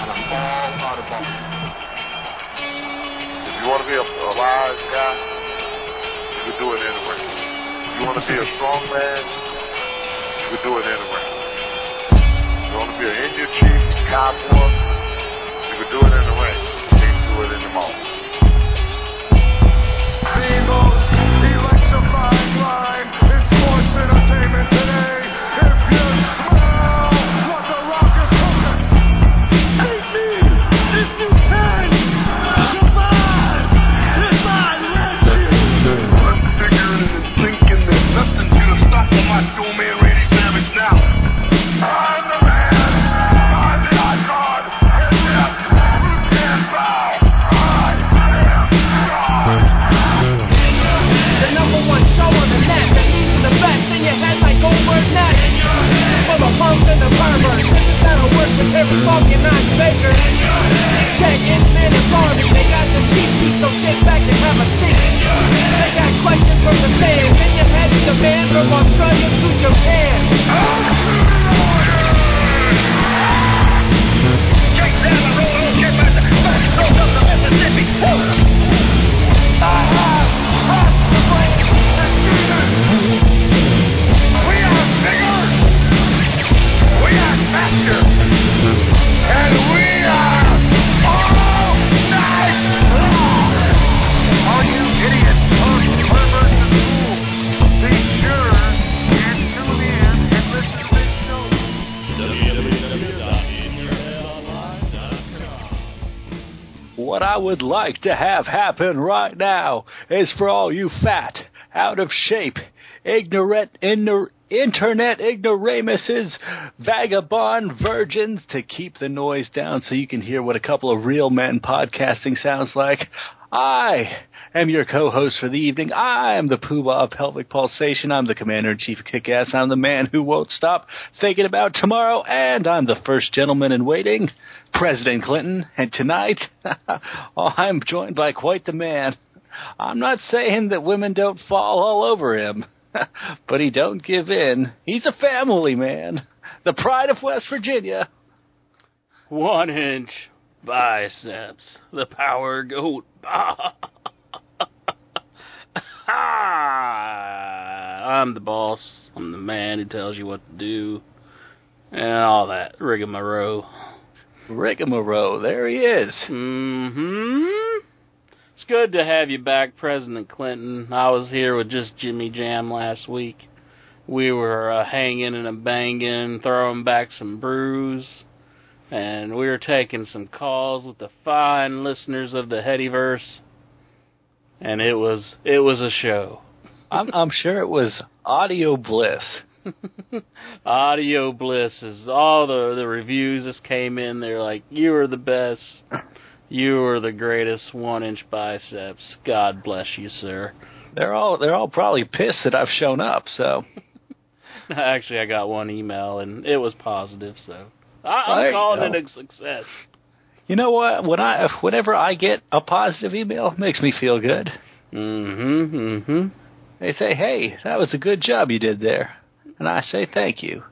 and I'm all out of ball. If you want to be a wise guy, you can do it in the ring. If you want to be a strong man, you can do it in the ring. If you want to be an Indian chief, cowboy, you can do it in the ring. You can't do it in the mall. The most electrifying line in sports entertainment today. If you smell what the Rock is cooking, hate me if you can. Survive this wrestling. I'm figuring and thinking that nothing's gonna stop my Macho Man Randy Savage now. I'm the man. I'm the icon. And yes, you can't bow. I am God. The number one show on the net that leads to the best in your head like Goldberg net. For the punks and the perverts, this is how it works with every fucking non-faker. Tech, Ant-Man, and Barbie, they got the cheap seats, so sit back and have a seat. They got questions from the fans, in your head is the man from Australia to Japan. Straight down the road, don't get back to back, straight up the Mississippi. I have crossed the brain and demons. We are bigger, we are faster, and we are all night long. All you idiots, punks, perverts, and fools, be sure and tune in and listen to this show. What I would like to have happen right now is for all you fat, out of shape, ignorant, internet ignoramuses, vagabond virgins to keep the noise down so you can hear what a couple of real men podcasting sounds like. I am your co-host for the evening. I am the Poobah of Pelvic Pulsation. I'm the Commander-in-Chief of Kick-Ass. I'm the man who won't stop thinking about tomorrow. And I'm the first gentleman in waiting, President Clinton. And tonight, I'm joined by quite the man. I'm not saying that women don't fall all over him, but he don't give in. He's a family man. The pride of West Virginia. 1 inch biceps, the power goat. I'm the boss. I'm the man who tells you what to do. And all that rigmarole. Rigmarole, there he is. It's good to have you back, President Clinton. I was here with just Jimmy Jam last week. We were hanging and a-banging, throwing back some brews. And we were taking some calls with the fine listeners of the Headyverse, and it was a show. I'm sure it was audio bliss. Audio bliss is all the reviews that came in. They're like, "You are the best. You are the greatest 1 inch biceps. God bless you, sir." They're all probably pissed that I've shown up. So actually, I got one email and it was positive. So. I'm calling it a success. You know what? Whenever I get a positive email, it makes me feel good. They say, "Hey, that was a good job you did there," and I say, "Thank you."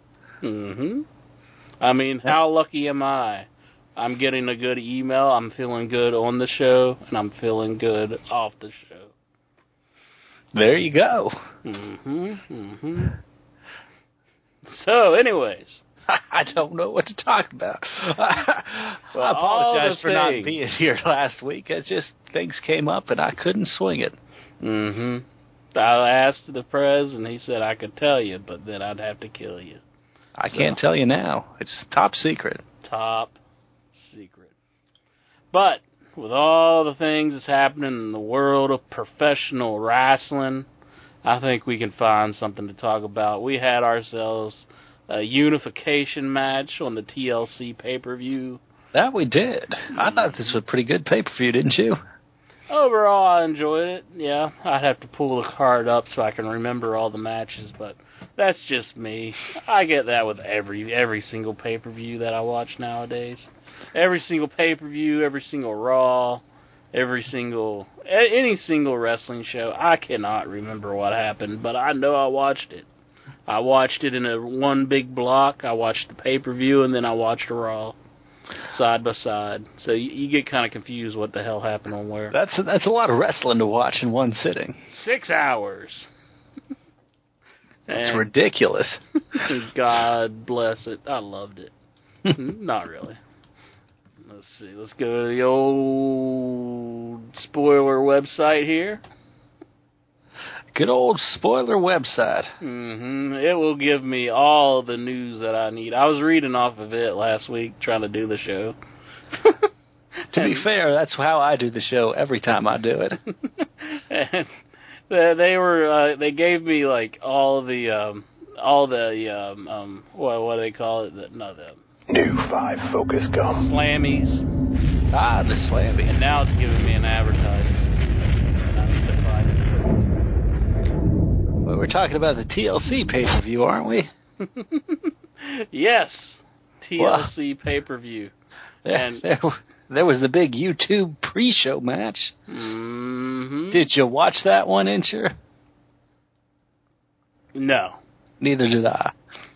I mean, how lucky am I? I'm getting a good email. I'm feeling good on the show, and I'm feeling good off the show. There you go. So, anyways. I don't know what to talk about. I Well, apologize for not being here last week. It's just things came up and I couldn't swing it. I asked the Prez and he said I could tell you, but then I'd have to kill you. I can't tell you now. It's top secret. Top secret. But with all the things that's happening in the world of professional wrestling, I think we can find something to talk about. We had ourselves a unification match on the TLC pay-per-view. That we did. I thought this was a pretty good pay-per-view, didn't you? Overall, I enjoyed it. Yeah, I'd have to pull the card up so I can remember all the matches, but that's just me. I get that with every single pay-per-view that I watch nowadays. Every single pay-per-view, every single Raw, any single wrestling show. I cannot remember what happened, but I know I watched it. I watched it in one big block. I watched the pay-per-view, and then I watched Raw. side by side. So you get kind of confused what the hell happened on where. That's a lot of wrestling to watch in one sitting. 6 hours. That's ridiculous. God bless it. I loved it. Not really. Let's see. Let's go to the old spoiler website here. Good old spoiler website. It will give me all the news that I need. I was reading off of it last week trying to do the show. To be fair, that's how I do the show every time I do it. And they gave me like all the what do they call it? The New 5 Focus Gum. Slammies. Ah, the Slammies. And now it's giving me an advertisement. I need to find it. Well, we're talking about the TLC pay-per-view, aren't we? Yes, TLC pay-per-view. And there was the big YouTube pre-show match. Mm-hmm. Did you watch that one, Incher? No. Neither did I.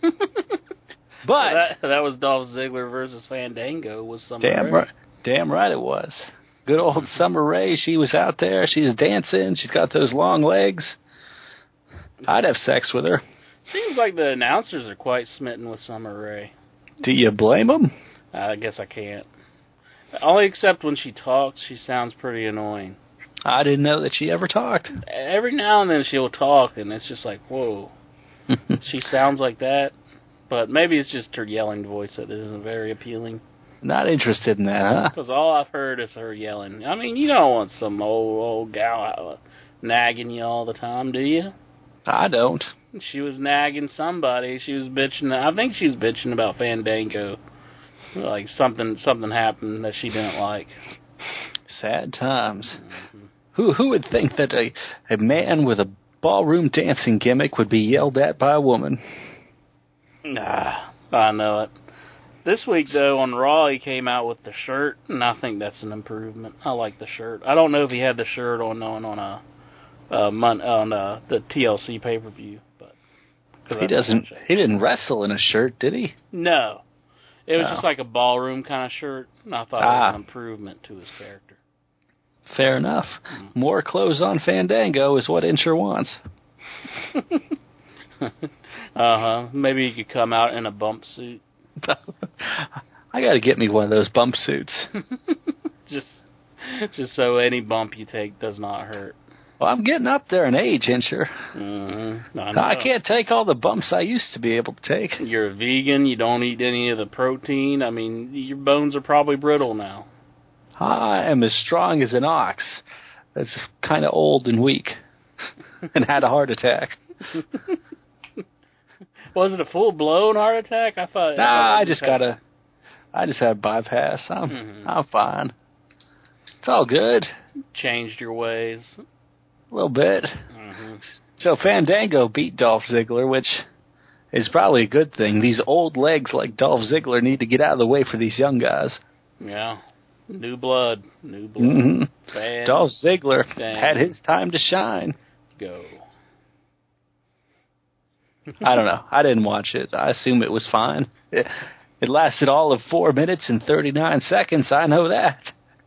But that was Dolph Ziggler versus Fandango. Was Summer damn Rae. right, damn right it was. Good old Summer Rae. She was out there. She's dancing. She's got those long legs. I'd have sex with her. Seems like the announcers are quite smitten with Summer Rae. Do you blame them? I guess I can't. Only except when she talks, she sounds pretty annoying. I didn't know that she ever talked. Every now and then she'll talk, and it's just like, whoa. She sounds like that. But maybe it's just her yelling voice that isn't very appealing. Not interested in that, huh? Because all I've heard is her yelling. I mean, you don't want some old gal nagging you all the time, do you? I don't. She was nagging somebody. She was bitching. I think she was bitching about Fandango. Like something happened that she didn't like. Sad times. Mm-hmm. Who would think that a man with a ballroom dancing gimmick would be yelled at by a woman? Nah, I know it. This week, though, on Raw, he came out with the shirt, and I think that's an improvement. I like the shirt. I don't know if he had the shirt on the TLC pay-per-view, but he didn't wrestle in a shirt, did he? No, it was just like a ballroom kind of shirt, and I thought it was an improvement to his character. Fair enough. More clothes on Fandango is what Incher wants. Maybe he could come out in a bump suit. I got to get me one of those bump suits. just so any bump you take does not hurt. Well, I'm getting up there in age, Incher. I can't take all the bumps I used to be able to take. You're a vegan. You don't eat any of the protein. I mean, your bones are probably brittle now. I am as strong as an ox that's kind of old and weak and had a heart attack. Was it a full-blown heart attack? I thought. Nah, I just had a bypass. I'm fine. It's all good. Changed your ways. A little bit. Mm-hmm. So Fandango beat Dolph Ziggler, which is probably a good thing. These old legs like Dolph Ziggler need to get out of the way for these young guys. Yeah. New blood. Mm-hmm. Dolph Ziggler had his time to shine. Go. I don't know. I didn't watch it. I assume it was fine. It lasted all of 4 minutes and 39 seconds. I know that.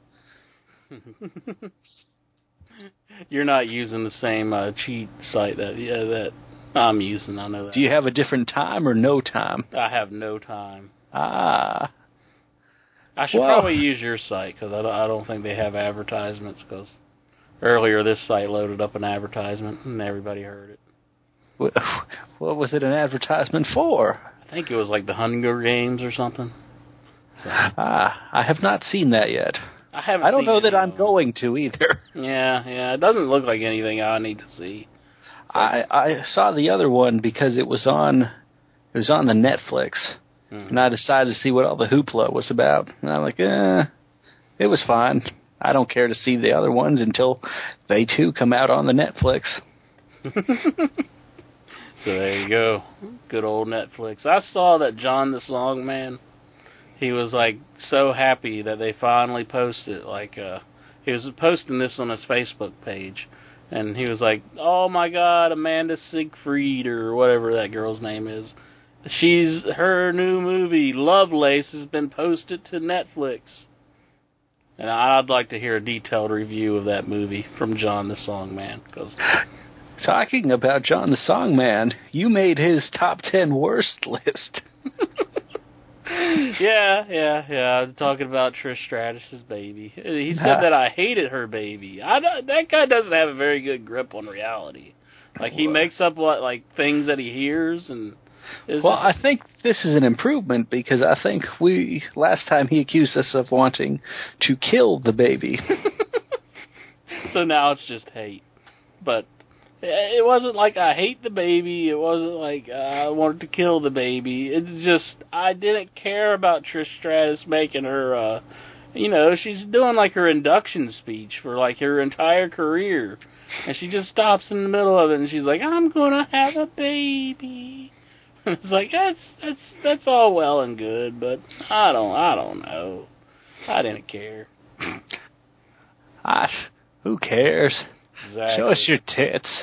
You're not using the same cheat site that I'm using. I know that. Do you have a different time or no time? I have no time. Ah. I should probably use your site because I don't think they have advertisements. Because earlier this site loaded up an advertisement and everybody heard it. What was it an advertisement for? I think it was like the Hunger Games or something. So. I have not seen that yet. I don't know that I'm going to either. Yeah. It doesn't look like anything I need to see. So. I saw the other one because it was on the Netflix, and I decided to see what all the hoopla was about. And I'm like, it was fine. I don't care to see the other ones until they too come out on the Netflix. So there you go. Good old Netflix. I saw that John the Song Man, he was like so happy that they finally posted. Like he was posting this on his Facebook page, and he was like, "Oh my God, Amanda Siegfried or whatever that girl's name is," her new movie, Lovelace, has been posted to Netflix. And I'd like to hear a detailed review of that movie from John the Songman. Talking about John the Songman, you made his top 10 worst list. Yeah. I'm talking about Trish Stratus's baby. He said that I hated her baby. That guy doesn't have a very good grip on reality. Like, he makes up things that he hears, and I think this is an improvement, because I think last time he accused us of wanting to kill the baby. So now it's just hate. But it wasn't like I hate the baby. It wasn't like I wanted to kill the baby. It's just I didn't care about Trish Stratus making her, she's doing like her induction speech for like her entire career. And she just stops in the middle of it and she's like, I'm going to have a baby. And it's like, that's all well and good, but I don't know. I didn't care. Who cares? Exactly. Show us your tits.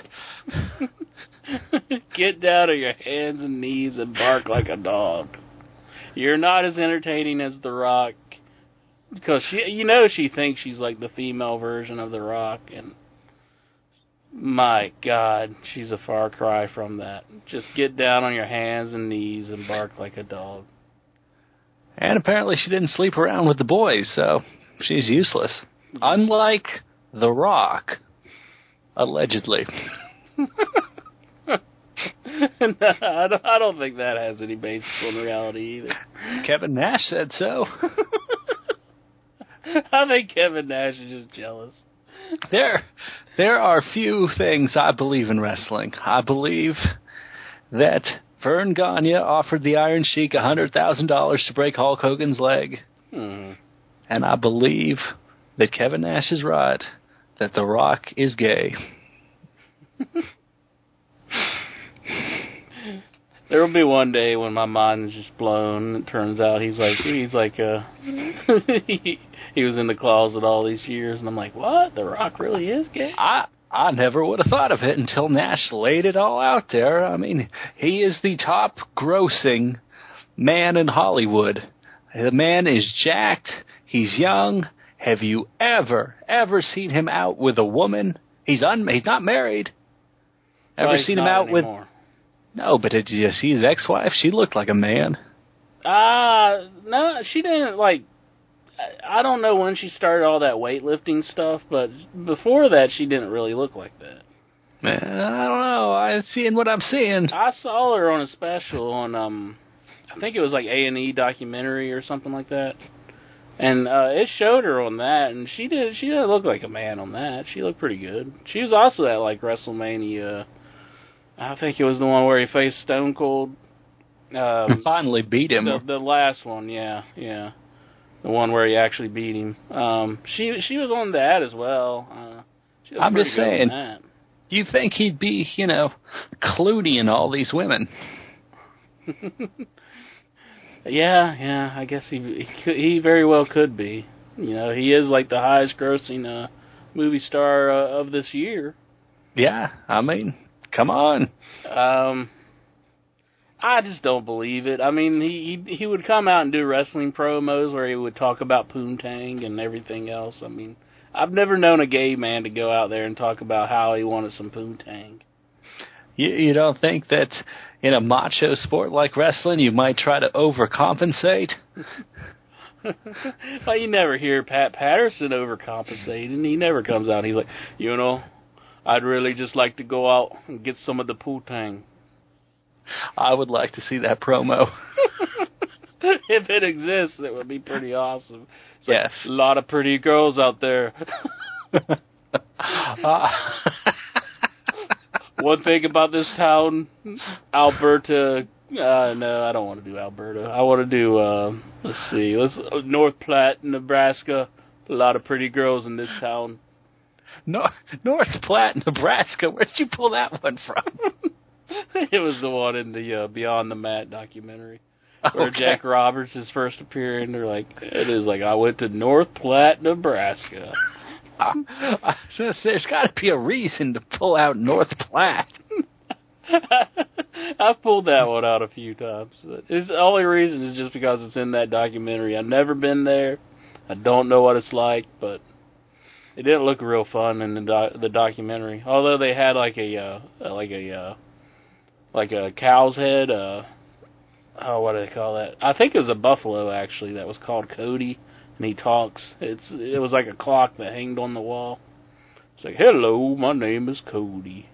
Get down on your hands and knees and bark like a dog. You're not as entertaining as The Rock, because she thinks she's like the female version of The Rock, and my God, she's a far cry from that. Just get down on your hands and knees and bark like a dog. And apparently she didn't sleep around with the boys, so she's useless. Unlike The Rock. Allegedly. No, I don't think that has any basis on reality either. Kevin Nash said so. I think Kevin Nash is just jealous. There are few things I believe in wrestling. I believe that Vern Gagne offered the Iron Sheik $100,000 to break Hulk Hogan's leg. And I believe that Kevin Nash is right, that The Rock is gay. There will be one day when my mind is just blown. It turns out he was in the closet all these years, and I'm like, what? The Rock really is gay? I never would have thought of it until Nash laid it all out there. I mean, he is the top grossing man in Hollywood. The man is jacked. He's young. Have you ever seen him out with a woman? He's not married. Ever seen him out anymore. With... No, but did you see his ex-wife? She looked like a man. No, she didn't, I don't know when she started all that weightlifting stuff, but before that, she didn't really look like that. I don't know. I'm seeing what I'm seeing. I saw her on a special on, I think it was like A&E documentary or something like that. And it showed her on that, and she didn't look like a man on that. She looked pretty good. She was also at, WrestleMania. I think it was the one where he faced Stone Cold. Finally beat him. The last one, yeah. The one where he actually beat him. She was on that as well. I'm just saying, do you think he'd be, Clooney and all these women? Yeah, I guess he very well could be. He is like the highest grossing movie star of this year. Yeah, I mean, come on. I just don't believe it. I mean, he would come out and do wrestling promos where he would talk about poontang and everything else. I mean, I've never known a gay man to go out there and talk about how he wanted some poontang. You don't think that in a macho sport like wrestling you might try to overcompensate? Well, you never hear Pat Patterson overcompensating. He never comes out and he's like, I'd really just like to go out and get some of the poontang. I would like to see that promo. If it exists, it would be pretty awesome. It's yes. Like, a lot of pretty girls out there. One thing about this town, Alberta. No, I don't want to do Alberta. I want to do, North Platte, Nebraska. A lot of pretty girls in this town. North Platte, Nebraska. Where'd you pull that one from? It was the one in the Beyond the Mat documentary. Where Jack Roberts is first appearing. They're like, I went to North Platte, Nebraska. There's got to be a reason to pull out North Platte. I've pulled that one out a few times. It's, the only reason is just because it's in that documentary. I've never been there. I don't know what it's like, but it didn't look real fun in the documentary. Although they had like a cow's head. What do they call that? I think it was a buffalo actually that was called Cody, and he talks. It was like a clock that hanged on the wall. It's like, hello, my name is Cody.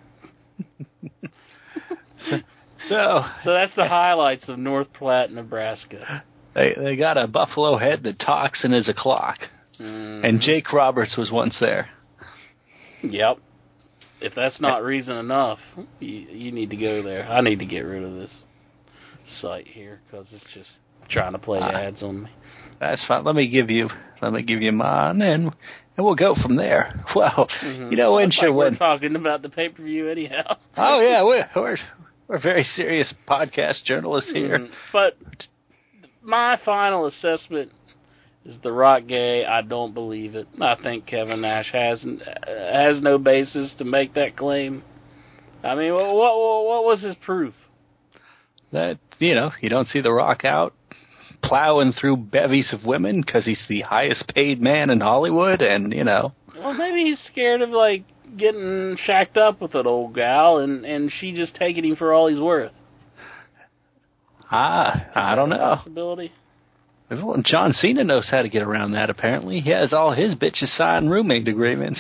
So that's the highlights of North Platte, Nebraska. They got a buffalo head that talks and is a clock. Mm-hmm. And Jake Roberts was once there. Yep. If that's not reason enough, you need to go there. I need to get rid of this site here because it's just trying to play ads on me. That's fine. Let me give you mine, and we'll go from there. Well, you know, we're talking about the pay-per-view anyhow. Oh yeah, we're very serious podcast journalists here. Mm-hmm. But my final assessment is The Rock gay. I don't believe it. I think Kevin Nash has no basis to make that claim. I mean, what was his proof? That, you know, you don't see The Rock out plowing through bevies of women because he's the highest paid man in Hollywood, and, you know. Well, maybe he's scared of, like, getting shacked up with an old gal, and she just taking him for all he's worth. I don't know. Possibility? Well, John Cena knows how to get around that, apparently. He has all his bitches sign roommate agreements.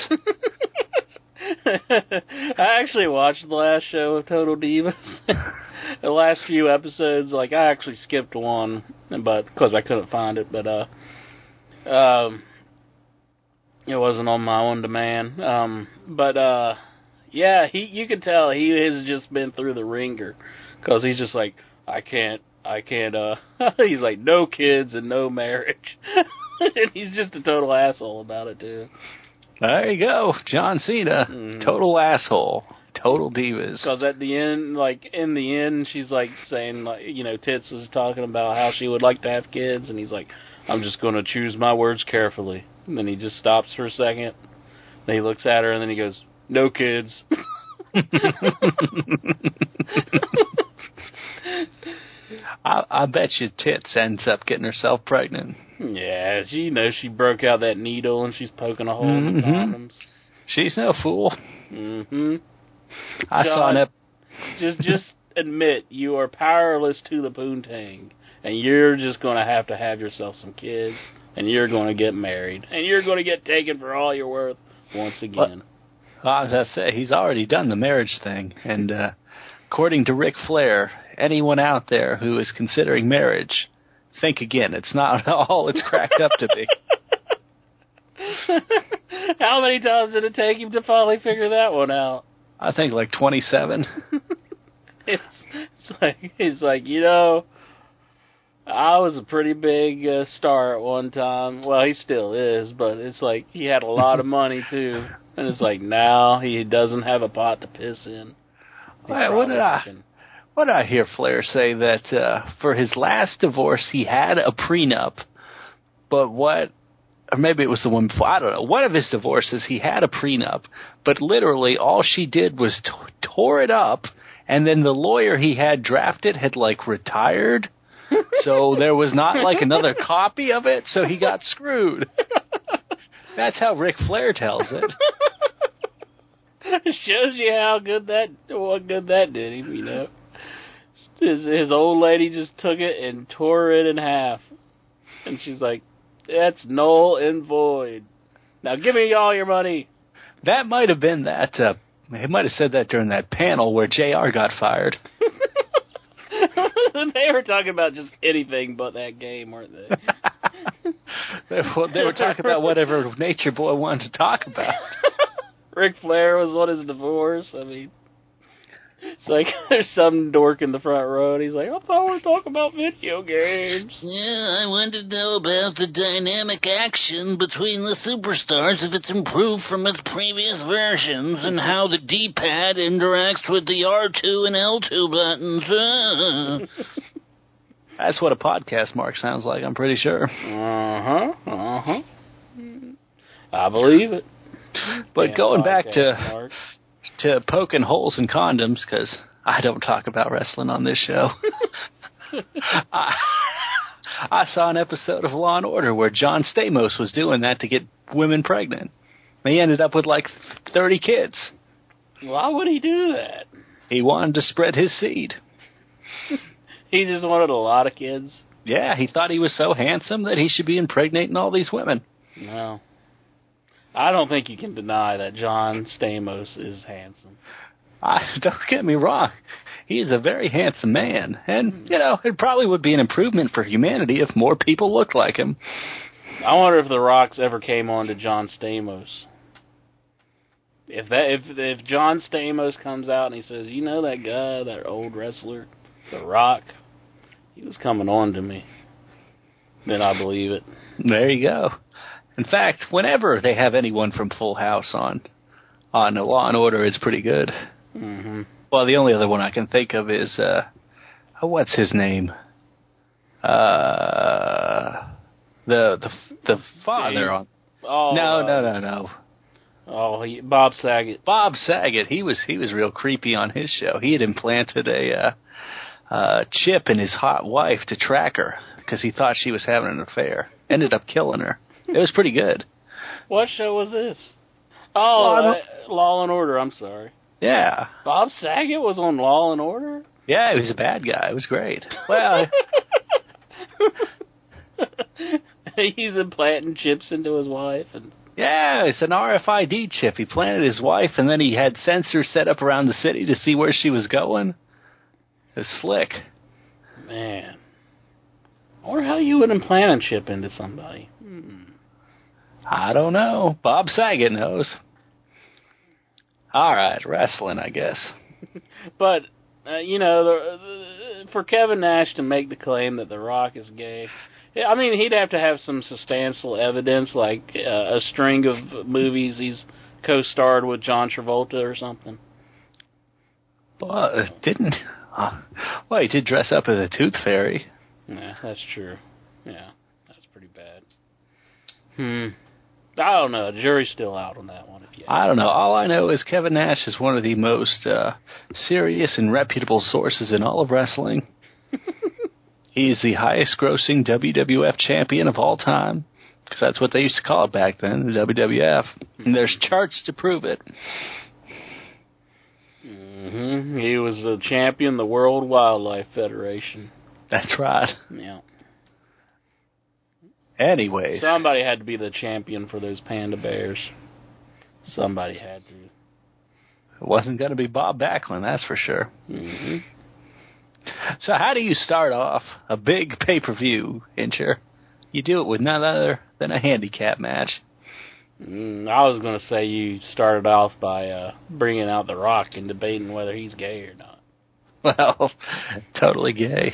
I actually watched the last show of Total Divas. The last few episodes, like, I actually skipped one, but because I couldn't find it, but it wasn't on my on-demand. Yeah, you can tell he has just been through the ringer, because he's just like, I can't, he's like, no kids and no marriage. And he's just a total asshole about it, too. There you go. John Cena, total asshole. Total divas. Because at the end, like, in the end, she's, like, saying, like, you know, Tits was talking about how she would like to have kids, and he's like, I'm just going to choose my words carefully. And then he just stops for a second. Then he looks at her, and then he goes, no kids. I bet you Tits ends up getting herself pregnant. Yeah, she broke out that needle, and she's poking a hole in the condoms. She's no fool. Mm-hmm. I saw an Just admit you are powerless to the poontang, and you're just going to have yourself some kids, and you're going to get married, and you're going to get taken for all you're worth once again. Well, as I say, he's already done the marriage thing, and according to Ric Flair, anyone out there who is considering marriage, think again. It's not all it's cracked up to be. How many times did it take him to finally figure that one out? I think like 27. It's like, you know, I was a pretty big star at one time. Well, he still is, but it's like he had a lot of money, too. And it's like, now he doesn't have a pot to piss in. What did I hear Flair say? That for his last divorce, he had a prenup, but or maybe it was the one before, I don't know. One of his divorces, he had a prenup, but literally all she did was tore it up, and then the lawyer he had drafted had, like, retired, so there was not, like, another copy of it, so he got screwed. That's how Ric Flair tells it. It shows you what good that did him, you know. His old lady just took it and tore it in half. And she's like, that's null and void. Now give me all your money. That might have been that, he might have said that during that panel where JR got fired. They were talking about just anything but that game, weren't they? They were talking about whatever Nature Boy wanted to talk about. Ric Flair was on his divorce. I mean, it's like there's some dork in the front row, and he's like, I thought we were talking about video games. Yeah, I wanted to know about the dynamic action between the superstars, if it's improved from its previous versions, and how the D-pad interacts with the R2 and L2 buttons. That's what a podcast mark sounds like, I'm pretty sure. I believe it. But going back to poking holes in condoms, because I don't talk about wrestling on this show. I saw an episode of Law & Order where John Stamos was doing that to get women pregnant. He ended up with like 30 kids. Why would he do that? He wanted to spread his seed. He just wanted a lot of kids? Yeah, he thought he was so handsome that he should be impregnating all these women. No. I don't think you can deny that John Stamos is handsome. Don't get me wrong. He is a very handsome man. And, it probably would be an improvement for humanity if more people looked like him. I wonder if The Rock's ever came on to John Stamos. If John Stamos comes out and he says, you know that guy, that old wrestler, The Rock, he was coming on to me, then I believe it. There you go. In fact, whenever they have anyone from Full House on Law & Order, it's pretty good. Mm-hmm. Well, the only other one I can think of is, what's his name? The father on. Oh, No. Oh, Bob Saget. Bob Saget. He was real creepy on his show. He had implanted a chip in his hot wife to track her because he thought she was having an affair. Ended up killing her. It was pretty good. What show was this? Oh, Law and Order. I'm sorry. Yeah. Bob Saget was on Law and Order? Yeah, he was a bad guy. It was great. Well, he's implanting chips into his wife. Yeah, it's an RFID chip. He planted his wife, and then he had sensors set up around the city to see where she was going. It was slick. Man. I wonder how you would implant a chip into somebody. I don't know. Bob Saget knows. All right, wrestling, I guess. But, for Kevin Nash to make the claim that The Rock is gay, I mean, he'd have to have some substantial evidence, like a string of movies he's co-starred with John Travolta or something. Well, he did dress up as a tooth fairy. Yeah, that's true. Yeah, that's pretty bad. I don't know. The jury's still out on that one. I don't know. All I know is Kevin Nash is one of the most serious and reputable sources in all of wrestling. He's the highest-grossing WWF champion of all time, because that's what they used to call it back then, the WWF. And there's charts to prove it. Mm-hmm. He was the champion of the World Wildlife Federation. That's right. Yeah. Anyways. Somebody had to be the champion for those panda bears. Somebody had to. It wasn't going to be Bob Backlund, that's for sure. Mm-hmm. So how do you start off a big pay-per-view, Incher? You do it with none other than a handicap match. I was going to say you started off by bringing out The Rock and debating whether he's gay or not. Well, totally gay.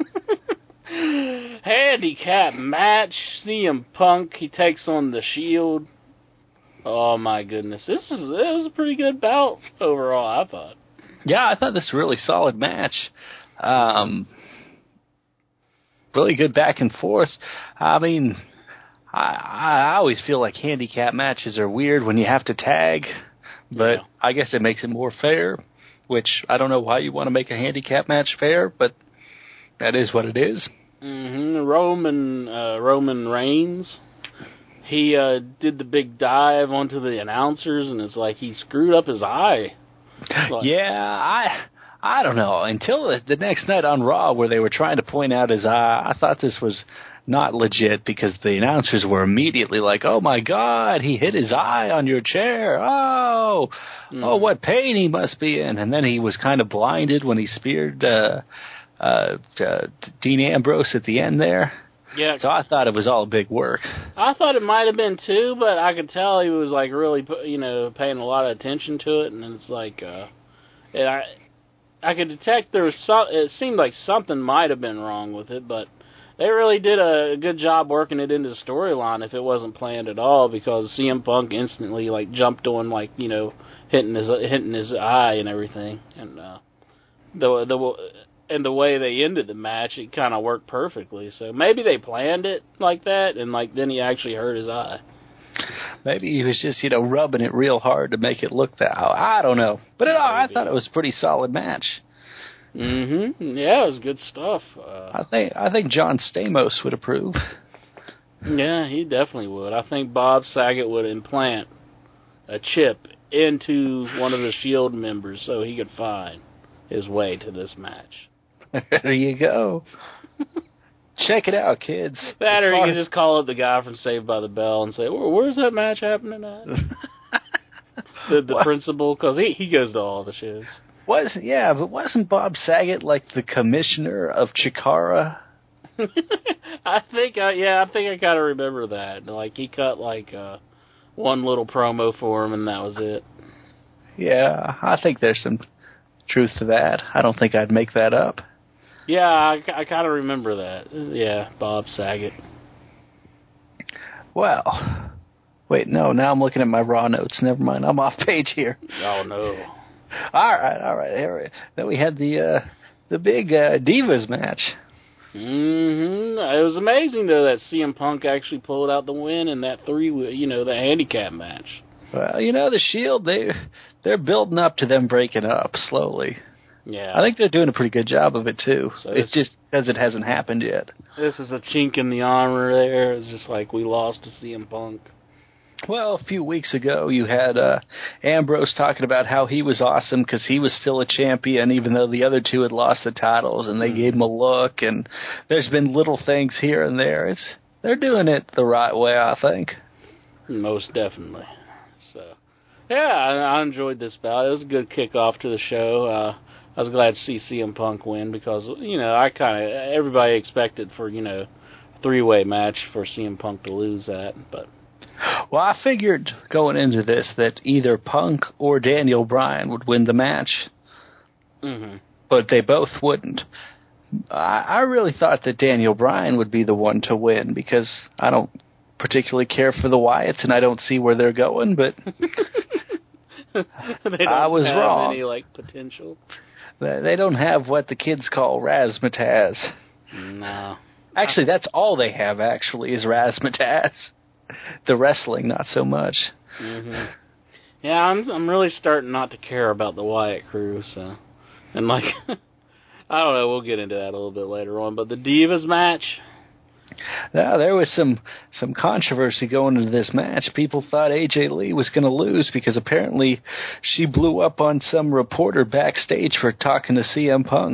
Handicap match, CM Punk, he takes on The Shield. Oh my goodness, it was a pretty good bout overall, I thought. Yeah, I thought this was a really solid match. Really good back and forth. I mean, I always feel like handicap matches are weird when you have to tag, but yeah. I guess it makes it more fair, which I don't know why you want to make a handicap match fair, but that is what it is. Mm-hmm. Roman Reigns, he did the big dive onto the announcers, and it's like he screwed up his eye. Yeah, I don't know. Until the next night on Raw where they were trying to point out his eye, I thought this was not legit because the announcers were immediately like, oh my God, he hit his eye on your chair. Oh, what pain he must be in. And then he was kind of blinded when he speared Dean Ambrose at the end there. Yeah. So I thought it was all big work. I thought it might have been too, but I could tell he was like really, paying a lot of attention to it, and it's like, I could detect there was it seemed like something might have been wrong with it, but they really did a good job working it into the storyline if it wasn't planned at all, because CM Punk instantly jumped on hitting his eye and everything, and and the way they ended the match, it kind of worked perfectly. So maybe they planned it like that, and then he actually hurt his eye. Maybe he was just, rubbing it real hard to make it look that. I don't know. But I thought it was a pretty solid match. Mm-hmm. Yeah, it was good stuff. I think John Stamos would approve. Yeah, he definitely would. I think Bob Saget would implant a chip into one of the Shield members so he could find his way to this match. There you go. Check it out, kids. That, or you can just call up the guy from Saved by the Bell and say, "Where's that match happening at?" the principal, because he goes to all the shows. But wasn't Bob Saget like the commissioner of Chikara? I think I kind of remember that. Like, he cut like one little promo for him, and that was it. Yeah, I think there's some truth to that. I don't think I'd make that up. Yeah, I kind of remember that. Yeah, Bob Saget. Well, wait, no, now I'm looking at my Raw notes. Never mind, I'm off page here. Oh, no. All right. Here, then we had the big Divas match. Mm-hmm. It was amazing, though, that CM Punk actually pulled out the win in that the handicap match. Well, the Shield, they're building up to them breaking up slowly. Yeah. I think they're doing a pretty good job of it, too. So it's just because it hasn't happened yet. This is a chink in the armor there. It's just like we lost to CM Punk. Well, a few weeks ago, you had Ambrose talking about how he was awesome because he was still a champion, even though the other two had lost the titles, and they gave him a look. And there's been little things here and there. They're doing it the right way, I think. Most definitely. So, yeah, I enjoyed this bout. It was a good kickoff to the show. I was glad to see CM Punk win because, everybody expected for, a three-way match for CM Punk to lose that, but... Well, I figured going into this that either Punk or Daniel Bryan would win the match, but they both wouldn't. I really thought that Daniel Bryan would be the one to win because I don't particularly care for the Wyatts and I don't see where they're going, but I was wrong. Any, potential? They don't have what the kids call razzmatazz. No. Actually, that's all they have, is razzmatazz. The wrestling, not so much. Mm-hmm. Yeah, I'm really starting not to care about the Wyatt crew, so... And, I don't know, we'll get into that a little bit later on, but the Divas match... Now, there was some controversy going into this match. People thought AJ Lee was going to lose because apparently she blew up on some reporter backstage for talking to CM Punk.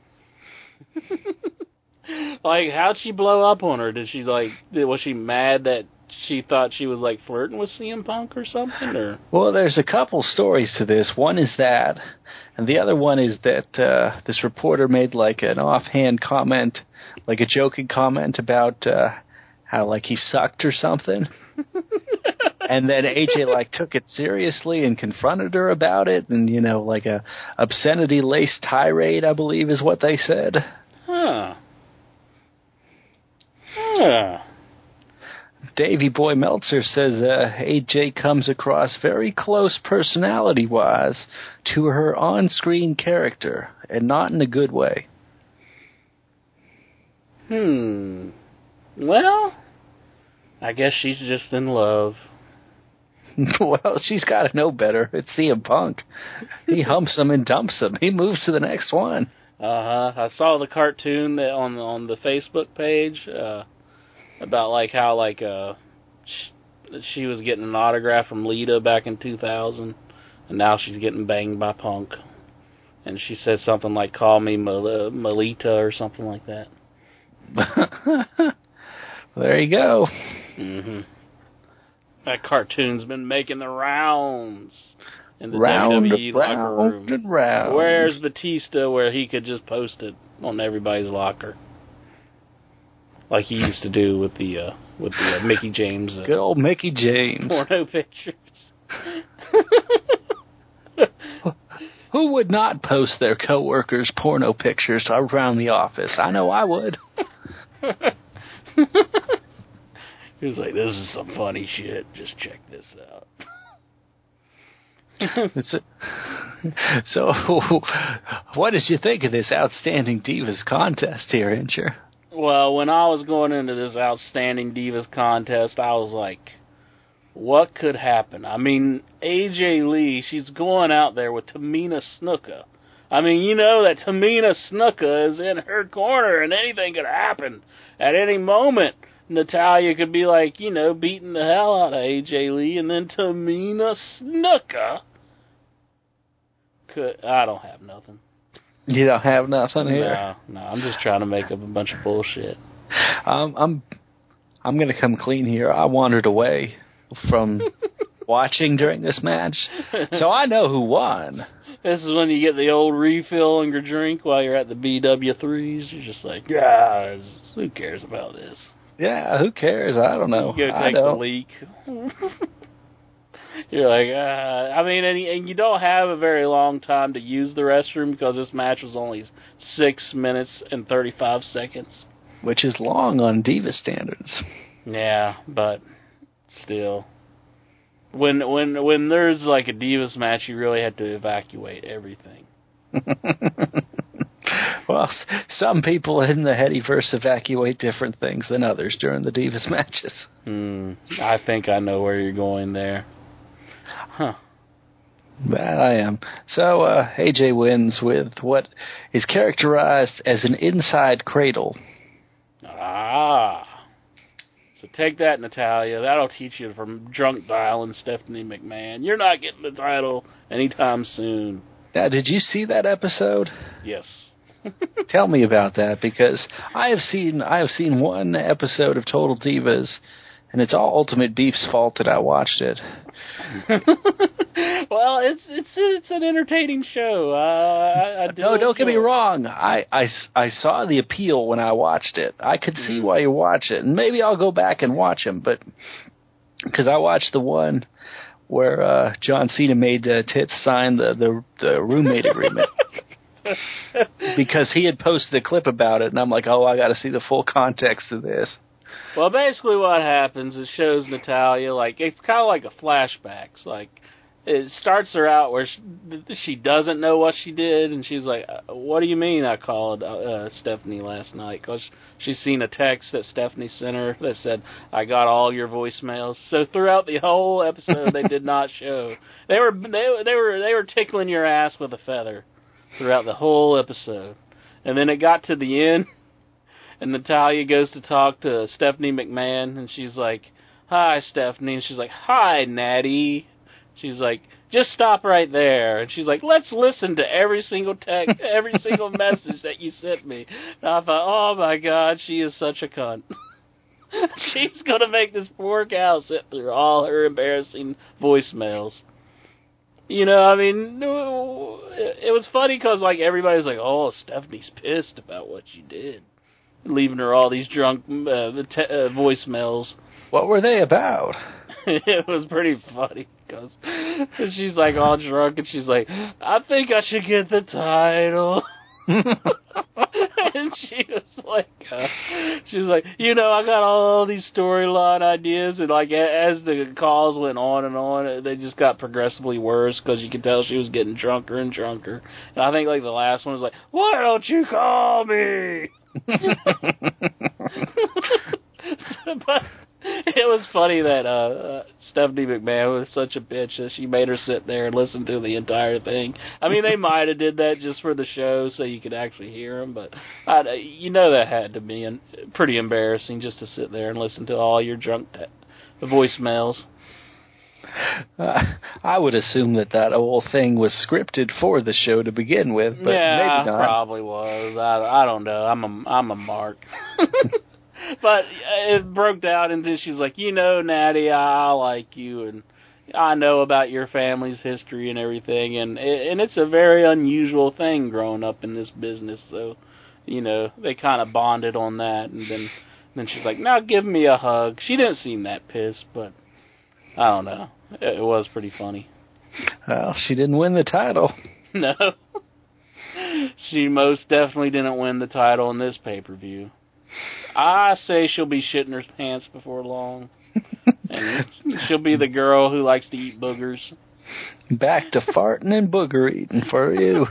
How'd she blow up on her? Was she mad that she thought she was, flirting with CM Punk or something? Or? Well, there's a couple stories to this. One is that, and the other one is that this reporter made, an offhand comment, a joking comment about how, he sucked or something. And then AJ, took it seriously and confronted her about it, and, a obscenity-laced tirade, I believe is what they said. Huh. Davey Boy Meltzer says AJ comes across very close personality-wise to her on-screen character, and not in a good way. Well, I guess she's just in love. Well, she's got to know better. It's CM Punk. He humps him and dumps him. He moves to the next one. I saw the cartoon on the Facebook page about how she was getting an autograph from Lita back in 2000, and now she's getting banged by Punk, and she said something like "Call me Melita" or something like that. There you go. That cartoon's been making the rounds in the WWE locker room. And round. Where's Batista where he could just post it on everybody's locker? Like he used to do with the Mickey James. Good old Mickey James. Porno pictures. Who would not post their coworkers' porno pictures around the office? I know I would. He was like, "This is some funny shit. Just check this out." So, what did you think of this Outstanding Divas contest here, Incher? Well, when I was going into this Outstanding Divas contest, I was like, what could happen? I mean, AJ Lee, she's going out there with Tamina Snuka, I mean, you know that Tamina Snuka is in her corner, and anything could happen at any moment. Natalya could be like, you know, beating the hell out of AJ Lee, and then Tamina Snuka could. I don't have nothing. You don't have nothing here? No, I'm just trying to make up a bunch of bullshit. I'm going to come clean here. I wandered away from watching during this match, so I know who won. This is when you get the old refill on your drink while you're at the BW3s. You're just like, yeah, who cares about this? Yeah, who cares? I don't know. You go take the leak. You're like, I mean, and you don't have a very long time to use the restroom because this match was only 6 minutes and 35 seconds. Which is long on Diva standards. Yeah, but still. When there's like a Divas match, you really have to evacuate everything. Well, some people in the Headyverse evacuate different things than others during the Divas matches. I think I know where you're going there. Huh. That I am. So, AJ wins with what is characterized as an inside cradle. So take that, Natalya. That'll teach you from drunk dialing Stephanie McMahon. You're not getting the title anytime soon. Now, did you see that episode? Yes. Tell me about that, because I have seen one episode of Total Divas, and it's all Ultimate Beef's fault that I watched it. Well, it's an entertaining show. No, don't get me wrong. I saw the appeal when I watched it. I could see why you watch it, and maybe I'll go back and watch them. But because I watched the one where John Cena made Tits sign the roommate agreement. Because he had posted a clip about it, and I'm like, oh, I got to see the full context of this. Well, basically what happens is shows Natalya, like, it's kind of like a flashbacks. Like, it starts her out where she doesn't know what she did, and she's like, what do you mean I called Stephanie last night? Because she's seen a text that Stephanie sent her that said, I got all your voicemails. So throughout the whole episode, they did not show. They were tickling your ass with a feather throughout the whole episode. And then it got to the end, and Natalya goes to talk to Stephanie McMahon, and she's like, hi, Stephanie. And she's like, hi, Natty. She's like, just stop right there. And she's like, let's listen to every single text, every single message that you sent me. And I thought, oh, my God, she is such a cunt. She's going to make this poor cow sit through all her embarrassing voicemails. You know, I mean, it was funny because, like, everybody's like, oh, Stephanie's pissed about what you did. Leaving her all these drunk voicemails. What were they about? It was pretty funny because she's like all drunk and she's like, I think I should get the title. And she was like, you know, I got all these storyline ideas, and like as the calls went on and on, they just got progressively worse because you could tell she was getting drunker and drunker. And I think like the last one was like, why don't you call me? But it was funny that Stephanie McMahon was such a bitch that she made her sit there and listen to the entire thing. I mean, they might have did that just for the show so you could actually hear them, but you know that had to be pretty embarrassing just to sit there and listen to all your drunk voicemails. I would assume that whole thing was scripted for the show to begin with, but maybe not. Probably was. I don't know. I'm a mark. But it broke down into, she's like, you know, Natty, I like you, and I know about your family's history and everything, and it's a very unusual thing growing up in this business, so, you know, they kind of bonded on that, and then she's like, now give me a hug. She didn't seem that pissed, but I don't know. It was pretty funny. Well, she didn't win the title. No. She most definitely didn't win the title in this pay-per-view. I say she'll be shitting her pants before long. And she'll be the girl who likes to eat boogers. Back to farting and booger eating for you.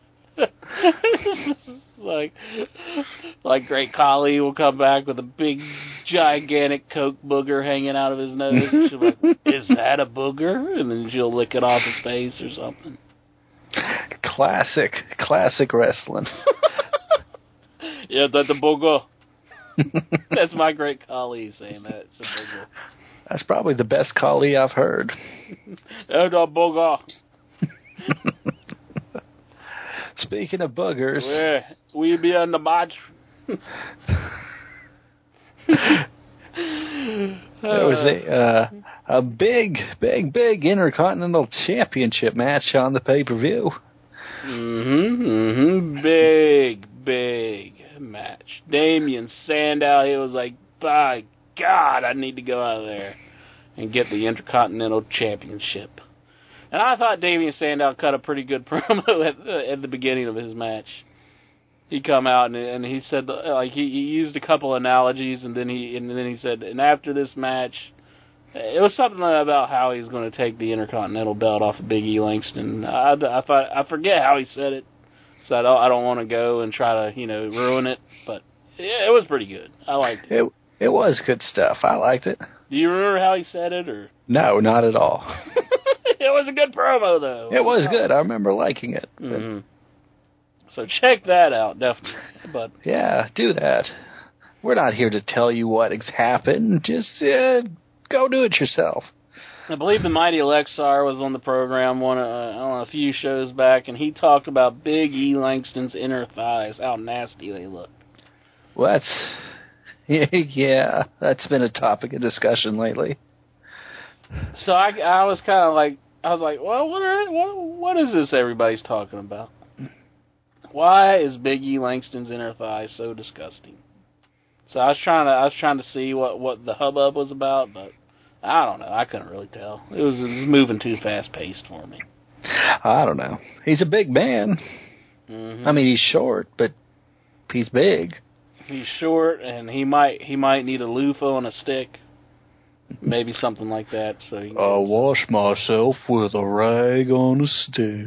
like Great Khali will come back with a big, gigantic Coke booger hanging out of his nose. And she'll be like, is that a booger? And then she'll lick it off his face or something. Classic wrestling. Yeah, that's a booger. That's my great Khali saying that. It's a booger. That's probably the best Khali I've heard. That's a booger. Speaking of boogers, Where we be on the match. there was a big Intercontinental Championship match on the pay-per-view. Big match. Damien Sandow, he was like, by God, I need to go out of there and get the Intercontinental Championship. And I thought Damien Sandow cut a pretty good promo at the beginning of his match. He come out and he said, like, he used a couple analogies, and then he said, and after this match, it was something about how he's going to take the Intercontinental belt off of Big E Langston. I forget how he said it, so I don't want to go and try to ruin it, but it was pretty good. I liked it. It was good stuff. I liked it. Do you remember how he said it, or? No, not at all. It was a good promo, though. It was good. I remember liking it. Mm-hmm. So check that out, definitely. But yeah, do that. We're not here to tell you what has happened. Just go do it yourself. I believe the Mighty Alexar was on the program on a few shows back, and he talked about Big E Langston's inner thighs, how nasty they look. Well, that's been a topic of discussion lately. So I was kind of like, well, what is this everybody's talking about? Why is Big E Langston's inner thigh so disgusting? So I was trying to see what the hubbub was about, but I don't know. I couldn't really tell. It was moving too fast paced for me. I don't know. He's a big man. Mm-hmm. I mean, he's short, but he's big. He's short, and he might need a loofah on a stick, maybe something like that. So I'll wash myself with a rag on a stick.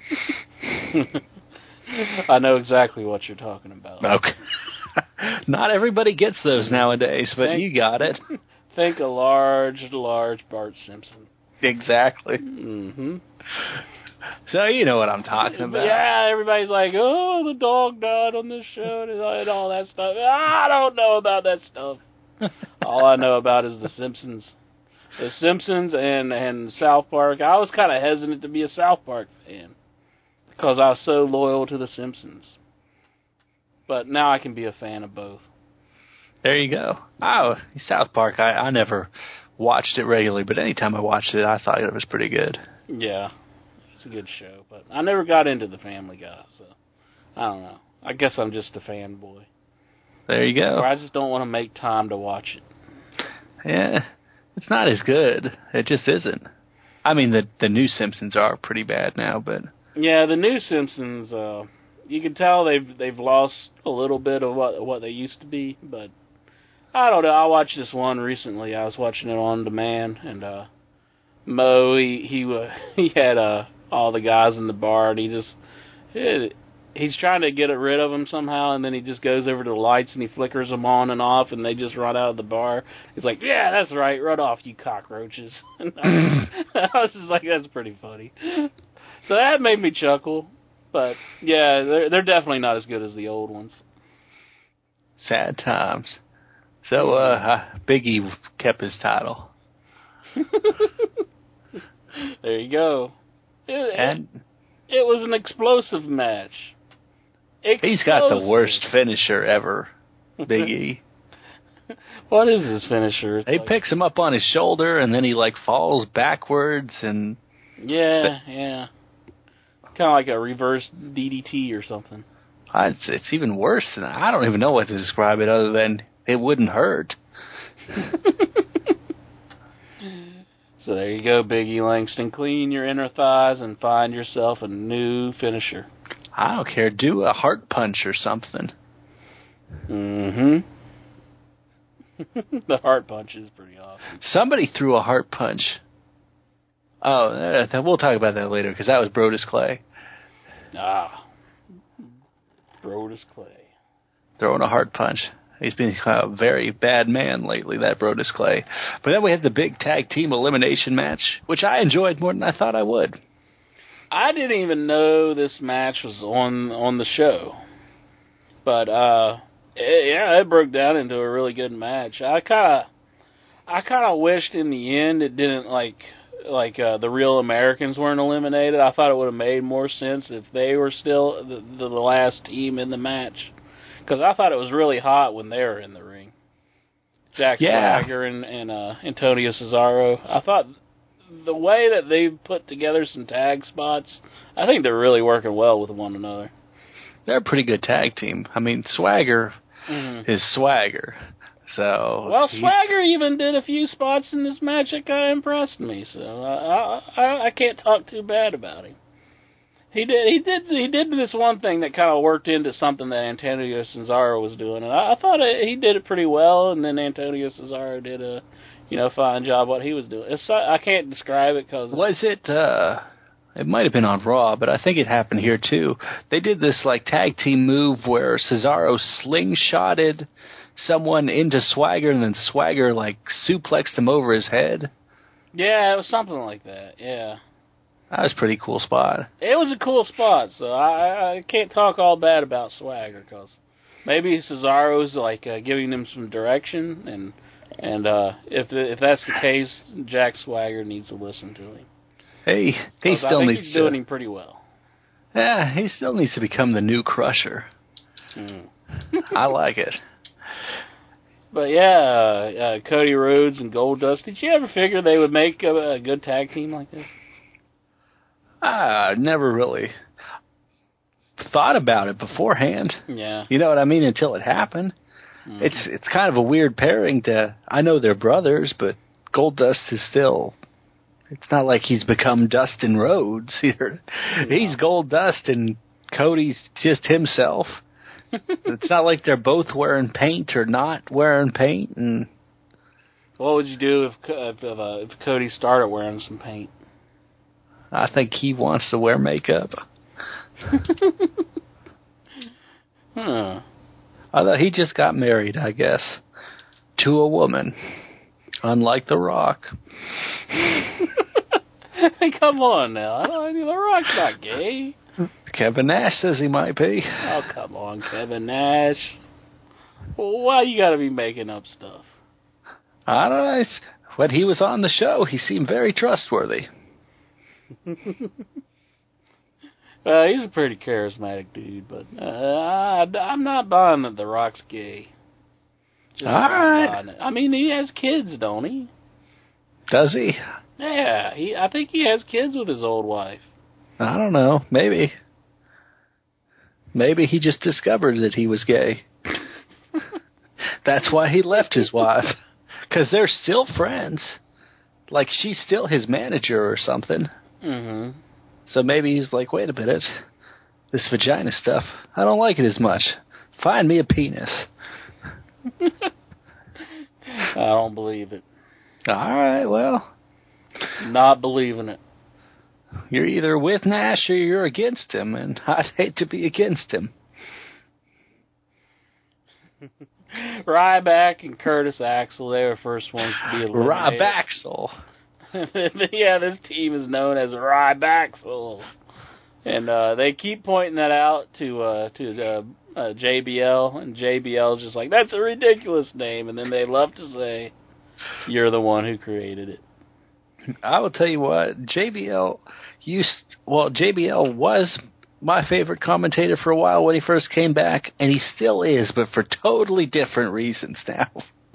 I know exactly what you're talking about. Okay. Not everybody gets those nowadays, but you got it. Think a large Bart Simpson. Exactly. Mm-hmm. So you know what I'm talking about. Yeah, everybody's like, oh, the dog died on this show and all that stuff. I don't know about that stuff. All I know about is The Simpsons. The Simpsons and South Park. I was kind of hesitant to be a South Park fan because I was so loyal to The Simpsons. But now I can be a fan of both. There you go. Oh, South Park, I never watched it regularly, but anytime I watched it, I thought it was pretty good. Yeah, it's a good show, but I never got into the Family Guy, so I don't know. I guess I'm just a fanboy. There you go. Or I just don't want to make time to watch it. Yeah, it's not as good. It just isn't. I mean, the new Simpsons are pretty bad now, but... Yeah, the new Simpsons, you can tell they've lost a little bit of what they used to be, but I don't know. I watched this one recently. I was watching it on demand, and Mo, he had all the guys in the bar, and he's trying to get rid of them somehow, and then he just goes over to the lights and he flickers them on and off, and they just run out of the bar. He's like, yeah, that's right, run off, you cockroaches. I was just like, that's pretty funny. So that made me chuckle. But, yeah, they're definitely not as good as the old ones. Sad times. So, Big E kept his title. There you go. It was an explosive match. He's got the worst finisher ever, Big E. What is his finisher? He picks him up on his shoulder, and then he, falls backwards, and... Yeah. Kind of like a reverse DDT or something. It's even worse than that. I don't even know what to describe it other than it wouldn't hurt. So there you go, Big E Langston. Clean your inner thighs and find yourself a new finisher. I don't care. Do a heart punch or something. Mm-hmm. The heart punch is pretty awesome. Somebody threw a heart punch. Oh, we'll talk about that later, because that was Brodus Clay. Brodus Clay. Throwing a heart punch. He's been a very bad man lately, that Brodus Clay. But then we had the big tag team elimination match, which I enjoyed more than I thought I would. I didn't even know this match was on the show. But, it broke down into a really good match. I kind of wished in the end it didn't, the Real Americans weren't eliminated. I thought it would have made more sense if they were still the last team in the match. Because I thought it was really hot when they were in the ring. Jack Swagger and Antonio Cesaro. I thought the way that they put together some tag spots, I think they're really working well with one another. They're a pretty good tag team. I mean, Swagger is Swagger. So Swagger even did a few spots in this match that kind of impressed me. So I can't talk too bad about him. He did this one thing that kind of worked into something that Antonio Cesaro was doing, and I thought he did it pretty well. And then Antonio Cesaro did a fine job what he was doing. I can't describe it because was it. It might have been on Raw, but I think it happened here too. They did this tag team move where Cesaro slingshotted someone into Swagger, and then Swagger suplexed him over his head. Yeah, it was something like that. Yeah. That was a pretty cool spot. It was a cool spot, so I can't talk all bad about Swagger, because maybe Cesaro's giving him some direction, and if that's the case, Jack Swagger needs to listen to him. Hey, he still needs he's doing him pretty well. Yeah, he still needs to become the new Crusher. I like it. But yeah, Cody Rhodes and Goldust. Did you ever figure they would make a good tag team like this? I never really thought about it beforehand. Yeah. You know what I mean? Until it happened. Mm-hmm. It's kind of a weird pairing I know they're brothers, but Goldust is still... It's not like he's become Dustin Rhodes either. No. He's Goldust and Cody's just himself. It's not like they're both wearing paint or not wearing paint. And what would you do if Cody started wearing some paint? I think he wants to wear makeup. Although he just got married, I guess, to a woman, unlike The Rock. Come on now. The Rock's not gay. Kevin Nash says he might be. Oh, come on, Kevin Nash. Well, why you gotta be making up stuff? I don't know. When he was on the show, he seemed very trustworthy. He's a pretty charismatic dude, but I'm not buying that The Rock's gay. All right. I mean, he has kids, don't he? Does he? Yeah, I think he has kids with his old wife. I don't know. Maybe. Maybe he just discovered that he was gay. That's why he left his wife. Because they're still friends. Like, she's still his manager or something. Mm-hmm. So maybe he's like, wait a minute. This vagina stuff, I don't like it as much. Find me a penis. I don't believe it. All right, well. Not believing it. You're either with Nash or you're against him, and I'd hate to be against him. Ryback and Curtis Axel, they were first ones to be eliminated. Rybaxel. Yeah, this team is known as Rybaxel. And they keep pointing that out to JBL, and JBL's just like, that's a ridiculous name, and then they love to say, you're the one who created it. I will tell you what, JBL was my favorite commentator for a while when he first came back, and he still is, but for totally different reasons now.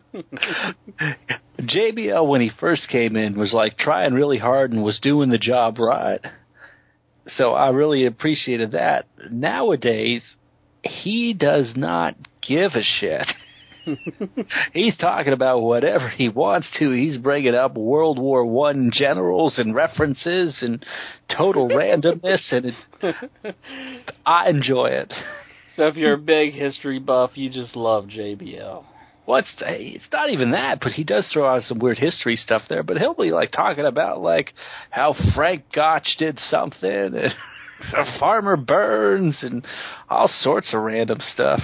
JBL, when he first came in, was trying really hard and was doing the job right. So I really appreciated that. Nowadays, he does not give a shit. He's talking about whatever he wants to. He's bringing up World War I generals and references and total randomness, and I enjoy it. So if you're a big history buff, you just love JBL. Well, it's not even that, but he does throw out some weird history stuff there. But he'll be talking about how Frank Gotch did something, and Farmer Burns, and all sorts of random stuff.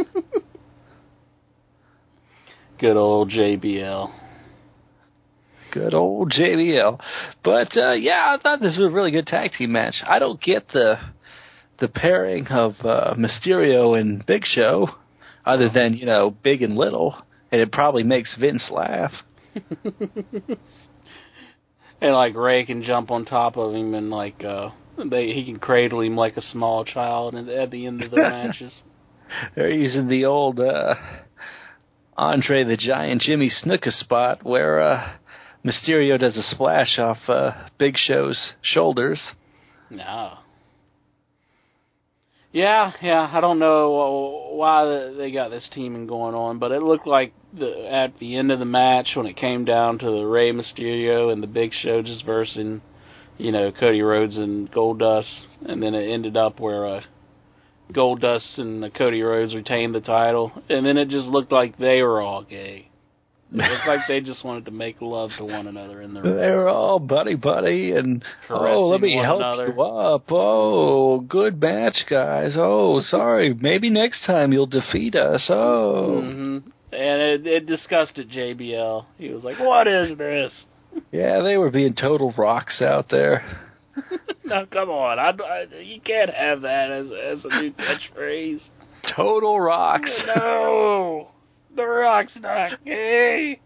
Good old JBL. Good old JBL. But, I thought this was a really good tag team match. I don't get the pairing of Mysterio and Big Show, other than, big and little, and it probably makes Vince laugh. And, Ray can jump on top of him and, he can cradle him like a small child at the end of the matches. They're using the old Andre the Giant Jimmy Snuka spot where Mysterio does a splash off Big Show's shoulders. No. Yeah, I don't know why they got this teaming going on, but it looked like at the end of the match when it came down to the Rey Mysterio and the Big Show just versing, Cody Rhodes and Goldust, and then it ended up where Goldust and Cody Rhodes retained the title, and then it just looked like they were all gay. It looked like they just wanted to make love to one another in the ring. They were all buddy, and let me help you up. Oh, good match, guys. Oh, sorry, maybe next time you'll defeat us. Oh. Mm-hmm. And it disgusted JBL. He was like, what is this? Yeah, they were being total rocks out there. No, come on. You can't have that as a new catchphrase. Total rocks. No. The Rock's not gay.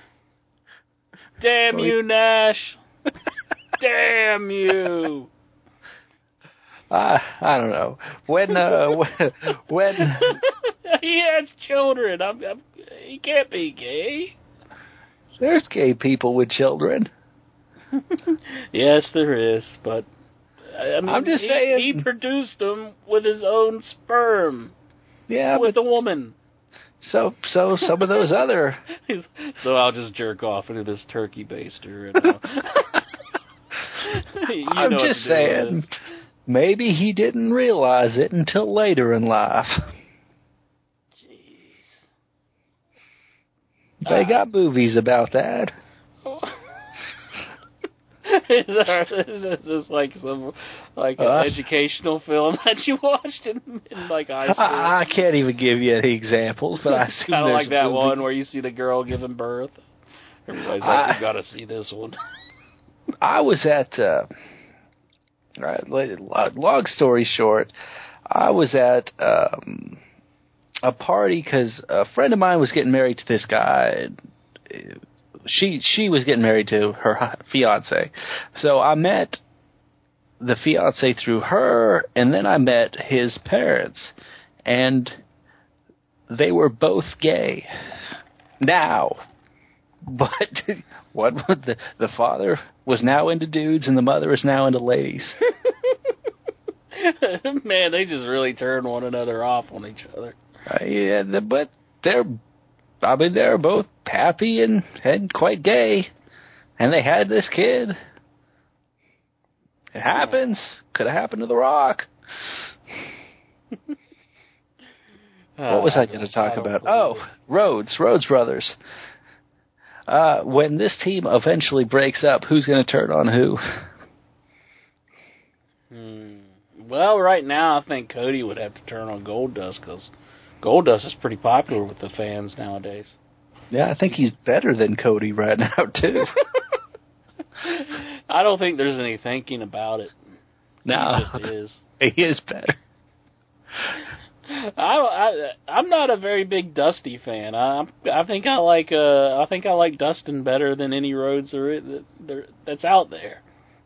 Damn you, Nash. Damn you. I don't know. When he has children. He can't be gay. There's gay people with children. Yes, there is, but I'm just saying he produced them with his own sperm. Yeah, with a woman. So some of those other. So I'll just jerk off into this turkey baster. I'm just saying, maybe he didn't realize it until later in life. Jeez. They got movies about that. Is this like some an educational film that you watched in high school? I can't even give you any examples, but I assume kind of like that movie. one where you see the girl giving birth. Everybody's like, "You got to see this one." I was at long story short, I was at a party because a friend of mine was getting married to this guy. She was getting married to her fiance. So I met the fiance through her, and then I met his parents. And they were both gay. Now, but the father was now into dudes, and the mother is now into ladies. Man, they just really turn one another off on each other. Yeah, but they're both happy and quite gay, and they had this kid. It happens. Could have happened to The Rock. What was I going to talk about? Oh, Rhodes Brothers. When this team eventually breaks up, who's going to turn on who? Well, right now, I think Cody would have to turn on Goldust, because Goldust is pretty popular with the fans nowadays. Yeah, I think he's better than Cody right now, too. I don't think there's any thinking about it. No. He just is. He is better. I'm not a very big Dusty fan. I think I like Dustin better than any Rhodes that's out there.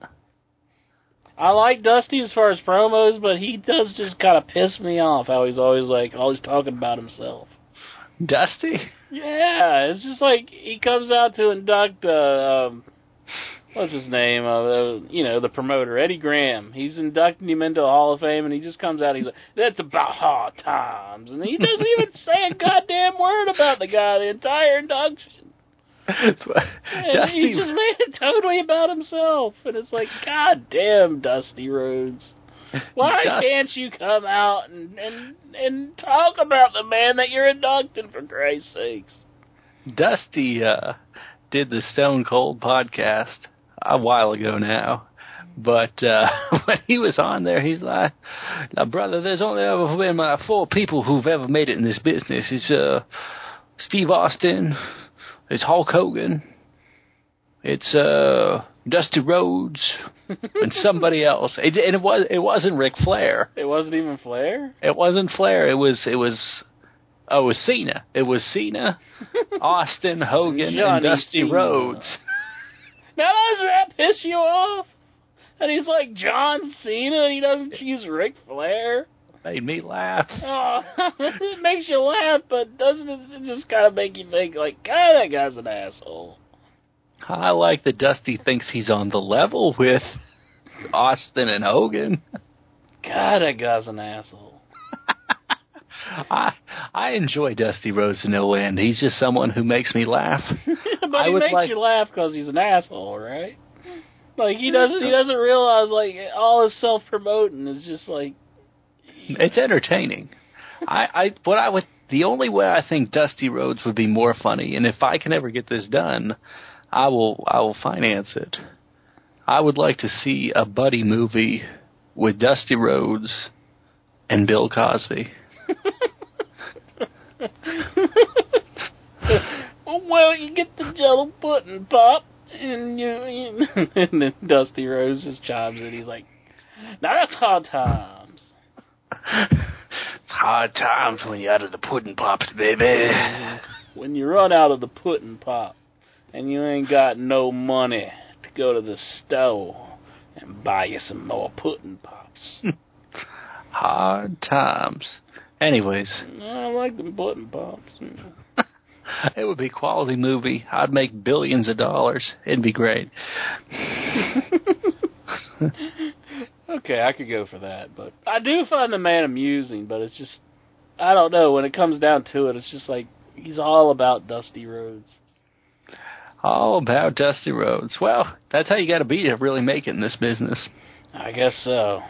I like Dusty as far as promos, but he does just kind of piss me off how he's always talking about himself. Dusty? Yeah, it's just like he comes out to induct, what's his name? The promoter, Eddie Graham. He's inducting him into the Hall of Fame, and he just comes out and he's like, that's about hard times. And he doesn't even say a goddamn word about the guy the entire induction. And he just made it totally about himself. And it's like, God damn, Dusty Rhodes. Why can't you come out and talk about the man that you're inducting, for Christ's sakes? Dusty did the Stone Cold podcast a while ago now. But when he was on there, he's like, now, brother, there's only ever been 4 people who've ever made it in this business. It's Steve Austin, it's Hulk Hogan, It's Dusty Rhodes and somebody else. It wasn't Ric Flair. It wasn't even Flair? It wasn't Flair. It was Cena. It was Cena, Austin, Hogan, and Dusty Cena. Rhodes. Now, doesn't that piss you off? And he's like John Cena, and he doesn't use Ric Flair? Made me laugh. Oh, it makes you laugh, but doesn't it just kind of make you think, like, God, that guy's an asshole. I like that Dusty thinks he's on the level with Austin and Hogan. God, that guy's an asshole. I enjoy Dusty Rhodes to no end. He's just someone who makes me laugh. But he makes you laugh because he's an asshole, right? Like, he doesn't realize, like, all his self-promoting is just, like... It's entertaining. The only way I think Dusty Rhodes would be more funny, and if I can ever get this done, I will finance it. I would like to see a buddy movie with Dusty Rhodes and Bill Cosby. Well, you get the Jello pudding pop, and and then Dusty Rhodes just chimes in. He's like, "Now that's hard times." It's hard times when you're out of the pudding pops, baby. When you run out of the pudding pop, and you ain't got no money to go to the store and buy you some more pudding pops. Hard times. Anyways. I like them pudding pops. It would be a quality movie. I'd make billions of dollars. It'd be great. Okay, I could go for that, but I do find the man amusing, but it's just, I don't know, when it comes down to it, it's just like, he's all about Dusty Rhodes. All about Dusty Rhodes. Well, that's how you got to be to really make it in this business. I guess so.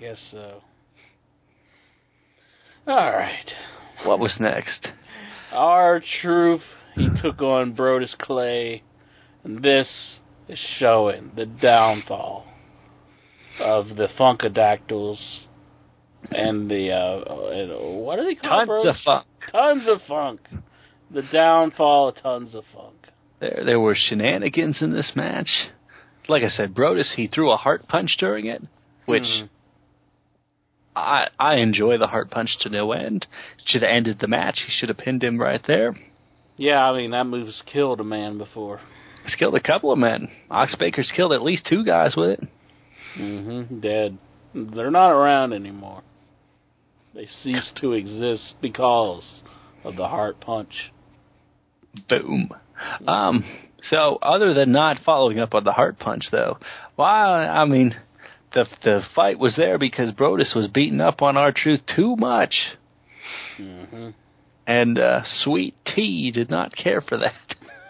All right. What was next? R-Truth, he took on Brodus Clay, and this is showing the downfall of the Funkadactyls and the, what are they called? Tons of Funk. Tons of Funk. The downfall of Tons of Funk. There were shenanigans in this match. Like I said, Brodus, he threw a heart punch during it, which I enjoy the heart punch to no end. Should have ended the match. He should have pinned him right there. Yeah, I mean, that move's killed a man before. It's killed a couple of men. Ox Baker's killed at least 2 guys with it. Dead. They're not around anymore. They ceased to exist because of the heart punch. Boom. So, other than not following up on the heart punch, though, I mean, the fight was there because Brodus was beating up on R-Truth too much. And Sweet Tea did not care for that.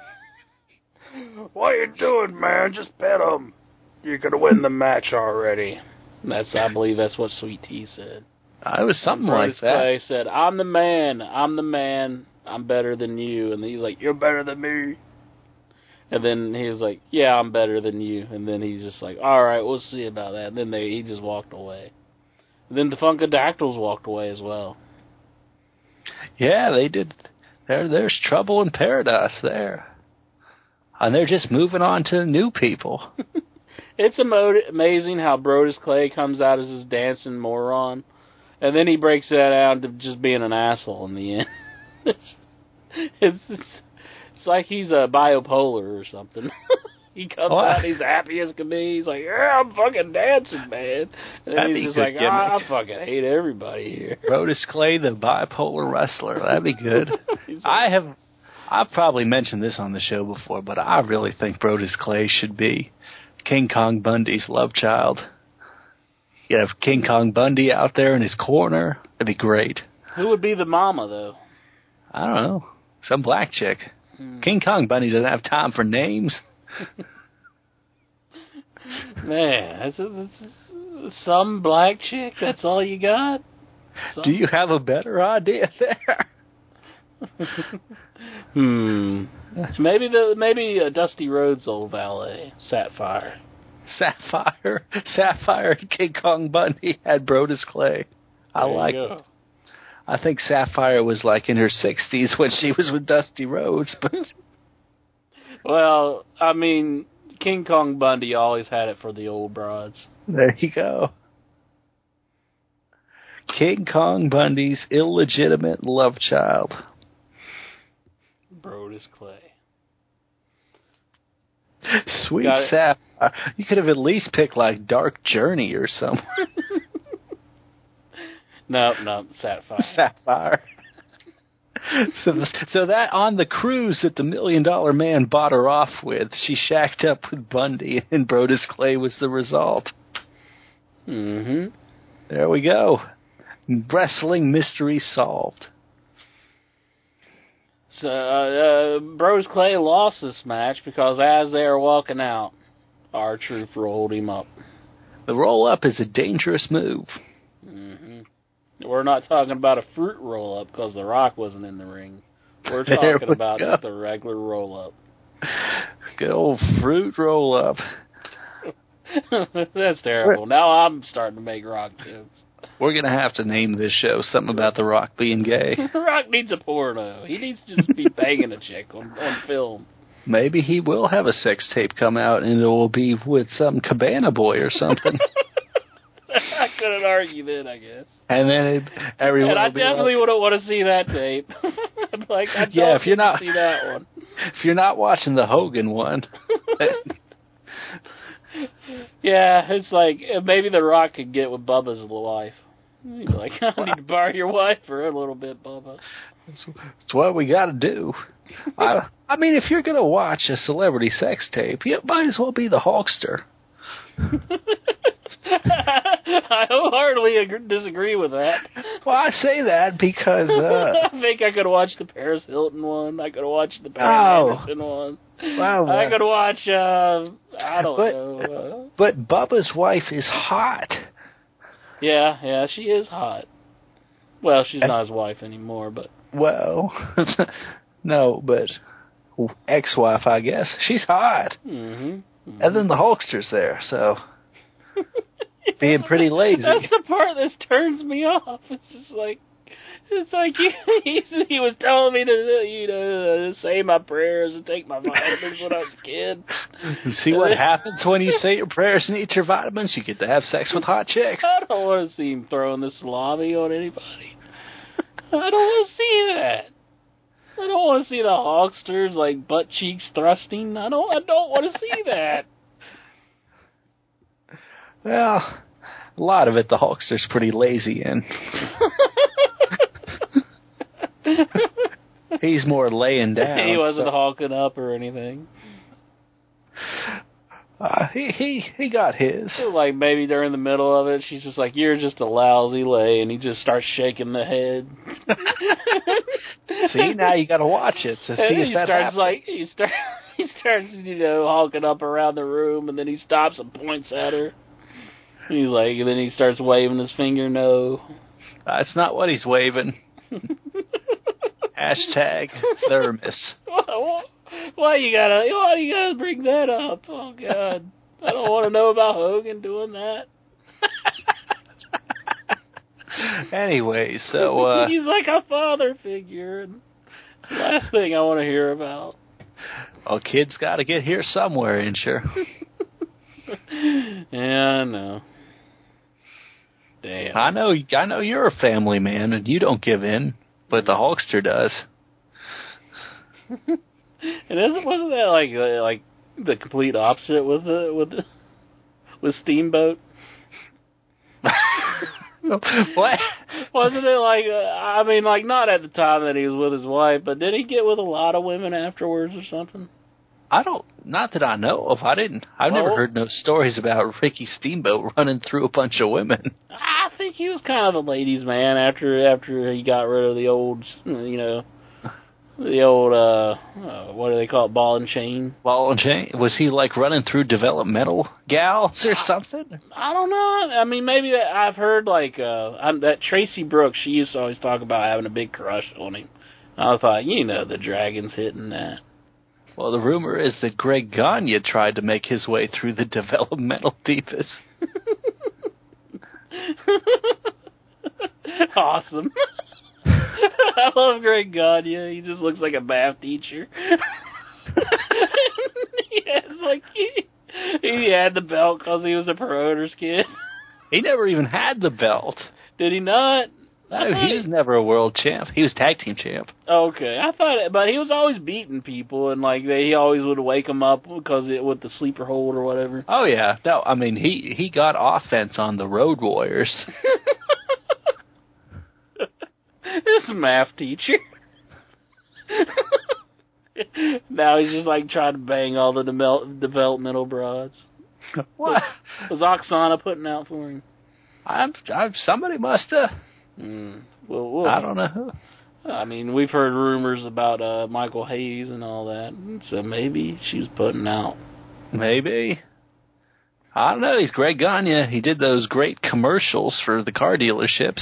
What are you doing, man? Just bet him. You're going to win the match already. I believe that's what Sweet Tea said. It was something like that. Clay said, I'm the man, I'm better than you. And he's like, you're better than me. And then he was like, yeah, I'm better than you. And then he's just like, all right, we'll see about that. And then he just walked away. And then the Funkadactyls walked away as well. Yeah, they did. There's trouble in paradise there. And they're just moving on to new people. It's amazing how Brodus Clay comes out as this dancing moron, and then he breaks that out to just being an asshole in the end. It's like he's a bipolar or something. He comes out, he's happy as can be. He's like, yeah, I'm fucking dancing, man. And then he's just like, I fucking hate everybody here. Brodus Clay, the bipolar wrestler. That'd be good. I've probably mentioned this on the show before, but I really think Brodus Clay should be King Kong Bundy's love child. You have King Kong Bundy out there in his corner. That'd be great. Who would be the mama, though? I don't know. Some black chick. King Kong Bundy doesn't have time for names. Man, some black chick? That's all you got? Do you have a better idea there? Maybe Dusty Rhodes' old valet, Sapphire. Sapphire and King Kong Bundy had Brodus Clay. I like it. I think Sapphire was like in her 60s when she was with Dusty Rhodes, but well, I mean, King Kong Bundy always had it for the old broads. There you go. King Kong Bundy's illegitimate love child. Brodus Clay. Sweet Sapphire. You could have at least picked, like, Dark Journey or something. No, Sapphire. Sapphire. So that on the cruise that the $1 Million Man bought her off with, she shacked up with Bundy, and Brodus Clay was the result. Mm-hmm. There we go. Wrestling mystery solved. So, Brodus Clay lost this match because as they were walking out, R-Truth rolled him up. The roll-up is a dangerous move. Mm-hmm. We're not talking about a fruit roll-up because The Rock wasn't in the ring. We're There talking we about go. just a regular roll-up. Good old fruit roll-up. That's terrible. Now I'm starting to make Rock jokes. We're going to have to name this show something about The Rock being gay. Rock needs a porno. He needs to just be banging a chick on film. Maybe he will have a sex tape come out, and it will be with some Cabana Boy or something. I couldn't argue then, I guess. And then everyone And I will be definitely like, wouldn't want to see that tape. Like, I don't yeah, if you're need to not see that one. If you're not watching the Hogan one. Yeah, it's like maybe The Rock could get with Bubba's wife. He's like, I need to borrow your wife for a little bit, Bubba. It's what we got to do. I mean, if you're going to watch a celebrity sex tape, you might as well be the Hulkster. I wholeheartedly disagree with that. Well, I say that because... I think I could watch the Paris Hilton one. I could watch the Pam Anderson one. Wow, I could watch, I don't know. But Bubba's wife is hot. Yeah, she is hot. Well, she's not his wife anymore, but... Well, no, but ex-wife, I guess. She's hot. Mm-hmm. And then the Hulkster's there, so... Being pretty lazy. That's the part that turns me off. It's like he was telling me to say my prayers and take my vitamins when I was a kid. See what happens when you say your prayers and eat your vitamins? You get to have sex with hot chicks. I don't want to see him throwing the salami on anybody. I don't want to see that. I don't want to see the Hulksters like butt cheeks thrusting. I don't want to see that. Well, a lot of it the Hulkster's pretty lazy in. He's more laying down. He wasn't hulking up or anything. He got his. So, like, maybe during the middle of it, she's just like, "You're just a lousy lay," and he just starts shaking the head. See, now you got to watch it to see if that happens. He starts, hulking up around the room, and then he stops and points at her. He's like, and then he starts waving his finger, no. That's not what he's waving. Hashtag thermos. Why you gotta bring that up? Oh, God. I don't want to know about Hogan doing that. Anyway, so... he's like a father figure, and it's the last thing I want to hear about. Well, kids got to get here somewhere, ain't sure. Yeah, I know. Damn. I know you're a family man, and you don't give in, but the Hulkster does. And wasn't that like the complete opposite with Steamboat? What? Wasn't it like? I mean, like not at the time that he was with his wife, but did he get with a lot of women afterwards or something? Not that I know of. I've never heard no stories about Ricky Steamboat running through a bunch of women. I think he was kind of a ladies' man after he got rid of the old, what do they call it, ball and chain? Ball and chain? Was he like running through developmental gals or something? I don't know. I mean, maybe I've heard like that Tracy Brooks. She used to always talk about having a big crush on him. I thought, the Dragon's hitting that. Well, the rumor is that Greg Gagne tried to make his way through the developmental divas. Awesome. I love Greg Gagne. He just looks like a math teacher. Yeah, it's like He had the belt because he was the promoter's kid. He never even had the belt. Did he not? No, he was never a world champ. He was tag team champ. Okay, I thought, but he was always beating people, and like he always would wake them up because with the sleeper hold or whatever. Oh yeah, no, I mean he got offense on the Road Warriors. This math teacher. Now he's just like trying to bang all the developmental broads. What was Oksana putting out for him? Somebody must have. Well, I don't know who. I mean, we've heard rumors about Michael Hayes and all that, so maybe she was putting out. Maybe. I don't know. He's Greg Gagne. He did those great commercials for the car dealerships.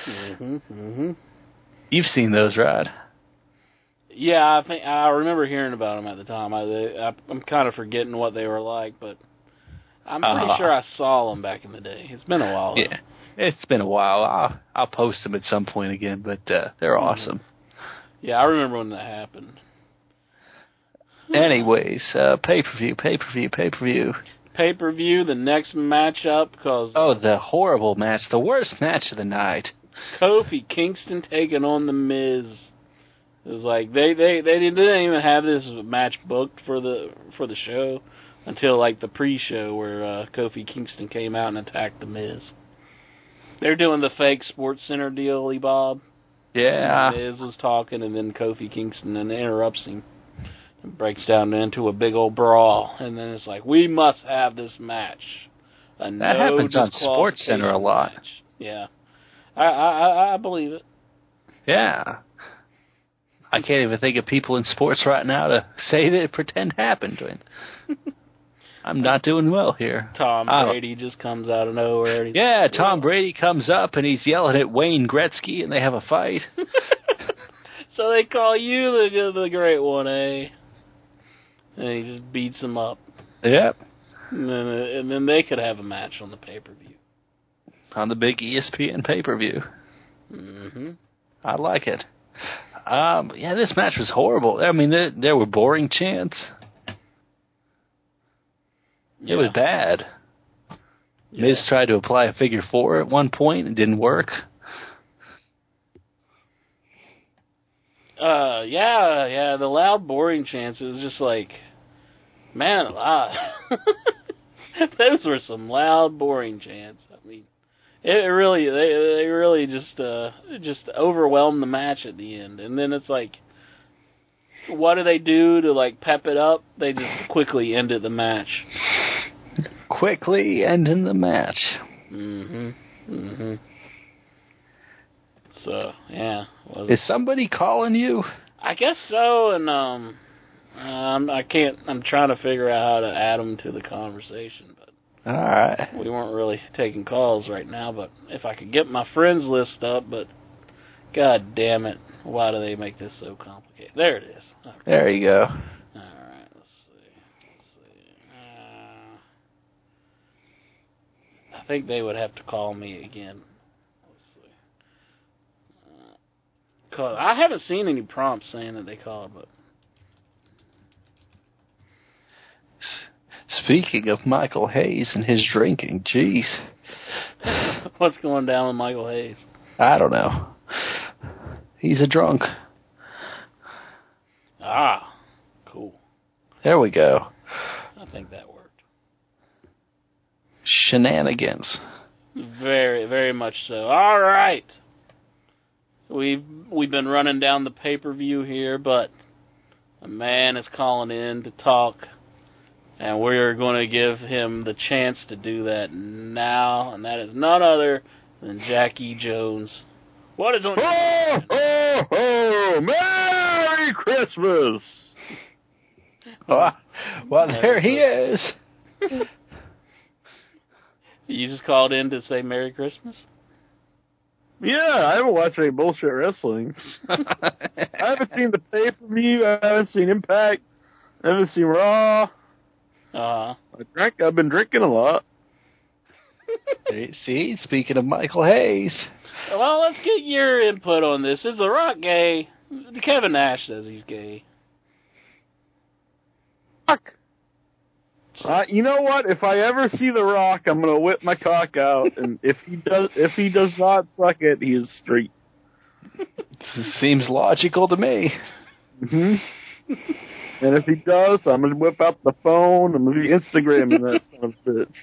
You've seen those, right? Yeah, I think I remember hearing about them at the time. I'm kind of forgetting what they were like, but I'm pretty sure I saw them back in the day. It's been a while. Yeah, it's been a while. I'll post them at some point again, but they're awesome. Yeah, I remember when that happened. Anyways, pay-per-view. Pay-per-view, the next matchup, because... Oh, the horrible match, the worst match of the night. Kofi Kingston taking on The Miz. It was like, they didn't even have this match booked for the show until like the pre-show where Kofi Kingston came out and attacked The Miz. They're doing the fake Sports Center deal, Bob. Yeah. The Miz was talking, and then Kofi Kingston interrupts him. Breaks down into a big old brawl, and then it's like, we must have this match. That happens on Sports Center a lot. Match. Yeah, I believe it. Yeah, I can't even think of people in sports right now to say that pretend happened to him. I'm not doing well here. Tom Brady just comes out of nowhere. Yeah, Tom Brady comes up and he's yelling at Wayne Gretzky, and they have a fight. So they call you the great one, eh? And he just beats him up. Yep. And then they could have a match on the pay-per-view. On the big ESPN pay-per-view. I like it. Yeah, this match was horrible. I mean, there were boring chants. It was bad. Yeah. Miz tried to apply a figure 4 at one point. It didn't work. Yeah, the loud, boring chants, it was just like, man alive. Those were some loud, boring chants. I mean, they really just overwhelmed the match at the end. And then it's like, what do they do to like pep it up? They just quickly ended the match. Quickly ending the match. So, yeah. Is somebody calling you? I guess so, and I'm trying to figure out how to add them to the conversation, but all right. We weren't really taking calls right now, but if I could get my friends list up, but god damn it, why do they make this so complicated? There it is. Okay. There you go. Alright, let's see. I think they would have to call me again. I haven't seen any prompts saying that they called, but... Speaking of Michael Hayes and his drinking, jeez. What's going down with Michael Hayes? I don't know. He's a drunk. Ah, cool. There we go. I think that worked. Shenanigans. Very, very much so. All right. We've been running down the pay-per-view here, but a man is calling in to talk, and we're going to give him the chance to do that now, and that is none other than Jackie Jones. What is on? Oh, Merry Christmas! Well, there he is. You just called in to say Merry Christmas? Yeah, I haven't watched any bullshit wrestling. I haven't seen the pay-per-view. I haven't seen Impact. I haven't seen Raw. I've been drinking a lot. See, speaking of Michael Hayes. Well, let's get your input on this. Is The Rock gay? Kevin Nash says he's gay. Fuck. You know what? If I ever see The Rock, I'm gonna whip my cock out, and if he does not suck it, he is straight. Seems logical to me. Mm-hmm. And if he does, I'm gonna whip out the phone. I'm gonna be Instagramming that son of a bitch.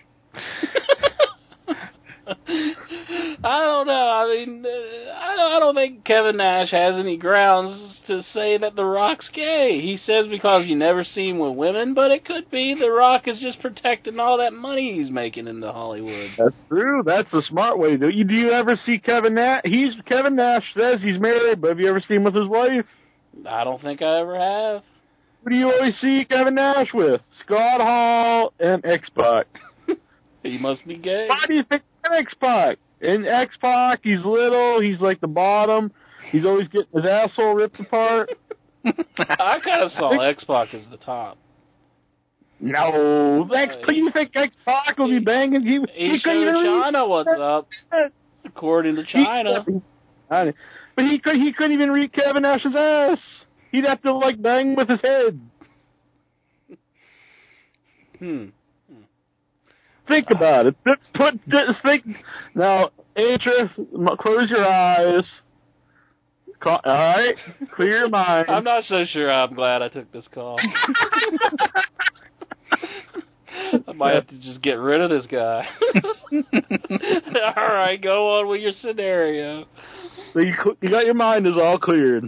I don't know. I mean, I don't think Kevin Nash has any grounds to say that The Rock's gay. He says because you never see him with women, but it could be The Rock is just protecting all that money he's making in the Hollywood. That's true. That's the smart way to do it. Do you ever see Kevin Nash? Kevin Nash says he's married, but have you ever seen him with his wife? I don't think I ever have. Who do you always see Kevin Nash with? Scott Hall and X-Pac. He must be gay. Why do you think X-Pac? In X-Pac, he's little, he's like the bottom, he's always getting his asshole ripped apart. I kind of saw X-Pac as the top. No, you think X-Pac will be banging? He showed China what's up, according to China. But he couldn't even read Kevin Nash's ass. He'd have to like bang with his head. Think about it. Think now, Atrith, close your eyes. All right, clear your mind. I'm not so sure. I'm glad I took this call. I might have to just get rid of this guy. All right, go on with your scenario. So you got your mind is all cleared.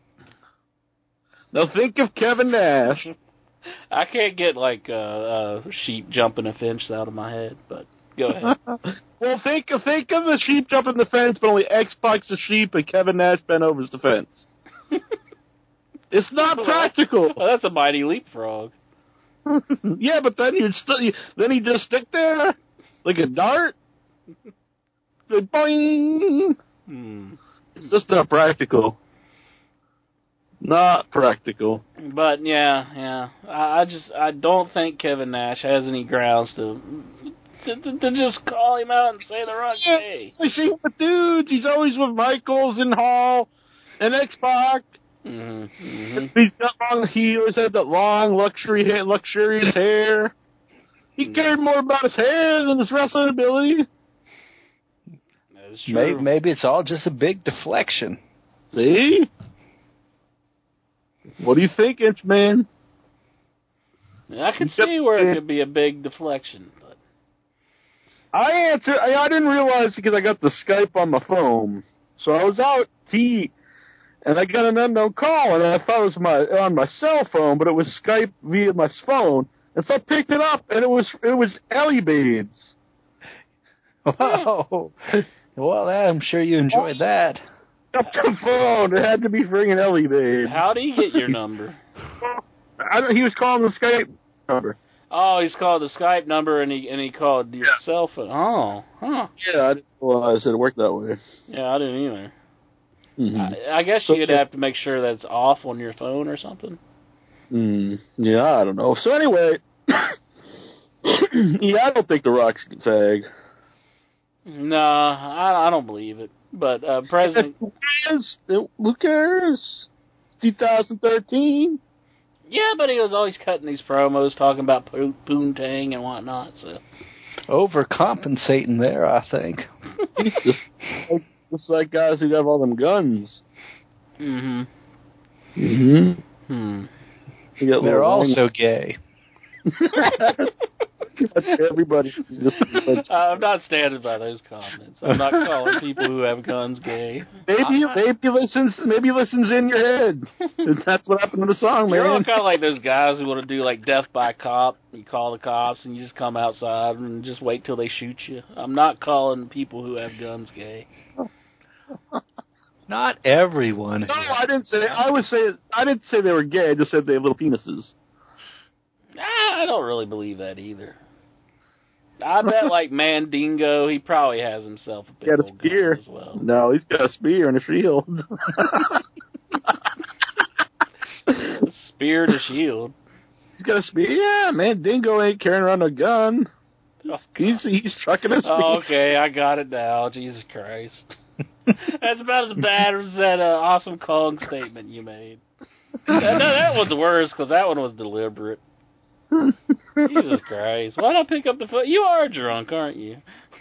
Now think of Kevin Nash. I can't get like sheep jumping a fence out of my head, but go ahead. Well, think of the sheep jumping the fence, but only X-Pac's the sheep and Kevin Nash bent over the fence. It's not practical. Well, that's a mighty leapfrog. Yeah, but then he'd just stick there like a dart. Boing. It's just not practical. Not practical. But yeah. I don't think Kevin Nash has any grounds to just call him out and say The Rock's gay. I see him with dudes. He's always with Michaels and Hall and X-Pac. He's got he always had that long, luxurious hair. He cared more about his hair than his wrestling ability. That is true. Maybe it's all just a big deflection. See? What do you think, Inchman? I can see where it could be a big deflection. But I didn't realize because I got the Skype on my phone. So I was out to eat, and I got an unknown call, and I thought it was on my cell phone, but it was Skype via my phone. And so I picked it up, and it was Ellie Babes. Wow. Well, I'm sure you enjoyed that. Up the phone. It had to be friggin' Ellie Babes. How do you get your number? He was calling the Skype number. Oh, he's called the Skype number, and he called your cell phone. Oh, huh. Yeah, I didn't realize it worked that way. Yeah, I didn't either. Mm-hmm. I guess you'd have to make sure that's off on your phone or something. Yeah, I don't know. So anyway, yeah, I don't think The Rock's a fag. No, I don't believe it. But President... Who cares? 2013. Yeah, but he was always cutting these promos talking about poontang and whatnot. So overcompensating there, I think. just like guys who have all them guns. They're also gay. Everybody. I'm not standing by those comments. I'm not calling people who have guns gay. Maybe listens in your head. That's what happened to the song, man. You're all kind of like those guys who want to do like death by cop. You call the cops and you just come outside and just wait till they shoot you. I'm not calling people who have guns gay. Not everyone. No, I didn't say. I didn't say they were gay. I just said they have little penises. I don't really believe that either. I bet like Mandingo, he probably has himself a big old gun as well. No, he's got a spear and a shield. Spear to shield. He's got a spear. Yeah, Mandingo ain't carrying around a gun. He's trucking a spear. Oh, okay, I got it now. Jesus Christ. That's about as bad as that Awesome Kong statement you made. That one's worse because that one was deliberate. Jesus Christ. Why not pick up the phone? You are drunk, aren't you?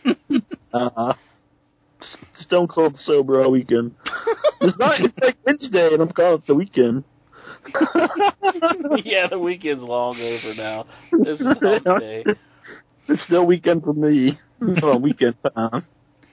Stone Cold sober all weekend. It's like Wednesday, and I'm calling it the weekend. Yeah, the weekend's long over now. This is hump day. It's still weekend for me. It's on weekend time.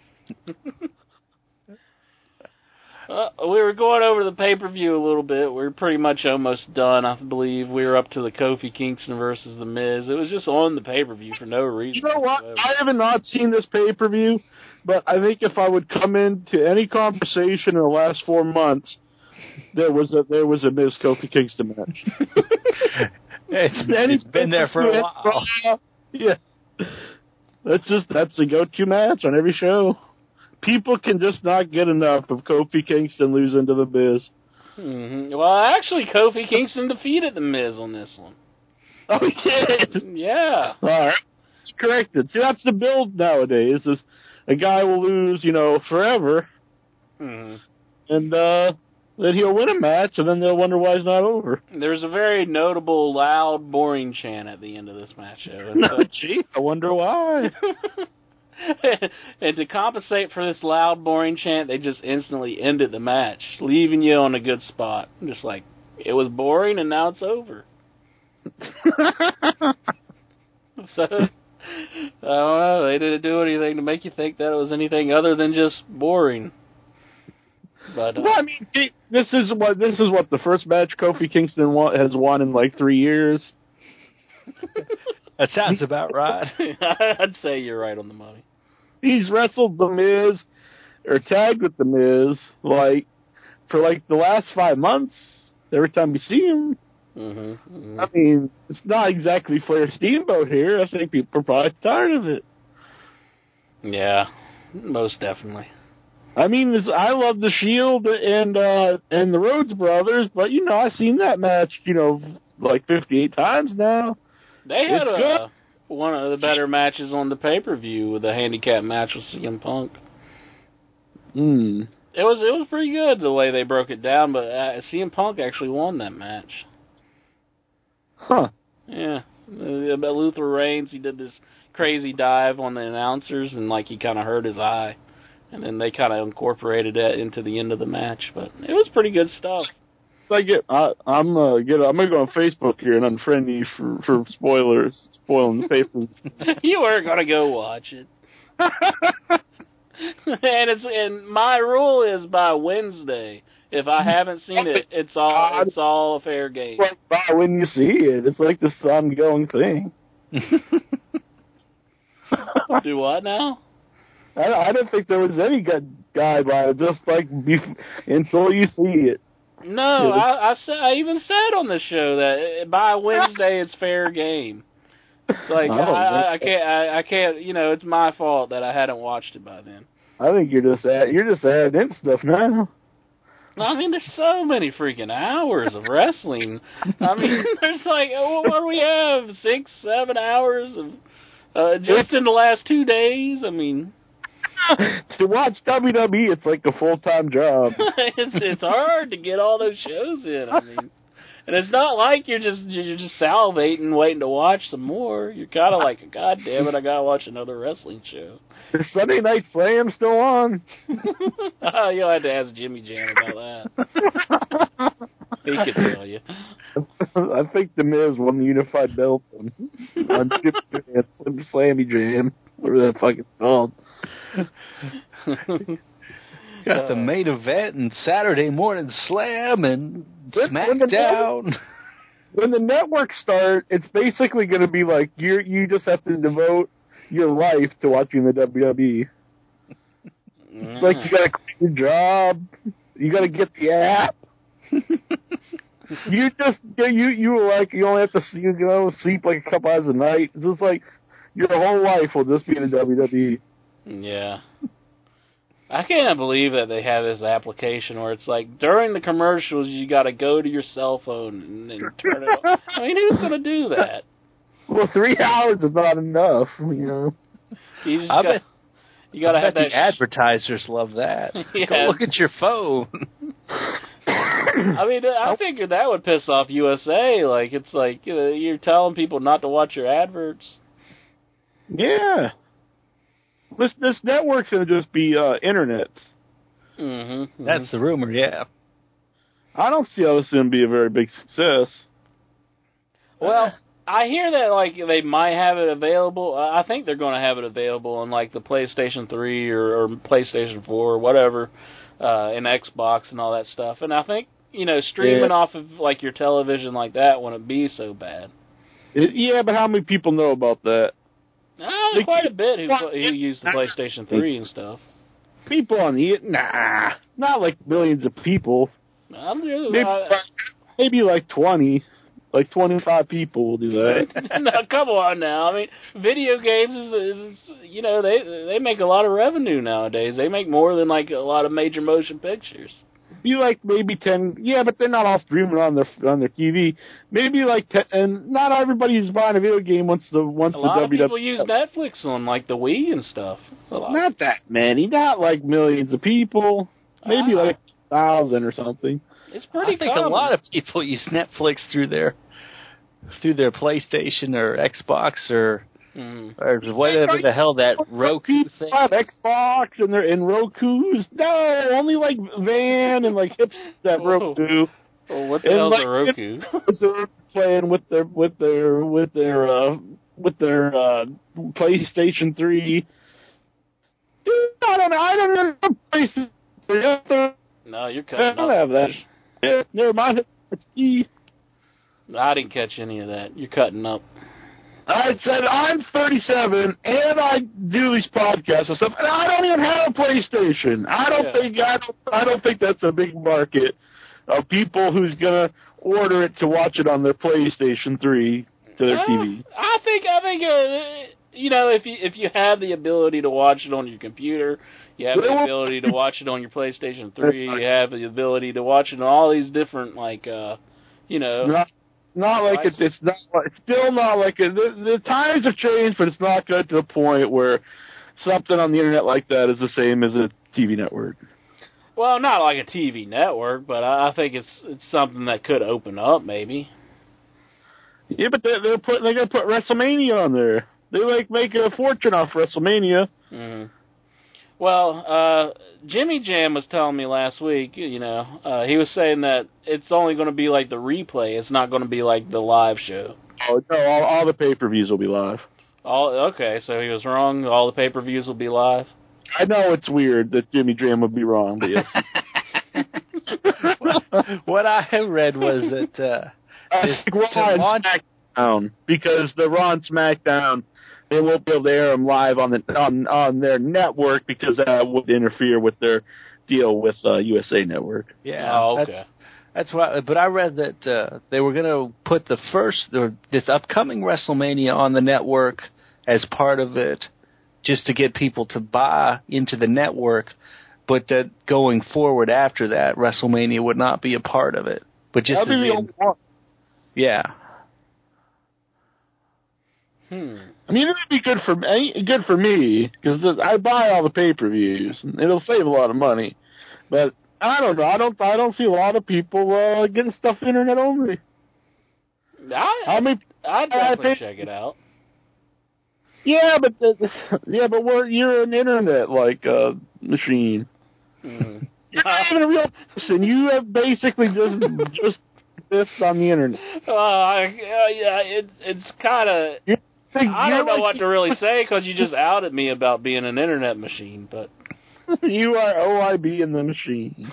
We were going over the pay-per-view a little bit. We're pretty much almost done, I believe. We were up to the Kofi Kingston versus The Miz. It was just on the pay-per-view for no reason. You know what? I have not seen this pay-per-view, but I think if I would come into any conversation in the last 4 months, there was a Miz Kofi Kingston match. It's been there for a while. Yeah. That's a go-to match on every show. People can just not get enough of Kofi Kingston losing to The Miz. Mm-hmm. Well, actually, Kofi Kingston defeated The Miz on this one. Oh, he did? Yeah. All right. It's corrected. See, that's the build nowadays. Is a guy will lose, forever. Mm-hmm. And then he'll win a match, and then they'll wonder why it's not over. There's a very notable, loud, boring chant at the end of this match. Gee, I wonder why. And to compensate for this loud, boring chant, they just instantly ended the match, leaving you on a good spot. Just like, it was boring and now it's over. So, I don't know, they didn't do anything to make you think that it was anything other than just boring. But well, I mean, this is what the first match Kofi Kingston has won in like 3 years. That sounds about right. I'd say you're right on the money. He's wrestled The Miz, or tagged with The Miz, for the last 5 months, every time you see him. Mm-hmm, mm-hmm. I mean, it's not exactly Flair Steamboat here. I think people are probably tired of it. Yeah, most definitely. I mean, I love the Shield and the Rhodes Brothers, but, I've seen that match, 58 times now. They had one of the better matches on the pay-per-view with the handicap match with CM Punk. Mm. It was pretty good the way they broke it down, but CM Punk actually won that match. Huh. Yeah. About Luther Reigns, he did this crazy dive on the announcers, and he kind of hurt his eye. And then they kind of incorporated that into the end of the match, but it was pretty good stuff. I'm gonna go on Facebook here and unfriend you for spoiling the paper. You were gonna go watch it. And my rule is by Wednesday. If I haven't seen it, it's all a fair game. When you see it, it's like this ongoing thing. Do what now? I don't think there was any good guy by it. Just until you see it. No, I even said on the show that by Wednesday it's fair game. It's like I can't. It's my fault that I hadn't watched it by then. I think you're just adding in stuff now. I mean, there's so many freaking hours of wrestling. I mean, there's what do we have? 6-7 hours of just in the last 2 days. I mean. To watch WWE, it's like a full-time job. It's hard to get all those shows in. I mean, and it's not like you're just salivating, waiting to watch some more. You're kind of like, God damn it, I gotta watch another wrestling show. Is Sunday Night Slam still on? Oh, you'll have to ask Jimmy Jam about that. He can tell you. I think The Miz won the Unified Belt on Slammy Jam, whatever that fucking called. Got the main event and Saturday Morning Slam and SmackDown. When the networks start, it's basically going to be like you just have to devote your life to watching the WWE. It's like you got to quit your job, you got to get the app. You only have to sleep like a couple hours a night. It's just like your whole life will just be in the WWE. Yeah. I can't believe that they have this application where it's like during the commercials you got to go to your cell phone and turn it on. I mean, who's going to do that? Well, 3 hours is not enough, You got to have that. The advertisers love that. Yeah. Go look at your phone. I mean, I figured that would piss off USA. Like, it's like, you're telling people not to watch your adverts. Yeah. This network's going to just be internets. Mm-hmm. That's the rumor, yeah. I don't see how this is going to be a very big success. Well, I hear that, like, they might have it available. I think they're going to have it available on, like, the PlayStation 3 or PlayStation 4 or whatever, and Xbox and all that stuff. And I think, streaming off of, like, your television like that wouldn't be so bad. Yeah, but how many people know about that? Quite a bit who use the PlayStation 3 and stuff. People on the... Nah, not like millions of people. Maybe like 20. Like 25 people will do that. No, come on now. I mean, video games is they make a lot of revenue nowadays. They make more than like a lot of major motion pictures. Be like maybe 10. Yeah, but they're not all streaming on their TV. Maybe like 10, and not everybody who's buying a video game wants the A lot of people use Netflix on like the Wii and stuff. Not that many. Not like millions of people. Maybe like 1,000 or something. It's pretty. I think a lot of people use Netflix through their PlayStation or Xbox or whatever the hell that Roku thing. Have Xbox and they're in Roku's. No, only like Van and like hipsters have Roku. Well, what the hell's a Roku? They're playing with their PlayStation 3. Dude, I don't know. PlayStation 3. No, you're cutting up. I don't have that. Yeah, never mind. I didn't catch any of that. You're cutting up. I said I'm 37 and I do these podcasts and stuff, and I don't even have a PlayStation. I don't think that's a big market of people who's gonna order it to watch it on their PlayStation 3 to their TV. I think if you have the ability to watch it on your computer, you have the ability to watch it on your PlayStation 3, you have the ability to watch it on all these different Not like it's still not like it. The times have changed, but it's not good to the point where something on the internet like that is the same as a TV network. Well, not like a TV network, but I think it's something that could open up, maybe. Yeah, but they're gonna put WrestleMania on there. They make a fortune off WrestleMania. Mm-hmm. Well, Jimmy Jam was telling me last week, he was saying that it's only going to be like the replay. It's not going to be like the live show. Oh, no, all the pay-per-views will be live. Okay, so he was wrong. All the pay-per-views will be live? I know it's weird that Jimmy Jam would be wrong, but yes. What I read was that SmackDown, because the Raw and SmackDown, they won't be able to air them live on their network because that would interfere with their deal with USA Network. Yeah. Oh, okay. That's why. But I read that they were going to put this upcoming WrestleMania on the network as part of it, just to get people to buy into the network. But that going forward after that, WrestleMania would not be a part of it. But just that'd be the only one. Yeah. I mean, it would be good for me because I buy all the pay-per-views and it'll save a lot of money. But I don't know. I don't see a lot of people getting stuff internet only. I'd definitely check it out. Yeah, but you're an internet machine. Mm. You're not even a real person. You have basically just exist on the internet. It's kind of. I don't know what to really say because you just outed me about being an internet machine, but you are OIB in the machine.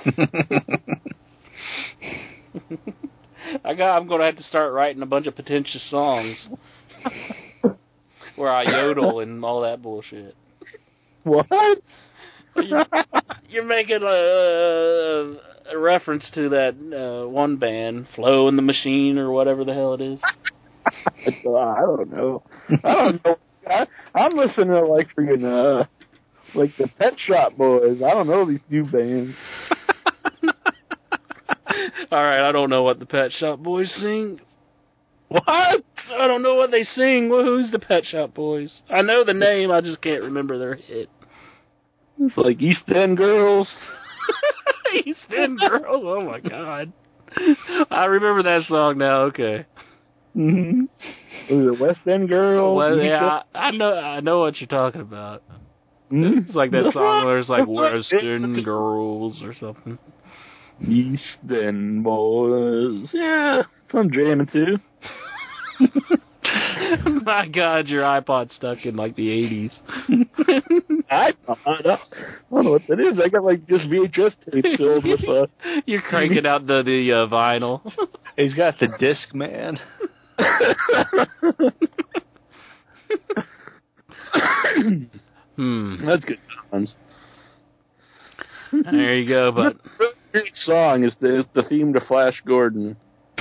I'm going to have to start writing a bunch of pretentious songs where I yodel and all that bullshit. What? You're making a reference to that one band, Flo and the Machine, or whatever the hell it is. I don't know. I'm listening to like the Pet Shop Boys. I don't know these new bands. All right, I don't know what the Pet Shop Boys sing. What? I don't know what they sing. Well, who's the Pet Shop Boys? I know the name, I just can't remember their hit. It's like East End Girls. East End Girls. Oh my God. I remember that song now. Okay. Mm-hmm. Was it West End Girls? Well, yeah, I know what you're talking about. Mm-hmm. It's like that song where it's like Western Girls or something. East End Boys. Yeah, I'm jamming too. My God, your iPod stuck in like the 80s. I don't know what that is. I got like just VHS tapes filled with. You're cranking out the vinyl. He's got the disc man. That's good times. There you go, but great song is the theme to Flash Gordon.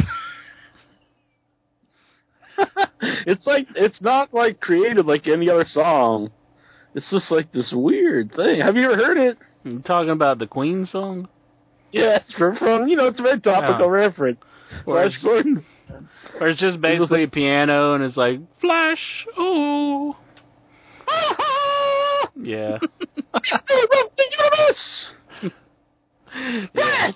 It's not like created like any other song. It's just like this weird thing. Have you ever heard it? You talking about the Queen song? Yes, from it's a very topical reference. Flash Gordon. Or it's just basically a piano and it's like Flash, oh. Yeah. Yes.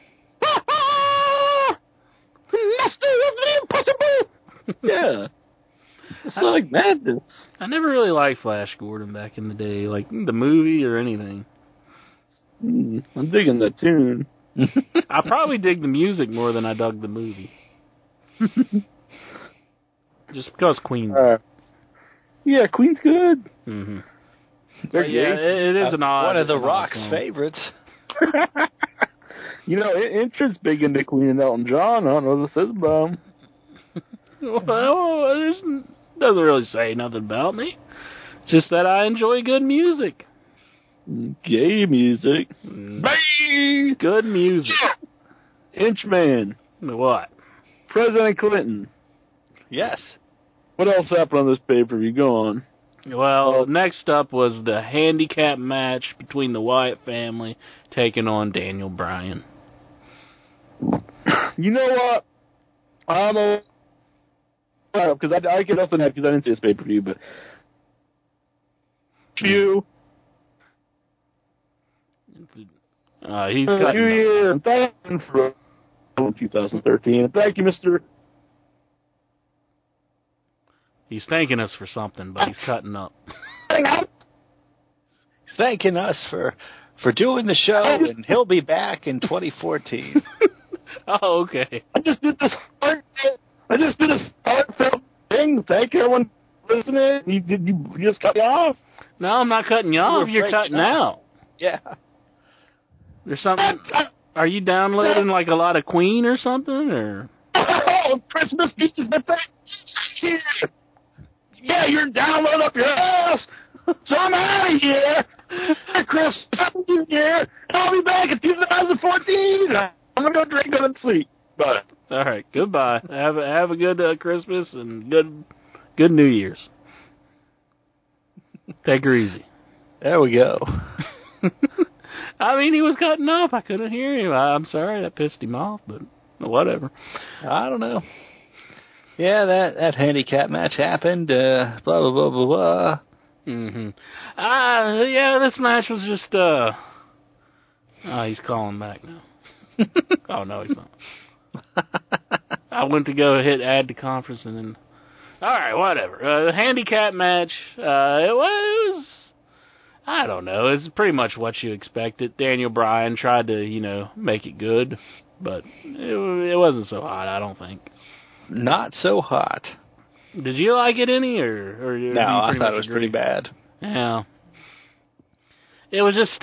Master of the impossible. Yeah. It's like madness. I never really liked Flash Gordon back in the day, like the movie or anything. I'm digging that tune. I probably dig the music more than I dug the movie. Just because Queen. Yeah, Queen's good. Mm-hmm. It is an odd one of the odd Rock's song. favorites. Intra's big into Queen and Elton John. I don't know what this is about him. Well, it doesn't really say nothing about me. Just that I enjoy good music. Gay music. Good music. Inchman. What? President Clinton. Yes. What else happened on this pay-per-view? Go on. Well, next up was the handicap match between the Wyatt family taking on Daniel Bryan. You know what? Because I get nothing that because I didn't see this pay-per-view, but you. He's cutting New Year, and thank you for 2013. And thank you, Mr. He's thanking us for something, but he's cutting up. He's thanking us for doing the show, and he'll be back in 2014. Oh, okay. I just did a heartfelt thing. Thank everyone for listening. You just cut me off. No, I'm not cutting you off. You're cutting out. Yeah. There's something. Are you downloading like a lot of Queen or something, or? Oh, Christmas pieces of here. Yeah, you're downloading up your ass. So I'm out of here. Christmas, New Year, and I'll be back in 2014. I'm gonna go drink and sleep. Bye. All right, goodbye. Have a good Christmas and good New Year's. Take her easy. There we go. I mean, he was cutting off. I couldn't hear him. I'm sorry that pissed him off, but whatever. I don't know. Yeah, that handicap match happened. Blah blah blah blah blah. Mm-hmm. Yeah, this match was just. Oh, he's calling back now. Oh no, he's not. I went to go add to conference and then. All right, whatever. The handicap match. It was. I don't know. It's pretty much what you expected. Daniel Bryan tried to, make it good, but it wasn't so hot, I don't think. Not so hot. Did you like it any, or no? I thought it was pretty bad. Yeah. It was just,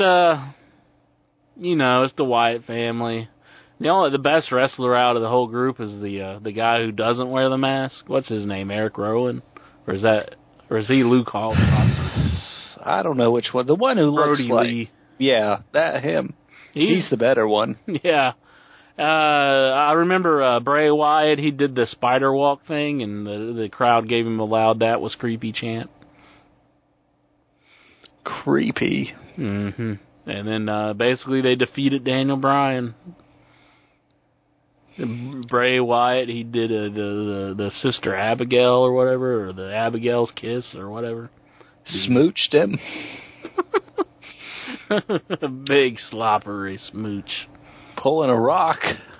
it's the Wyatt family. The best wrestler out of the whole group is the guy who doesn't wear the mask. What's his name? Eric Rowan, or is he Luke Hall? I don't know which one. The one who looks Brody like Lee. Yeah, him. He's the better one. Yeah. I remember Bray Wyatt, he did the spider walk thing, and the crowd gave him a loud "that was creepy" chant. Creepy. Mm-hmm. And then basically they defeated Daniel Bryan. Bray Wyatt, he did the Sister Abigail or whatever, or the Abigail's kiss or whatever. Smooched him. A big sloppery smooch. pulling a rock.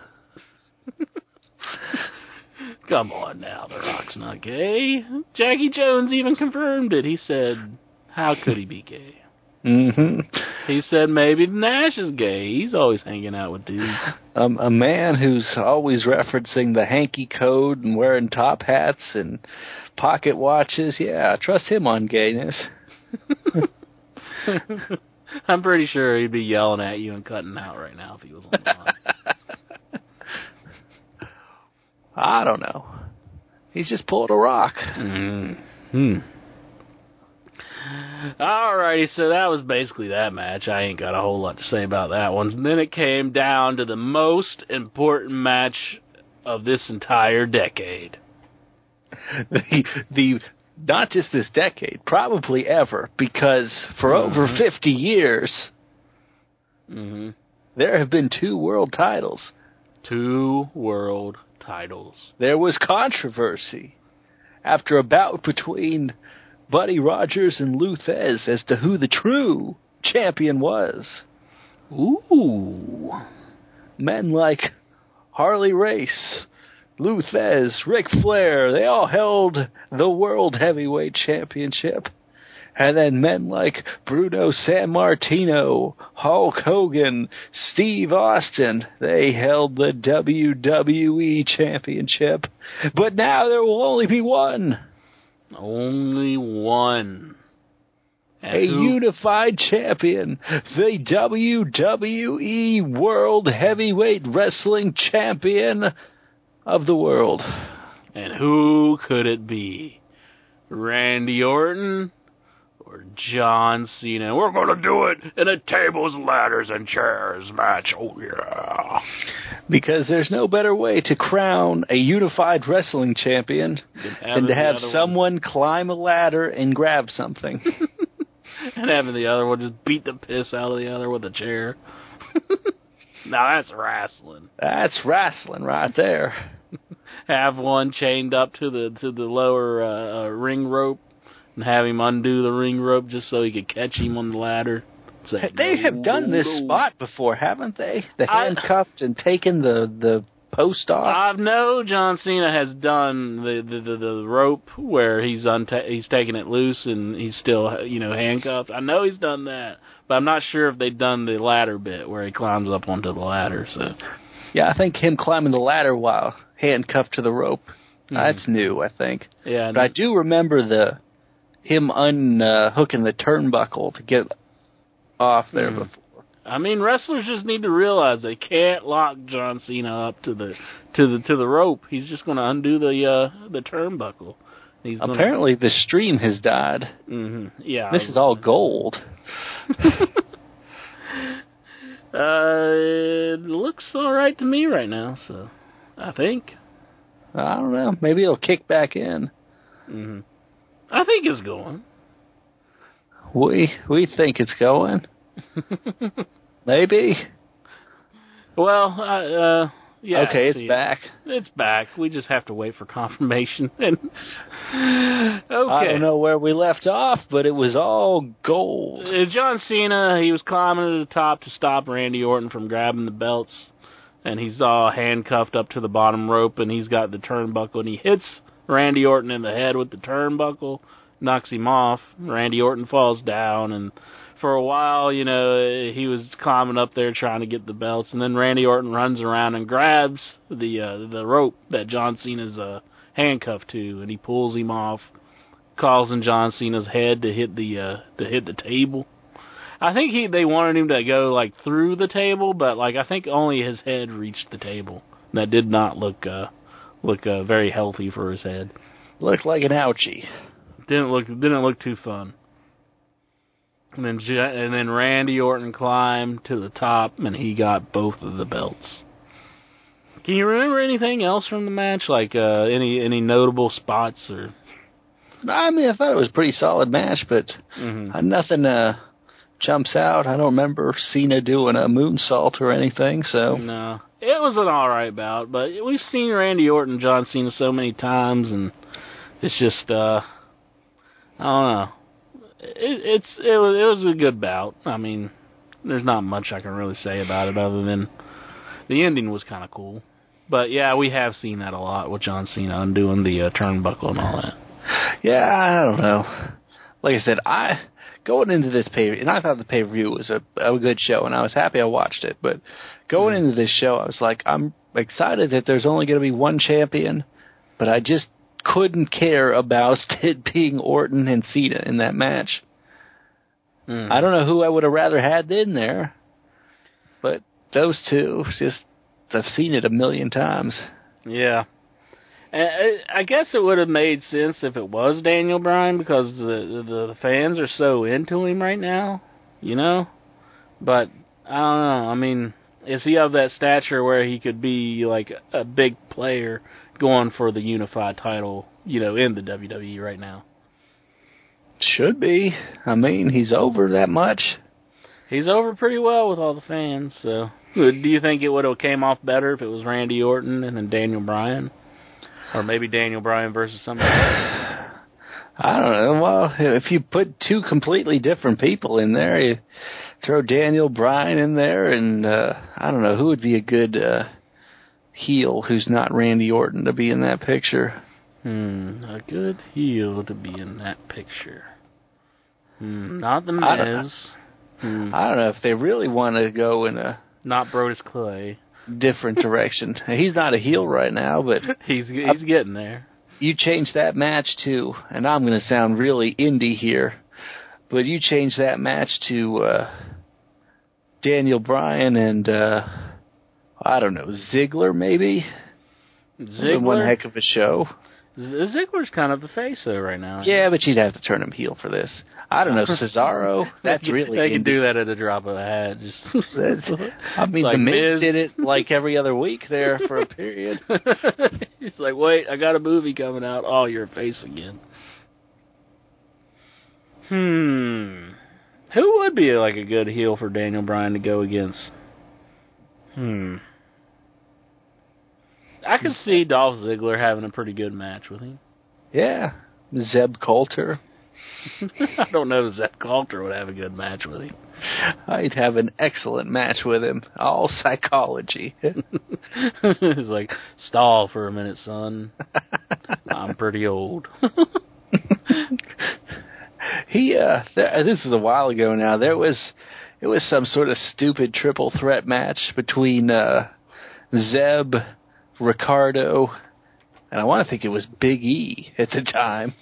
Come on now, The Rock's not gay. Jackie Jones even confirmed it. He said, how could he be gay? Mm-hmm. He said maybe Nash is gay. He's always hanging out with dudes. A man who's always referencing the hanky code and wearing top hats and pocket watches. Yeah, trust him on gayness. I'm pretty sure he'd be yelling at you and cutting out right now if he was on the line. I don't know. He's just pulled a rock. Mm-hmm. Alrighty, so that was basically that match. I ain't got a whole lot to say about that one. And then it came down to the most important match of this entire decade. The not just this decade, probably ever, because for over 50 years, there have been 2 world titles. 2 world titles. There was controversy after a bout between Buddy Rogers and Lou Thesz as to who the true champion was. Ooh. Men like Harley Race, Lou Thesz, Ric Flair, they all held the World Heavyweight Championship. And then men like Bruno Sammartino, Hulk Hogan, Steve Austin, they held the WWE Championship. But now there will only be one. Only one. And a unified champion, the WWE World Heavyweight Wrestling Champion of the world. And who could it be? Randy Orton or John Cena? We're going to do it in a tables, ladders, and chairs match. Oh, yeah. Because there's no better way to crown a unified wrestling champion than to have someone climb a ladder and grab something. And having the other one just beat the piss out of the other with a chair. Now that's wrestling. That's wrestling right there. Have one chained up to the lower ring rope and have him undo the ring rope just so he could catch him on the ladder. They have done this spot before, haven't they? The handcuffed and taken the post off. I know John Cena has done the rope where he's taking it loose and he's still handcuffed. I know he's done that, but I'm not sure if they've done the ladder bit where he climbs up onto the ladder. So yeah, I think him climbing the ladder while handcuffed to the rope. That's new, I think. Yeah, but I do remember him unhooking the turnbuckle to get off there before. I mean, wrestlers just need to realize they can't lock John Cena up to the rope. He's just going to undo the turnbuckle. Apparently, the stream has died. Yeah, this is all gold. It looks all right to me right now. So, I think. I don't know. Maybe it'll kick back in. I think it's going. We think it's going. Maybe. Well, yeah. Okay, it's back. It's back. We just have to wait for confirmation. Okay. I don't know where we left off, but it was all gold. John Cena, he was climbing to the top to stop Randy Orton from grabbing the belts, and he's all handcuffed up to the bottom rope, and he's got the turnbuckle, and he hits Randy Orton in the head with the turnbuckle, knocks him off. Randy Orton falls down, and for a while, he was climbing up there trying to get the belts, and then Randy Orton runs around and grabs the rope that John Cena's handcuffed to, and he pulls him off, causing John Cena's head to hit the table. I think they wanted him to go through the table, but I think only his head reached the table. That did not look very healthy for his head. Looked like an ouchie. Didn't look too fun. And then Randy Orton climbed to the top, and he got both of the belts. Can you remember anything else from the match, any notable spots or? I mean, I thought it was a pretty solid match, but nothing jumps out. I don't remember Cena doing a moonsault or anything. So no, it was an all right bout, but we've seen Randy Orton and John Cena so many times, and it's just I don't know. It was a good bout. I mean, there's not much I can really say about it other than The ending was kind of cool. But, yeah, we have seen that a lot with John Cena undoing the turnbuckle and all that. Yeah, I don't know. Like I said, going into this and I thought the pay-per-view was a good show, and I was happy I watched it. But going into this show, I was like, I'm excited that there's only going to be one champion, but I just couldn't care about it being Orton and Cena in that match. I don't know who I would have rather had in there, but those two, I've seen it a million times. Yeah. I guess it would have made sense if it was Daniel Bryan, because the fans are so into him right now, you know? But, I don't know. I mean, is he of that stature where he could be, like, a big player going for the unified title, you know, in the WWE right now? Should be. I mean, he's over that much. He's over pretty well with all the fans, so... Do you think it would have came off better if it was Randy Orton and then Daniel Bryan? Or maybe Daniel Bryan versus somebody else? I don't know. Well, if you put two completely different people in there, you throw Daniel Bryan in there, and I don't know, who would be a good heel who's not Randy Orton to be in that picture? A good heel to be in that picture. Not The Miz. I don't know if they really want to go in a... Not Brodus Clay. Different direction. He's not a heel right now, but... he's getting there. You change that match to, and I'm going to sound really indie here, but you change that match to Daniel Bryan and, I don't know, Ziggler maybe? Ziggler? One heck of a show. Ziggler's kind of the face, though, right now. Yeah, but you'd have to turn him heel for this. I don't know, Cesaro? That's really They can do that at a drop of a hat. I mean, like The Miz did it like every other week there for a period. He's like, wait, I got a movie coming out. Oh, you're a face again. Who would be like a good heel for Daniel Bryan to go against? I could see Dolph Ziggler having a pretty good match with him. Yeah. Zeb Coulter. I don't know if Zeb Coulter would have a good match with him. I'd have an excellent match with him. All psychology. It's like, stall for a minute, son. I'm pretty old. This is a while ago now. It was some sort of stupid triple threat match between Zeb, Ricardo, and I want to think it was Big E at the time.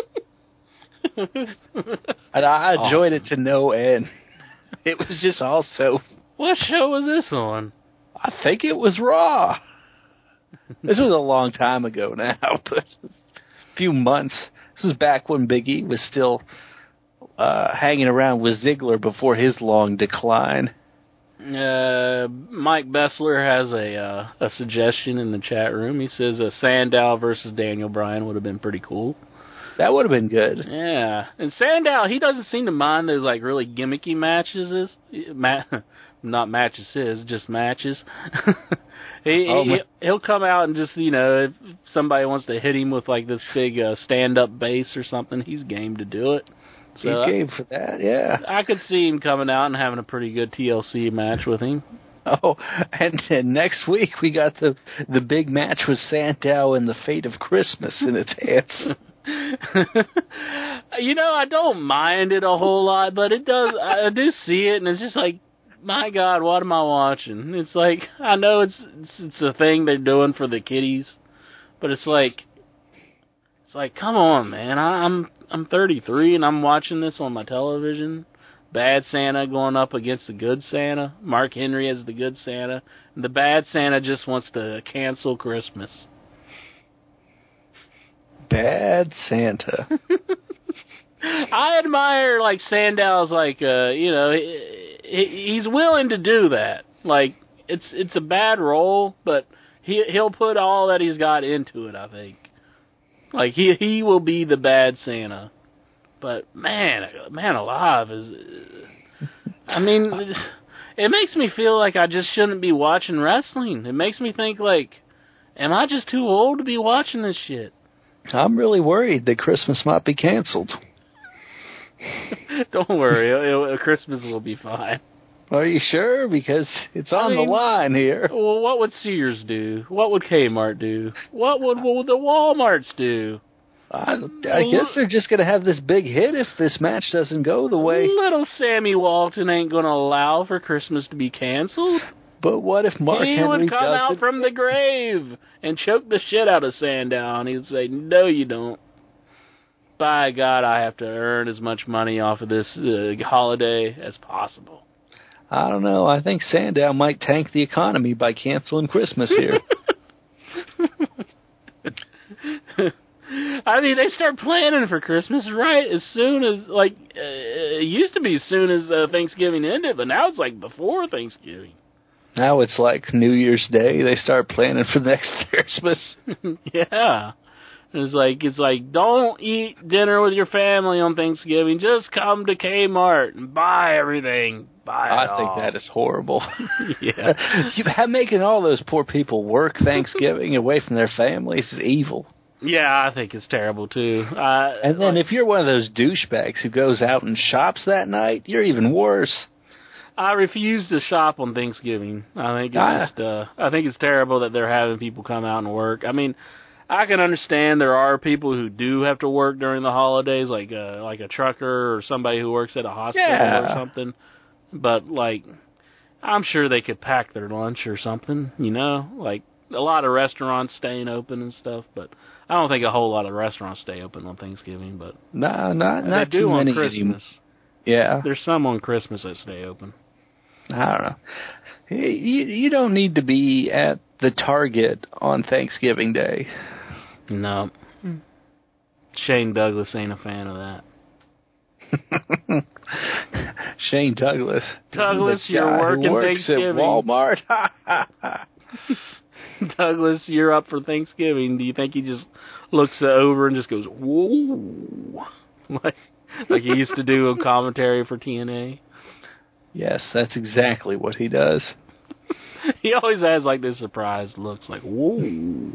And I enjoyed it to no end. It was just also... What show was this on? I think it was Raw. This was a long time ago now, but a few months. This was back when Big E was still hanging around with Ziggler before his long decline. Mike Bessler has a suggestion in the chat room. He says Sandow versus Daniel Bryan would have been pretty cool. That would have been good. Yeah. And Sandow, he doesn't seem to mind those like really gimmicky matches. Not matches, just matches. He'll come out and just, you know, if somebody wants to hit him with like this big stand-up bass or something, he's game to do it. So he's game for that, yeah. I could see him coming out and having a pretty good TLC match with him. Oh, and next week we got the big match with Sandow and the Fate of Christmas in its hands. You know, I don't mind it a whole lot, but it does. I do see it, and it's just like, my God, what am I watching? It's like, I know it's a thing they're doing for the kiddies, but it's like, come on, man. I'm 33 and I'm watching this on my television. Bad Santa going up against the good Santa. Mark Henry as the good Santa. And the bad Santa just wants to cancel Christmas. Bad Santa. I admire, like, Sandow's, like, you know, he's willing to do that. Like, it's a bad role, but he'll put all that he's got into it, I think. Like, he will be the bad Santa. But, man alive is... I mean, it makes me feel like I just shouldn't be watching wrestling. It makes me think, like, am I just too old to be watching this shit? I'm really worried that Christmas might be canceled. Don't worry, Christmas will be fine. Are you sure? Because it's on the line here. Well, what would Sears do? What would Kmart do? What would the Walmarts do? I guess they're just going to have this big hit if this match doesn't go the way... Little Sammy Walton ain't going to allow for Christmas to be canceled. But what if Mark Henry would come out from the grave and choke the shit out of Sandown. He'd say, no, you don't. By God, I have to earn as much money off of this holiday as possible. I don't know. I think Sandown might tank the economy by canceling Christmas here. I mean, they start planning for Christmas right as soon as, like, it used to be as soon as Thanksgiving ended, but now it's like before Thanksgiving. Now it's like New Year's Day. They start planning for next Christmas. Yeah. It's like, don't eat dinner with your family on Thanksgiving. Just come to Kmart and buy everything. I think that is horrible. Yeah. Making all those poor people work Thanksgiving away from their families is evil. Yeah, I think it's terrible, too. And then if you're one of those douchebags who goes out and shops that night, you're even worse. I refuse to shop on Thanksgiving. I think it's terrible that they're having people come out and work. I mean, I can understand there are people who do have to work during the holidays, like a trucker or somebody who works at a hospital or something. But, like, I'm sure they could pack their lunch or something, you know? Like, a lot of restaurants staying open and stuff, but I don't think a whole lot of restaurants stay open on Thanksgiving. But no, not too too many on Christmas. Yeah. There's some on Christmas that stay open. I don't know. You don't need to be at the Target on Thanksgiving Day. No. Shane Douglas ain't a fan of that. Shane Douglas. Douglas, you're working who works Thanksgiving. At Walmart. Douglas, you're up for Thanksgiving. Do you think he just looks over and just goes, whoa? Like he used to do a commentary for TNA? Yes, that's exactly what he does. He always has like this surprised looks like, whoa.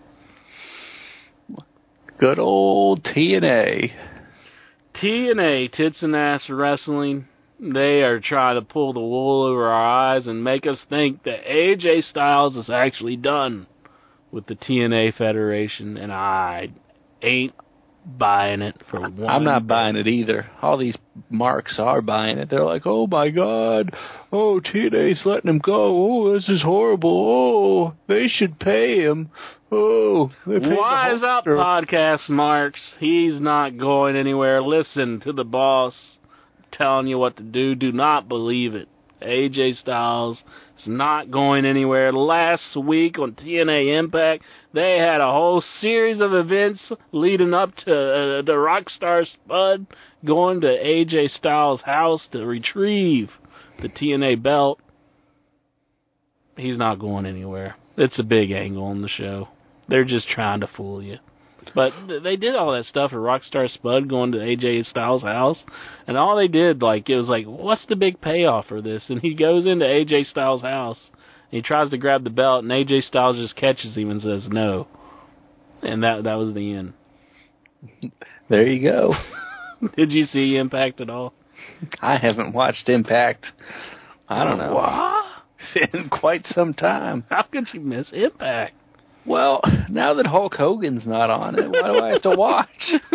Good old TNA. TNA, Tits and Ass Wrestling. They are trying to pull the wool over our eyes and make us think that AJ Styles is actually done with the TNA Federation, and I ain't buying it for one. I'm not buying it either. All these marks are buying it. They're like, oh my God, oh, TNA's letting him go. Oh, this is horrible. Oh, they should pay him. Oh, Wise up, podcast marks. He's not going anywhere. Listen to the boss telling you what to do. Do not believe it. AJ Styles is not going anywhere. Last week on TNA Impact, they had a whole series of events leading up to the Rockstar Spud going to AJ Styles' house to retrieve the TNA belt. He's not going anywhere. It's a big angle on the show. They're just trying to fool you. But they did all that stuff at Rockstar Spud going to AJ Styles' house, and all they did, like, it was like, what's the big payoff for this? And he goes into AJ Styles' house, and he tries to grab the belt, and AJ Styles just catches him and says no. And that was the end. There you go. Did you see Impact at all? I haven't watched Impact. I don't know. What? In quite some time. How could you miss Impact? Well, now that Hulk Hogan's not on it, why do I have to watch?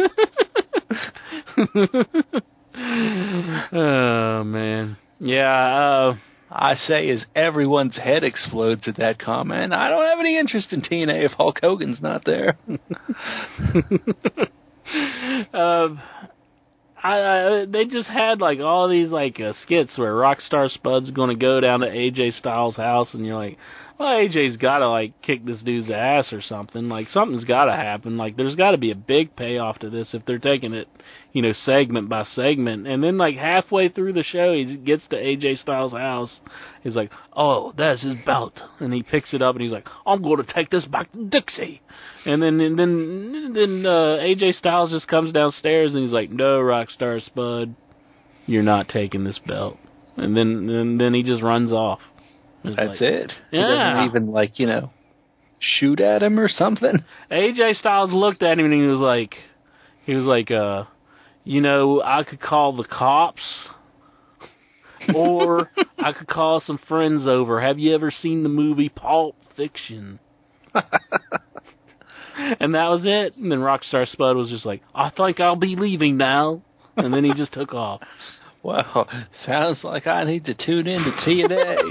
Oh, man. Yeah, I say as everyone's head explodes at that comment, I don't have any interest in TNA if Hulk Hogan's not there. They just had like all these like skits where Rockstar Spud's going to go down to AJ Styles' house, and you're like, well, AJ's got to like kick this dude's ass or something. Like something's got to happen. Like there's got to be a big payoff to this if they're taking it, you know, segment by segment. And then like halfway through the show, he gets to AJ Styles' house. He's like, oh, that's his belt, and he picks it up and he's like, I'm going to take this back to Dixie. And then AJ Styles just comes downstairs and he's like, no, Rockstar Spud, you're not taking this belt. And then he just runs off. That's it. Yeah. He doesn't even, like, you know, shoot at him or something. AJ Styles looked at him and he was like, you know, I could call the cops, Or I could call some friends over. Have you ever seen the movie Pulp Fiction? And that was it. And then Rockstar Spud was just like, I think I'll be leaving now. And then he just took off. Well, sounds like I need to tune in to TNA.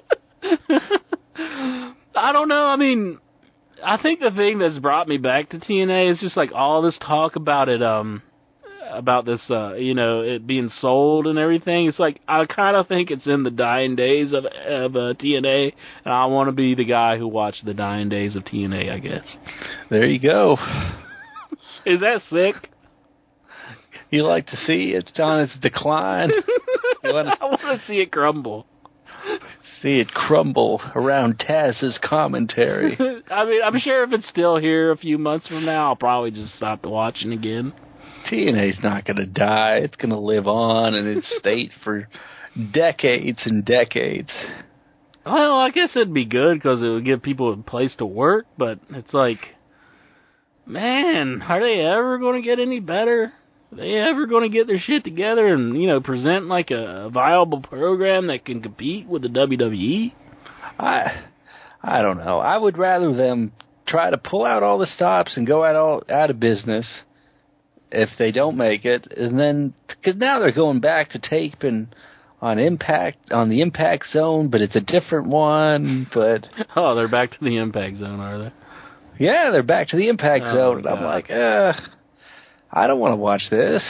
I don't know. I mean, I think the thing that's brought me back to TNA is just like all this talk about it, about this, it being sold and everything. It's like, I kind of think it's in the dying days of TNA, and I want to be the guy who watched the dying days of TNA, I guess. There you go. Is that sick? You like to see it on its decline? I want to see it crumble. See it crumble around Taz's commentary. I mean, I'm sure if it's still here a few months from now, I'll probably just stop watching again. TNA's not going to die. It's going to live on in its state for decades and decades. Well, I guess it'd be good because it would give people a place to work, but it's like, man, are they ever going to get any better? Are they ever going to get their shit together and, present like a viable program that can compete with the WWE? I don't know. I would rather them try to pull out all the stops and go out of business if they don't make it, and then because now they're going back to taping on the Impact Zone, but it's a different one. But they're back to the Impact Zone, are they? Yeah, they're back to the Impact Zone. And I'm like, I don't want to watch this.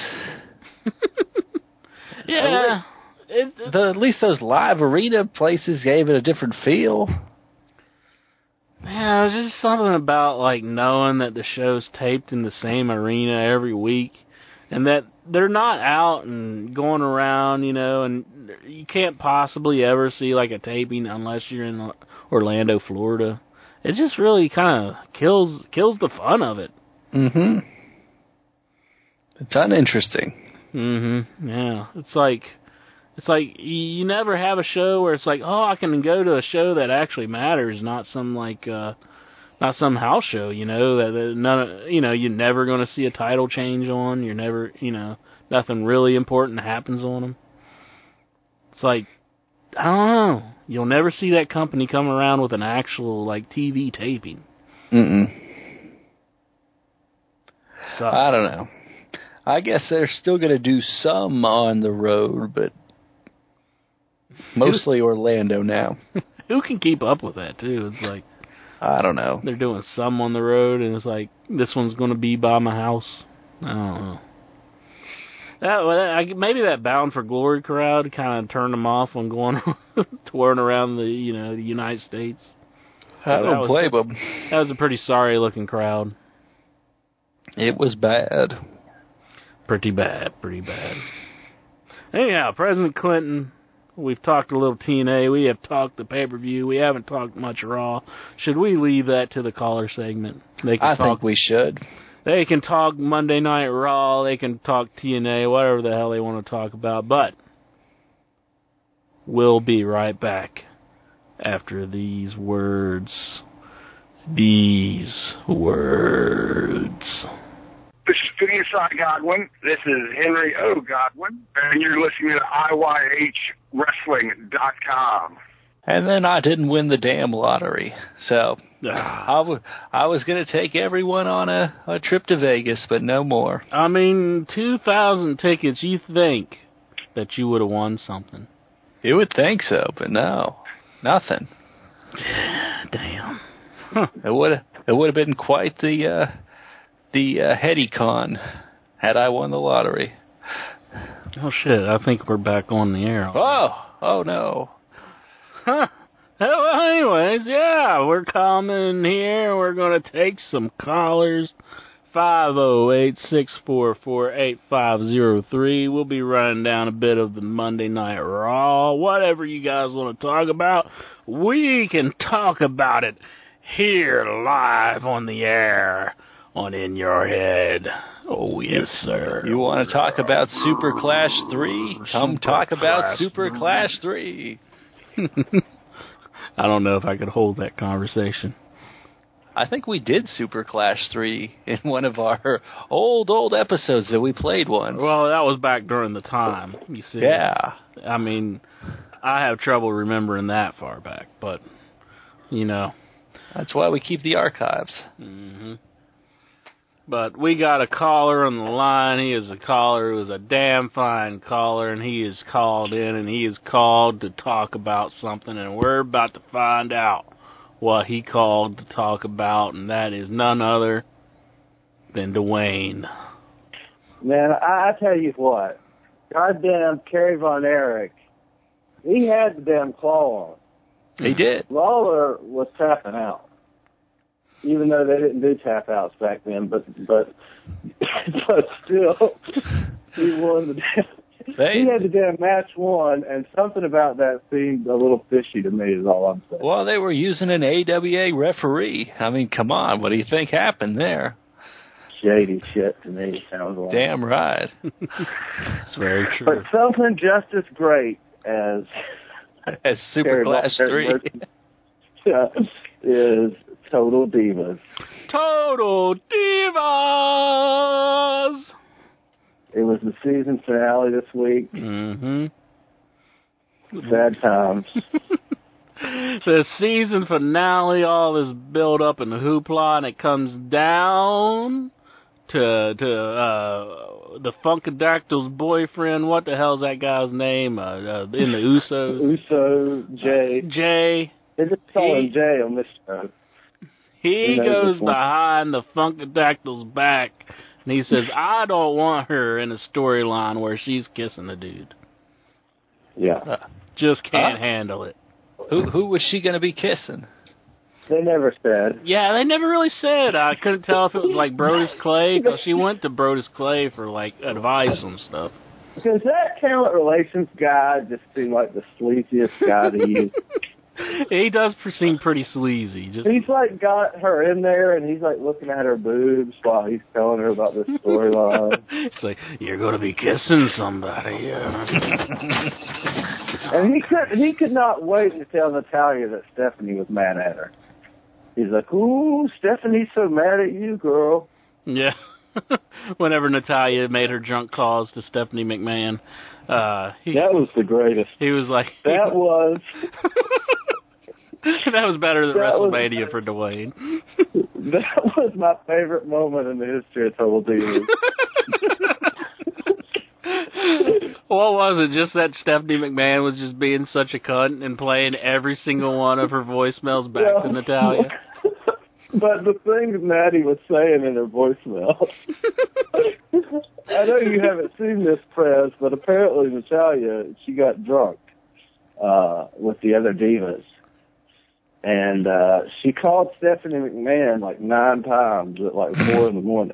Yeah, at least those live arena places gave it a different feel. Yeah, there's just something about, like, knowing that the show's taped in the same arena every week, and that they're not out and going around, and you can't possibly ever see, like, a taping unless you're in Orlando, Florida. It just really kind of kills the fun of it. Mm-hmm. It's uninteresting. Mm-hmm, yeah. It's like you never have a show where it's like, I can go to a show that actually matters, not some house show, that none, you're never going to see a title change on. You're never, nothing really important happens on them. It's like, I don't know. You'll never see that company come around with an actual, like, TV taping. Mm-mm. Sucks. I don't know. I guess they're still going to do some on the road, but mostly Orlando now. Who can keep up with that, too? It's like, I don't know. They're doing some on the road, and it's like, this one's going to be by my house. I don't know. Maybe that Bound for Glory crowd kind of turned them off on going touring around the United States. I don't blame them. That was a pretty sorry-looking crowd. It was bad. Pretty bad. Anyhow, President Clinton, we've talked a little TNA, we have talked the pay-per-view, we haven't talked much Raw. Should we leave that to the caller segment? I think we should. They can talk Monday Night Raw, they can talk TNA, whatever the hell they want to talk about, but we'll be right back after these words. These words. This is Phineas I. Godwin. This is Henry O. Godwin. And you're listening to IYHWrestling.com. And then I didn't win the damn lottery. So I was going to take everyone on a trip to Vegas, but no more. I mean, 2,000 tickets, you think that you would have won something. You would think so, but no. Nothing. Damn. Huh. It would have been quite the heady con had I won the lottery. Oh shit! I think we're back on the air. Oh no. Huh. Well, anyways, yeah, we're coming here. We're gonna take some callers. 508-644-8503. We'll be running down a bit of the Monday Night Raw. Whatever you guys want to talk about, we can talk about it here live on the air on In Your Head. Oh, yes, sir. You want to talk about Super Clash 3? Come talk about Super Clash 3. I don't know if I could hold that conversation. I think we did Super Clash 3 in one of our old episodes that we played once. Well, that was back during the time, you see. Yeah. I mean, I have trouble remembering that far back, but, you know. That's why we keep the archives. Mm-hmm. But we got a caller on the line. He is a caller who is a damn fine caller, and he is called in, and he is called to talk about something, and we're about to find out what he called to talk about, and that is none other than Dwayne. Man, I tell you what, goddamn Kerry Von Erich, he had the damn claw on. He did. Lawler was tapping out. Even though they didn't do tap outs back then, but still, he won the damn. He had the damn match won, and something about that seemed a little fishy to me. Is all I'm saying. Well, they were using an AWA referee. I mean, come on, what do you think happened there? Shady shit to me. Sounds like. Damn right. It's very true. But something just as great as Super Clash 3 is Total Divas. Total Divas! It was the season finale this week. Mm-hmm. Sad times. The season finale, all this build up and the hoopla, and it comes down to the Funkadactyl's boyfriend. What the hell's that guy's name? In the Usos. Uso Jay. Jay. They just call him Jay on this show. He goes behind the Funkadactyl's back, and he says, I don't want her in a storyline where she's kissing a dude. Yeah. Just can't handle it. Who was she going to be kissing? They never said. Yeah, they never really said. I couldn't tell if it was like Brodus Clay, because she went to Brodus Clay for like advice and stuff. Because that talent relations guy just seemed like the sleaziest guy to use. He does seem pretty sleazy. He's like got her in there, and he's like looking at her boobs while he's telling her about this storyline. It's like, you're going to be kissing somebody. Yeah. And he could not wait to tell Natalya that Stephanie was mad at her. He's like, ooh, Stephanie's so mad at you, girl. Yeah. Whenever Natalya made her drunk calls to Stephanie McMahon. That was the greatest. He was like... That was... That was better than WrestleMania for Dwayne. That was my favorite moment in the history of Total Divas. What was it? Just that Stephanie McMahon was just being such a cunt and playing every single one of her voicemails back to Natalya? But the thing that Natty was saying in her voicemail, I know you haven't seen this, press, but apparently Natalya, she got drunk with the other divas. And she called Stephanie McMahon like 9 times at like 4 in the morning.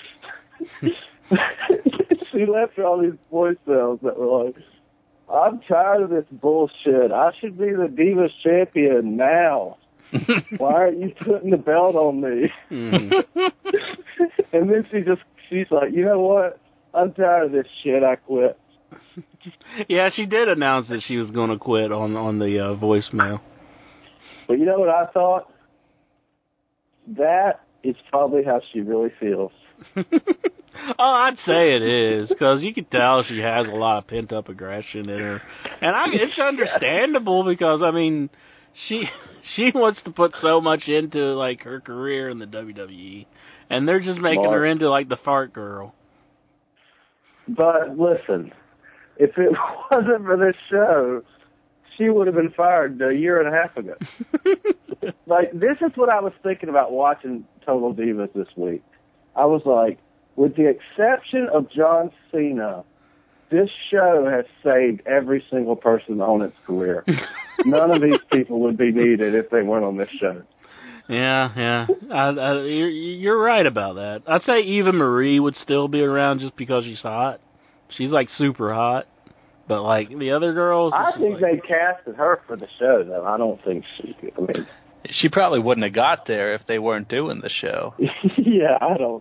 She left her all these voicemails that were like, I'm tired of this bullshit. I should be the Divas champion now. Why aren't you putting the belt on me? Mm-hmm. And then she's like, you know what? I'm tired of this shit. I quit. Yeah, she did announce that she was going to quit on the voicemail. But you know what I thought? That is probably how she really feels. Oh, I'd say it is, because you can tell she has a lot of pent-up aggression in her. And it's understandable, because, I mean, she wants to put so much into, like, her career in the WWE. And they're just making her into, like, the fart girl. But, listen, if it wasn't for this show, she would have been fired a year and a half ago. Like, this is what I was thinking about watching Total Divas this week. I was like, with the exception of John Cena, this show has saved every single person on its career. None of these people would be needed if they weren't on this show. Yeah. You're right about that. I'd say Eva Marie would still be around just because she's hot. She's, like, super hot. But, like, the other girls... I think they casted her for the show, though. I don't think she... I mean... She probably wouldn't have got there if they weren't doing the show. Yeah, I don't...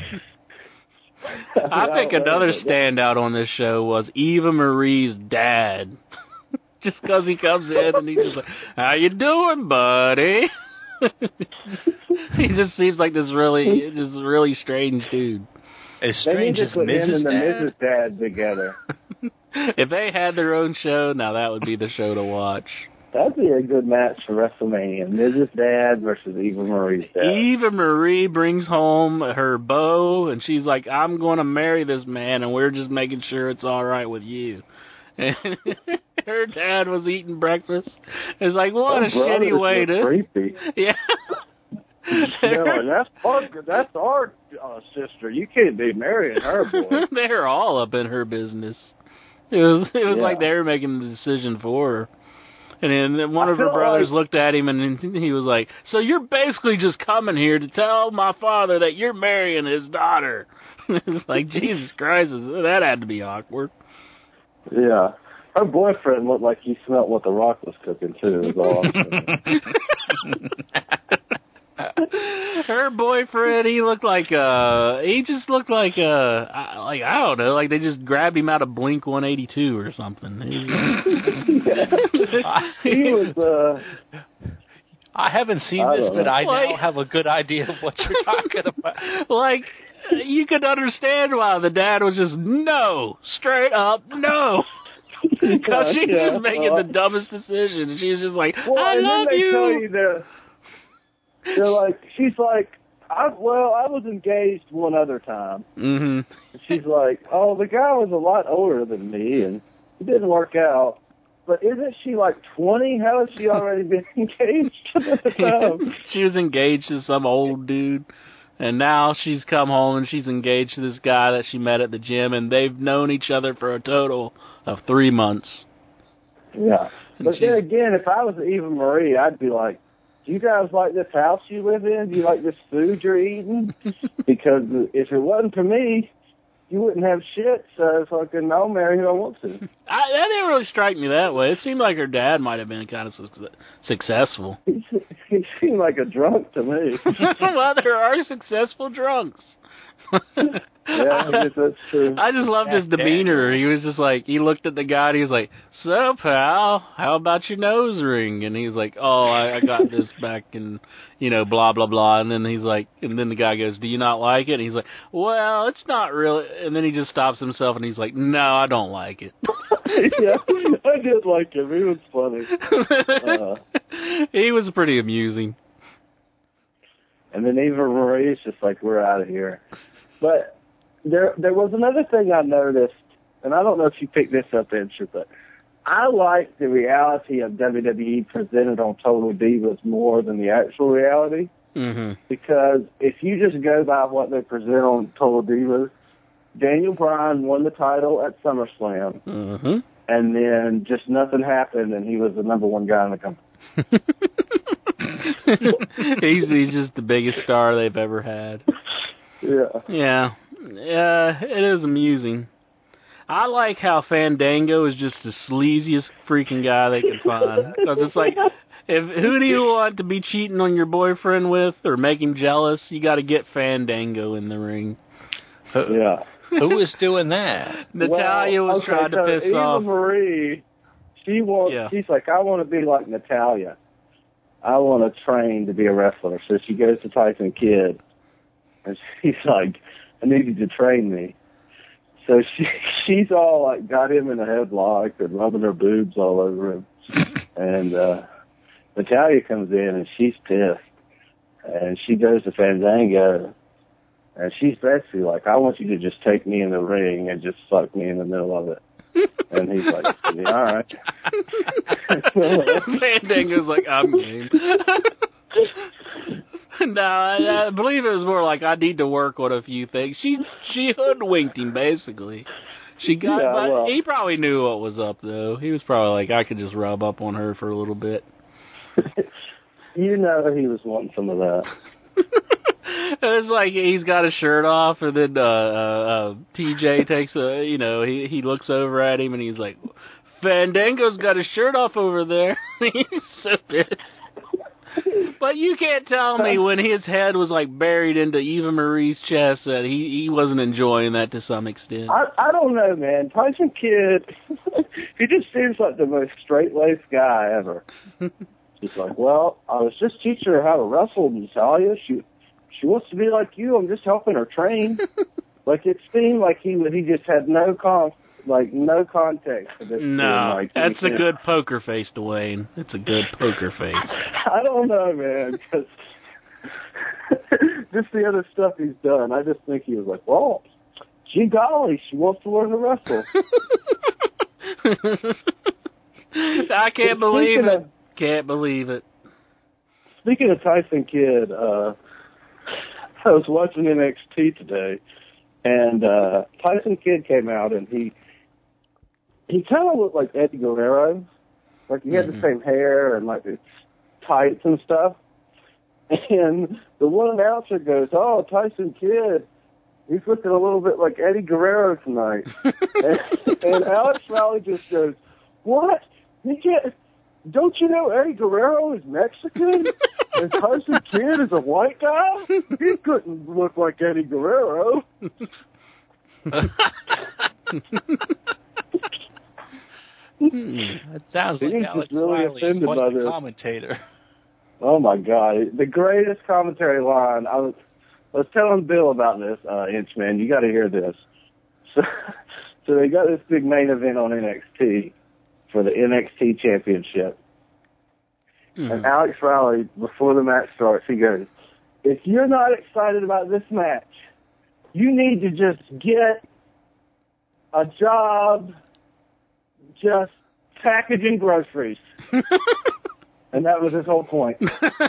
I think another standout on this show was Eva Marie's dad. Just because he comes in and he's just like, how you doing, buddy? He just seems like this really strange dude. As strange as him and the Mrs. Mrs. Dad together. If they had their own show, now that would be the show to watch. That'd be a good match for WrestleMania. Mrs. Dad versus Eva Marie's dad. Eva Marie brings home her beau, and she's like, I'm going to marry this man, and we're just making sure it's all right with you. And her dad was eating breakfast. It's like, what a shitty way to... creepy. Yeah. No, that's our sister. You can't be marrying her, boy. They're all up in her business. It was like they were making the decision for her. And then one of her brothers looked at him, and he was like, so you're basically just coming here to tell my father that you're marrying his daughter. It's like, Jesus Christ, that had to be awkward. Yeah. Her boyfriend looked like he smelled what The Rock was cooking, too. It was awesome. Her boyfriend, he just looked like I don't know, like they just grabbed him out of Blink 182 or something. He was, I haven't seen this, but I now have a good idea of what you're talking about. Like, you could understand why the dad was just, no, straight up, no. Because she's just making the dumbest decision. She's just like, I love you. Tell you they're like, she's like, I was engaged one other time. Mm-hmm. She's like, oh, the guy was a lot older than me, and it didn't work out. But isn't she like 20? How has she already been engaged at the time? She was engaged to some old dude, and now she's come home and she's engaged to this guy that she met at the gym, and they've known each other for a total of 3 months. Yeah. But then again, if I was Eva Marie, I'd be like, do you guys like this house you live in? Do you like this food you're eating? Because if it wasn't for me, you wouldn't have shit, so fucking I'll marry who I want to. That didn't really strike me that way. It seemed like her dad might have been kind of successful. He seemed like a drunk to me. Well, there are successful drunks. Yeah, I guess that's true. I just loved his demeanor. He was just like, he looked at the guy and he was like, so, pal, how about your nose ring? And he's like, oh, I got this back and, blah, blah, blah. And then he's like, and then the guy goes, do you not like it? And he's like, well, it's not really. And then he just stops himself and he's like, no, I don't like it. Yeah, I did like him. He was funny. He was pretty amusing. And then Eva Marie's just like, we're out of here. But there was another thing I noticed, and I don't know if you picked this up, Andrew, but I like the reality of WWE presented on Total Divas more than the actual reality. Mm-hmm. Because if you just go by what they present on Total Divas, Daniel Bryan won the title at SummerSlam, mm-hmm. and then just nothing happened, and he was the number one guy in the company. He's just the biggest star they've ever had. Yeah. Yeah, it is amusing. I like how Fandango is just the sleaziest freaking guy they can find. Because it's like, who do you want to be cheating on your boyfriend with or make him jealous? You got to get Fandango in the ring. Yeah. Who was doing that? Natalia was trying to piss off. Eva Marie, she's like, I want to be like Natalia. I want to train to be a wrestler. So she goes to Tyson Kidd, and she's like, I need you to train me. So she's all like got him in a headlock and rubbing her boobs all over him. And Natalia comes in and she's pissed. And she goes to Fandango and she's basically like, I want you to just take me in the ring and just fuck me in the middle of it. And he's like, yeah, all right. Fandango's like, I'm game. No, I believe it was more like I need to work on a few things. She hoodwinked him, basically. He probably knew what was up, though. He was probably like, I could just rub up on her for a little bit. You know he was wanting some of that. It's like he's got his shirt off, and then TJ takes he looks over at him, and he's like, Fandango's got his shirt off over there. He's so pissed. But you can't tell me when his head was like buried into Eva Marie's chest that he wasn't enjoying that to some extent. I don't know, man. Tyson Kidd, he just seems like the most straight-laced guy ever. She's like, well, I was just teaching her how to wrestle, Natalia. She wants to be like you. I'm just helping her train. Like, it seemed like he just had no context for this. No, that's a good poker face, Dwayne. It's a good poker face. I don't know, man, because just the other stuff he's done, I just think he was like, well, gee golly, she wants to learn to wrestle. I can't believe it. Can't believe it. Speaking of Tyson Kidd, I was watching NXT today, and Tyson Kidd came out, and he kind of looked like Eddie Guerrero. Like, he had the same hair and, like, his tights and stuff. And the one announcer goes, oh, Tyson Kidd, he's looking a little bit like Eddie Guerrero tonight. and Alex Riley just goes, what? He can't... Don't you know Eddie Guerrero is Mexican? And Tyson Kidd is a white guy? He couldn't look like Eddie Guerrero. That sounds like Alex really Riley is quite the commentator. Oh, my God. The greatest commentary line. I was telling Bill about this, Inchman. You got to hear this. So they got this big main event on NXT for the NXT Championship. And Alex Riley, before the match starts, he goes, if you're not excited about this match, you need to just get a job just packaging groceries. And that was his whole point.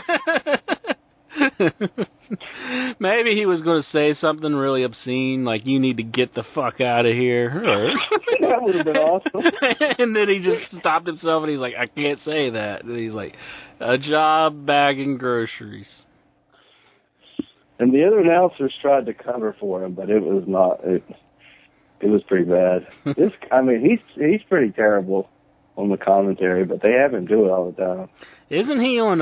Maybe he was going to say something really obscene, like, you need to get the fuck out of here. That would have been awesome. And then he just stopped himself, and he's like, I can't say that. And he's like, a job bagging groceries. And the other announcers tried to cover for him, but it was not. It was pretty bad. He's pretty terrible on the commentary, but they have him do it all the time. Isn't he on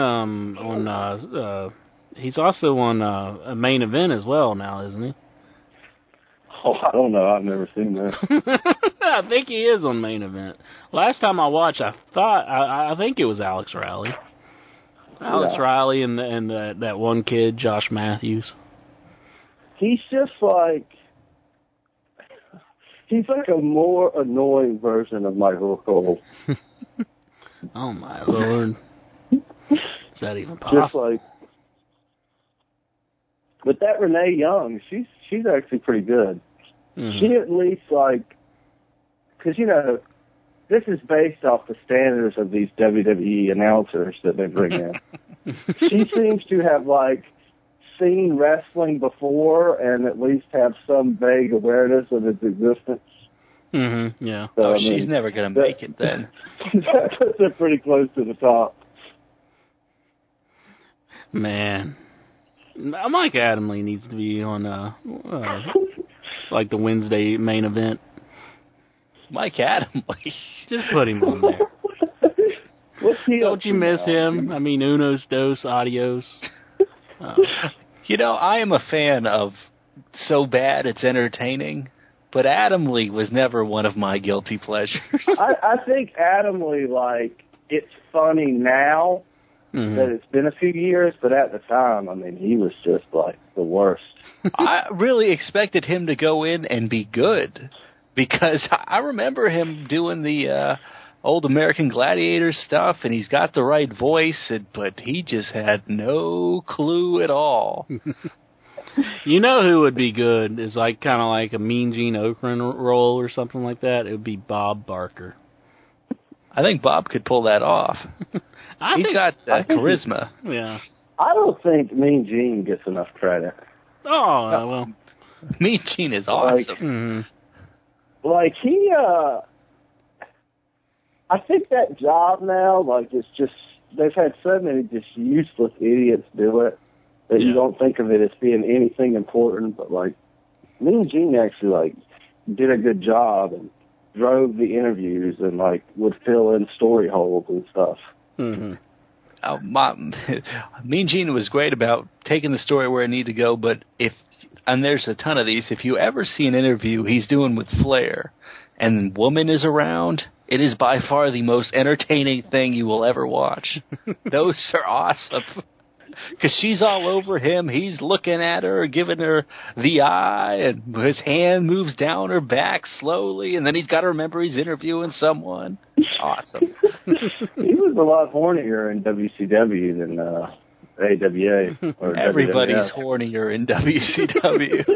he's also on a main event as well now, isn't he? Oh, I don't know. I've never seen that. I think he is on main event. Last time I watched, I think it was Alex Riley. Riley and that one kid, Josh Matthews. He's just like... He's like a more annoying version of Michael Cole. Oh, my Lord. Is that even possible? Just like... But that Renee Young, she's actually pretty good. Mm-hmm. She at least, like... Because, this is based off the standards of these WWE announcers that they bring in. She seems to have, like, seen wrestling before and at least have some vague awareness of its existence. Mm-hmm, yeah. So, she's never going to make it then. They're pretty close to the top. Man. Mike Adamle needs to be on, like, the Wednesday main event. Mike Adamle. Just put him on there. Don't you miss him? I mean, unos dos adios. I am a fan of So Bad It's Entertaining, but Adamle was never one of my guilty pleasures. I think Adamle, like, it's funny now that it's been a few years, but at the time, I mean, he was just, like, the worst. I really expected him to go in and be good, because I remember him doing the old American Gladiator stuff, and he's got the right voice, but he just had no clue at all. You know who would be good is kind of like a Mean Gene Okerlund role or something like that? It would be Bob Barker. I think Bob could pull that off. He's got charisma. Yeah. I don't think Mean Gene gets enough credit. Oh, well. Mean Gene is awesome. He, I think that job now, like, it's just, they've had so many just useless idiots do it that you don't think of it as being anything important, but, like, Mean Gene actually, like, did a good job and drove the interviews and, like, would fill in story holes and stuff. Mm-hmm. Mean Gene was great about taking the story where it needed to go, but and there's a ton of these, if you ever see an interview he's doing with Flair and Woman is around, It is by far the most entertaining thing you will ever watch. Those are awesome. Because she's all over him. He's looking at her, giving her the eye, and his hand moves down her back slowly, and then he's got to remember he's interviewing someone. Awesome. He was a lot hornier in WCW than AWA. Or Everybody's WWF. hornier in WCW.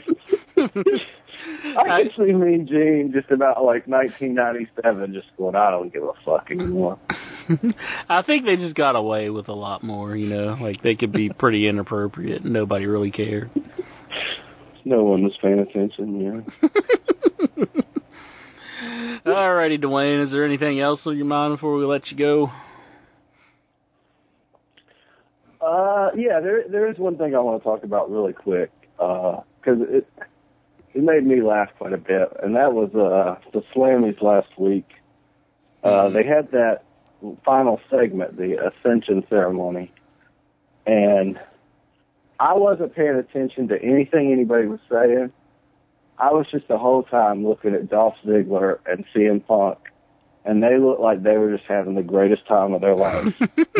I could see Mean Gene just about like 1997 just going, I don't give a fuck anymore. I think they just got away with a lot more, you know. Like, they could be pretty inappropriate and nobody really cared. No one was paying attention, yeah. Alrighty, Dwayne, is there anything else on your mind before we let you go? Yeah, there is one thing I want to talk about really quick, because it made me laugh quite a bit, and that was the Slammies last week. They had that final segment, the Ascension ceremony, and I wasn't paying attention to anything anybody was saying. I was just the whole time looking at Dolph Ziggler and CM Punk, and they looked like they were just having the greatest time of their lives.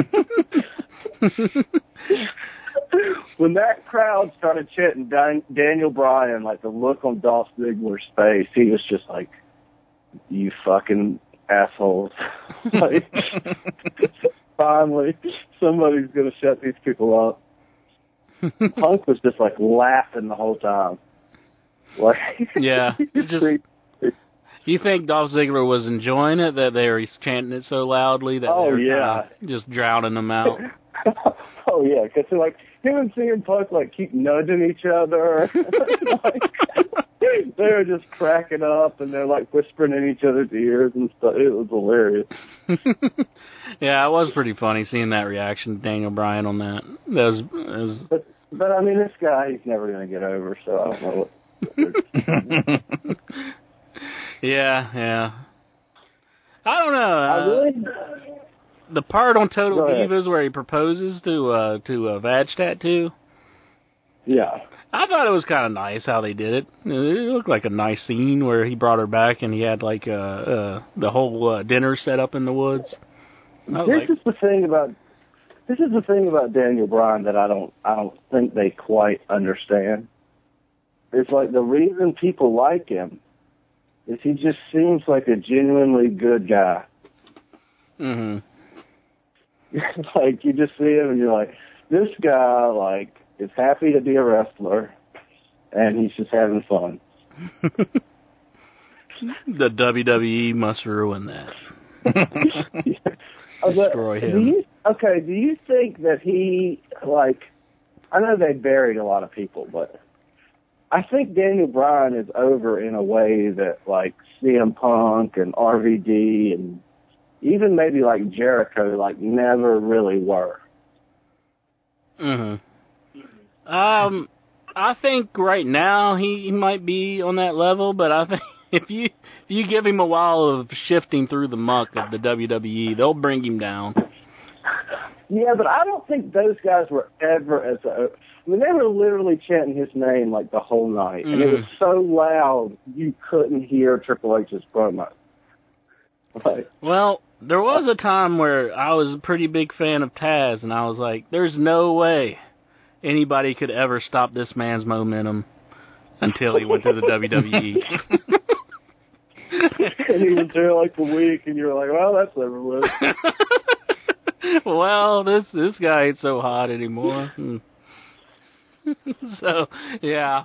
When that crowd started chanting Daniel Bryan, like the look on Dolph Ziggler's face, he was just like, you fucking assholes. Like, finally, somebody's going to shut these people up. Punk was just like laughing the whole time. Like, yeah. You think Dolph Ziggler was enjoying it, that they were chanting it so loudly that they were just drowning them out? Oh, yeah, because like, him and CM Punk like keep nudging each other. Like, they were just cracking up, and they're like whispering in each other's ears and stuff. It was hilarious. Yeah, it was pretty funny seeing that reaction to Daniel Bryan on that. But I mean, this guy, he's never going to get over, so I don't know what. Yeah. I don't know. The part on Total Divas where he proposes to Vag Tattoo. Yeah. I thought it was kind of nice how they did it. It looked like a nice scene where he brought her back and he had like the whole dinner set up in the woods. This is the thing about Daniel Bryan that I don't think they quite understand. It's like the reason people like him is he just seems like a genuinely good guy. Mm-hmm. Like, you just see him and you're like, this guy, like, is happy to be a wrestler, and he's just having fun. The WWE must ruin that. Destroy him. Do you think that he, like, I know they buried a lot of people, but I think Daniel Bryan is over in a way that, like, CM Punk and RVD and even maybe, like, Jericho, like, never really were. Mm-hmm. I think right now he might be on that level, but I think if you give him a while of shifting through the muck of the WWE, they'll bring him down. Yeah, but I don't think those guys were ever I mean, they were literally chanting his name like the whole night, and it was so loud you couldn't hear Triple H's promo. Like, well, there was a time where I was a pretty big fan of Taz, and I was like, there's no way anybody could ever stop this man's momentum until he went to the WWE. And he was there like a week, and you were like, well, that's over with. Well, this guy ain't so hot anymore. So, yeah.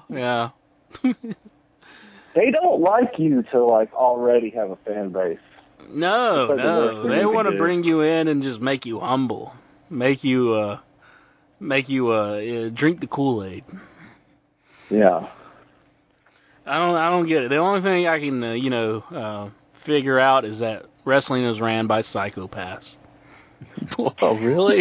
They don't like you to, like, already have a fan base. No. They want to bring you in and just make you humble. Make you drink the Kool-Aid. Yeah. I don't get it. The only thing I can, figure out is that wrestling is ran by psychopaths. Oh, really?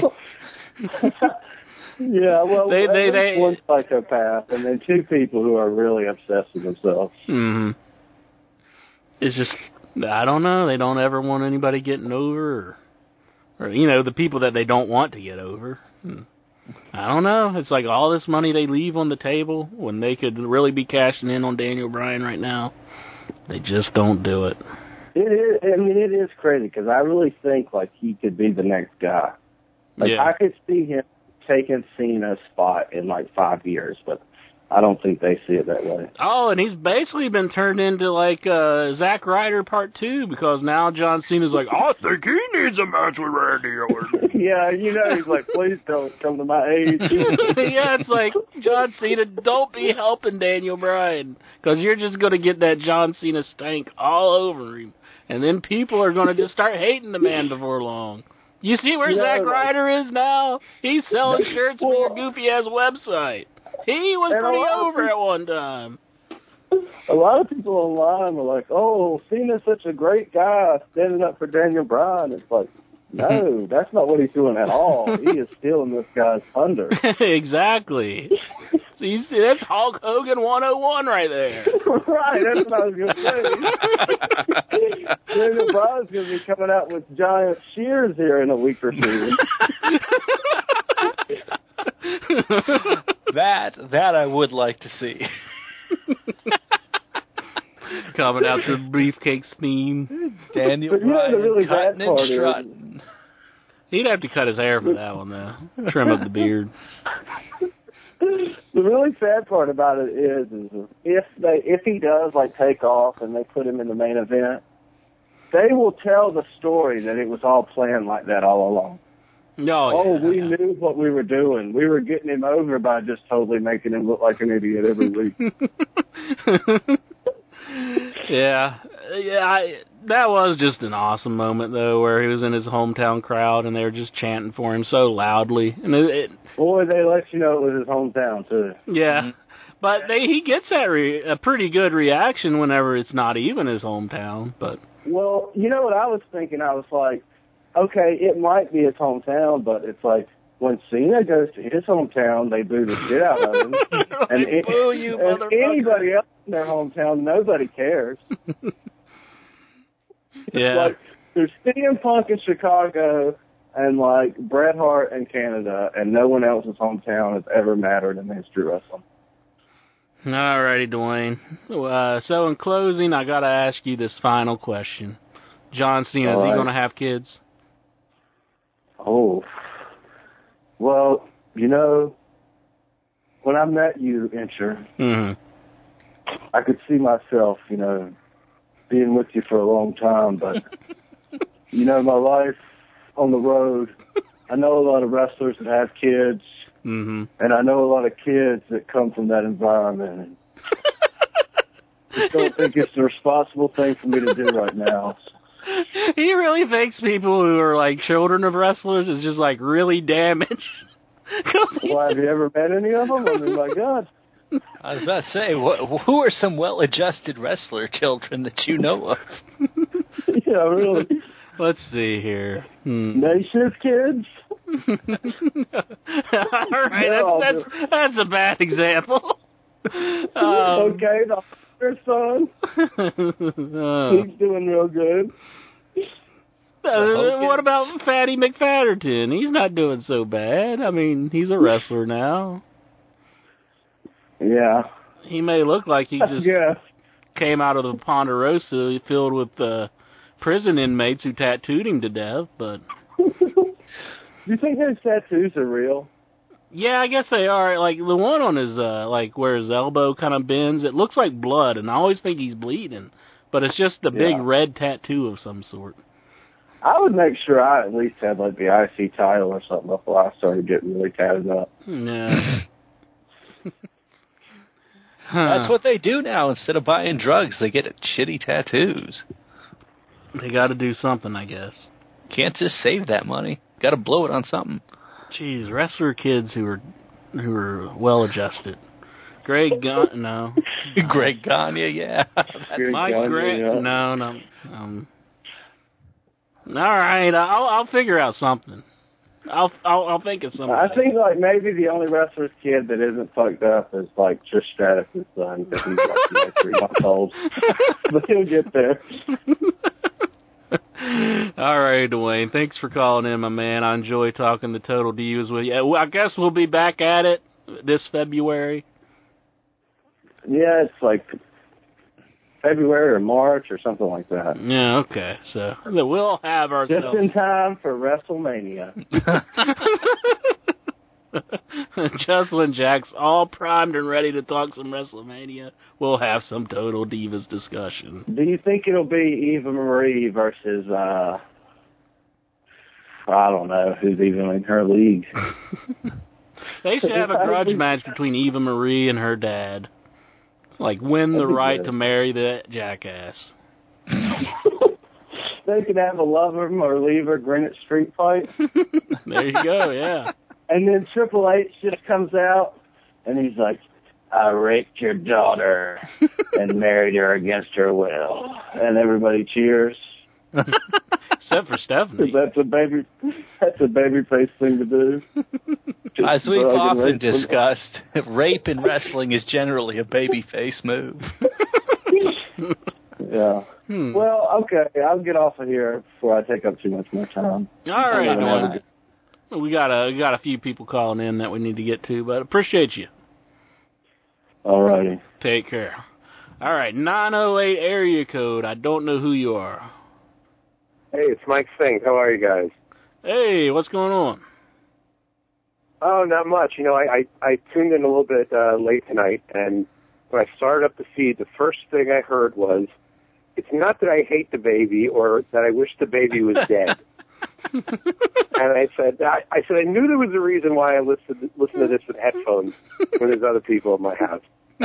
Yeah, well, they one psychopath, and then two people who are really obsessed with themselves. Mm-hmm. It's just, I don't know. They don't ever want anybody getting over, or the people that they don't want to get over. I don't know. It's like all this money they leave on the table when they could really be cashing in on Daniel Bryan right now. They just don't do it. It is. I mean, it is crazy because I really think like he could be the next guy. Like I could see him taking Cena's spot in like 5 years, but I don't think they see it that way. Oh, and he's basically been turned into like Zack Ryder Part 2 because now John Cena's like, I think he needs a match with Randy Orton. Yeah, he's like, please don't come to my age. Yeah, it's like, John Cena, don't be helping Daniel Bryan because you're just going to get that John Cena stank all over him. And then people are going to just start hating the man before long. You see where Zack Ryder is now? He's selling shirts for your goofy-ass website. He was pretty over at one time. A lot of people online were like, oh, Cena's such a great guy standing up for Daniel Bryan. It's like, no, that's not what he's doing at all. He is stealing this guy's thunder. Exactly. See, that's Hulk Hogan 101 right there. Right, that's what I was going to say. Daniel Bryan's going to be coming out with giant shears here in a week or two. That I would like to see. Coming out the briefcase theme. Daniel Bryan really cutting and strutting. He'd have to cut his hair for that one, though. Trim up the beard. The really sad part about it is if he does like take off and they put him in the main event, they will tell the story that it was all planned like that all along. We knew what we were doing. We were getting him over by just totally making him look like an idiot every week. That was just an awesome moment, though, where he was in his hometown crowd and they were just chanting for him so loudly. And boy, they let you know it was his hometown, too. Yeah. Mm-hmm. But he gets a pretty good reaction whenever it's not even his hometown. But well, you know what I was thinking? I was like, okay, it might be his hometown, but it's like when Cena goes to his hometown, they boo the shit out of him. and anybody else in their hometown, nobody cares. Yeah. Like, there's CM Punk in Chicago and, like, Bret Hart in Canada, and no one else's hometown has ever mattered in the history of wrestling. All righty, Dwayne. So in closing, I got to ask you this final question. John Cena, is he going to have kids? Oh. Well, when I met you, Incher, I could see myself, being with you for a long time, but, my life on the road, I know a lot of wrestlers that have kids, and I know a lot of kids that come from that environment, and I don't think it's the responsible thing for me to do right now. He really thinks people who are, like, children of wrestlers is just, like, really damaged. Well, have you ever met any of them? I mean, my God. I was about to say, who are some well-adjusted wrestler children that you know of? Yeah, really. Let's see here. Nation's kids? All right, that's a bad example. Okay, the son. He's doing real good. What about Fatty McFatterton? He's not doing so bad. I mean, he's a wrestler now. Yeah. He may look like he just came out of the Ponderosa filled with prison inmates who tattooed him to death, but... You think those tattoos are real? Yeah, I guess they are. Like, the one on his, where his elbow kind of bends, it looks like blood, and I always think he's bleeding. But it's just a big red tattoo of some sort. I would make sure I at least had, like, the IC title or something before I started getting really tatted up. Yeah. That's what they do now. Instead of buying drugs, they get shitty tattoos. They got to do something, I guess. Can't just save that money. Got to blow it on something. Jeez, wrestler kids who are well adjusted. Greg Gunn, no. Greg Gagne, yeah. Mike Greg, no. All right, I'll figure out something. I'll think of something. I think like maybe the only wrestler's kid that isn't fucked up is like Trish Stratus' son because he's like 3 months old. But he'll get there. All right, Dwayne. Thanks for calling in, my man. I enjoy talking the Total Divas with you. I guess we'll be back at it this February. Yeah, it's like February or March or something like that. Yeah, okay. So we'll have ourselves... Just in time for WrestleMania. Just when Jack's all primed and ready to talk some WrestleMania, we'll have some Total Divas discussion. Do you think it'll be Eva Marie versus, I don't know, who's even in her league? They should have a grudge match between Eva Marie and her dad. Like, win the right to marry the jackass. They could have a love him or leave her Greenwich Street fight. There you go, yeah. And then Triple H just comes out, and he's like, I raped your daughter and married her against her will. And everybody cheers. Except for Stephanie. That's a babyface thing to do. As we've often discussed, rape in wrestling is generally a babyface move. Yeah. Well, okay, I'll get off of here before I take up too much more time. All right. We got a few people calling in that we need to get to, but appreciate you. All righty. Take care. All right, 908 area code. I don't know who you are. Hey, it's Mike Singh. How are you guys? Hey, what's going on? Oh, not much. You know, I tuned in a little bit late tonight, and when I started up the feed, the first thing I heard was, it's not that I hate the baby or that I wish the baby was dead. And I said, I knew there was a reason why I listened to this with headphones when there's other people in my house.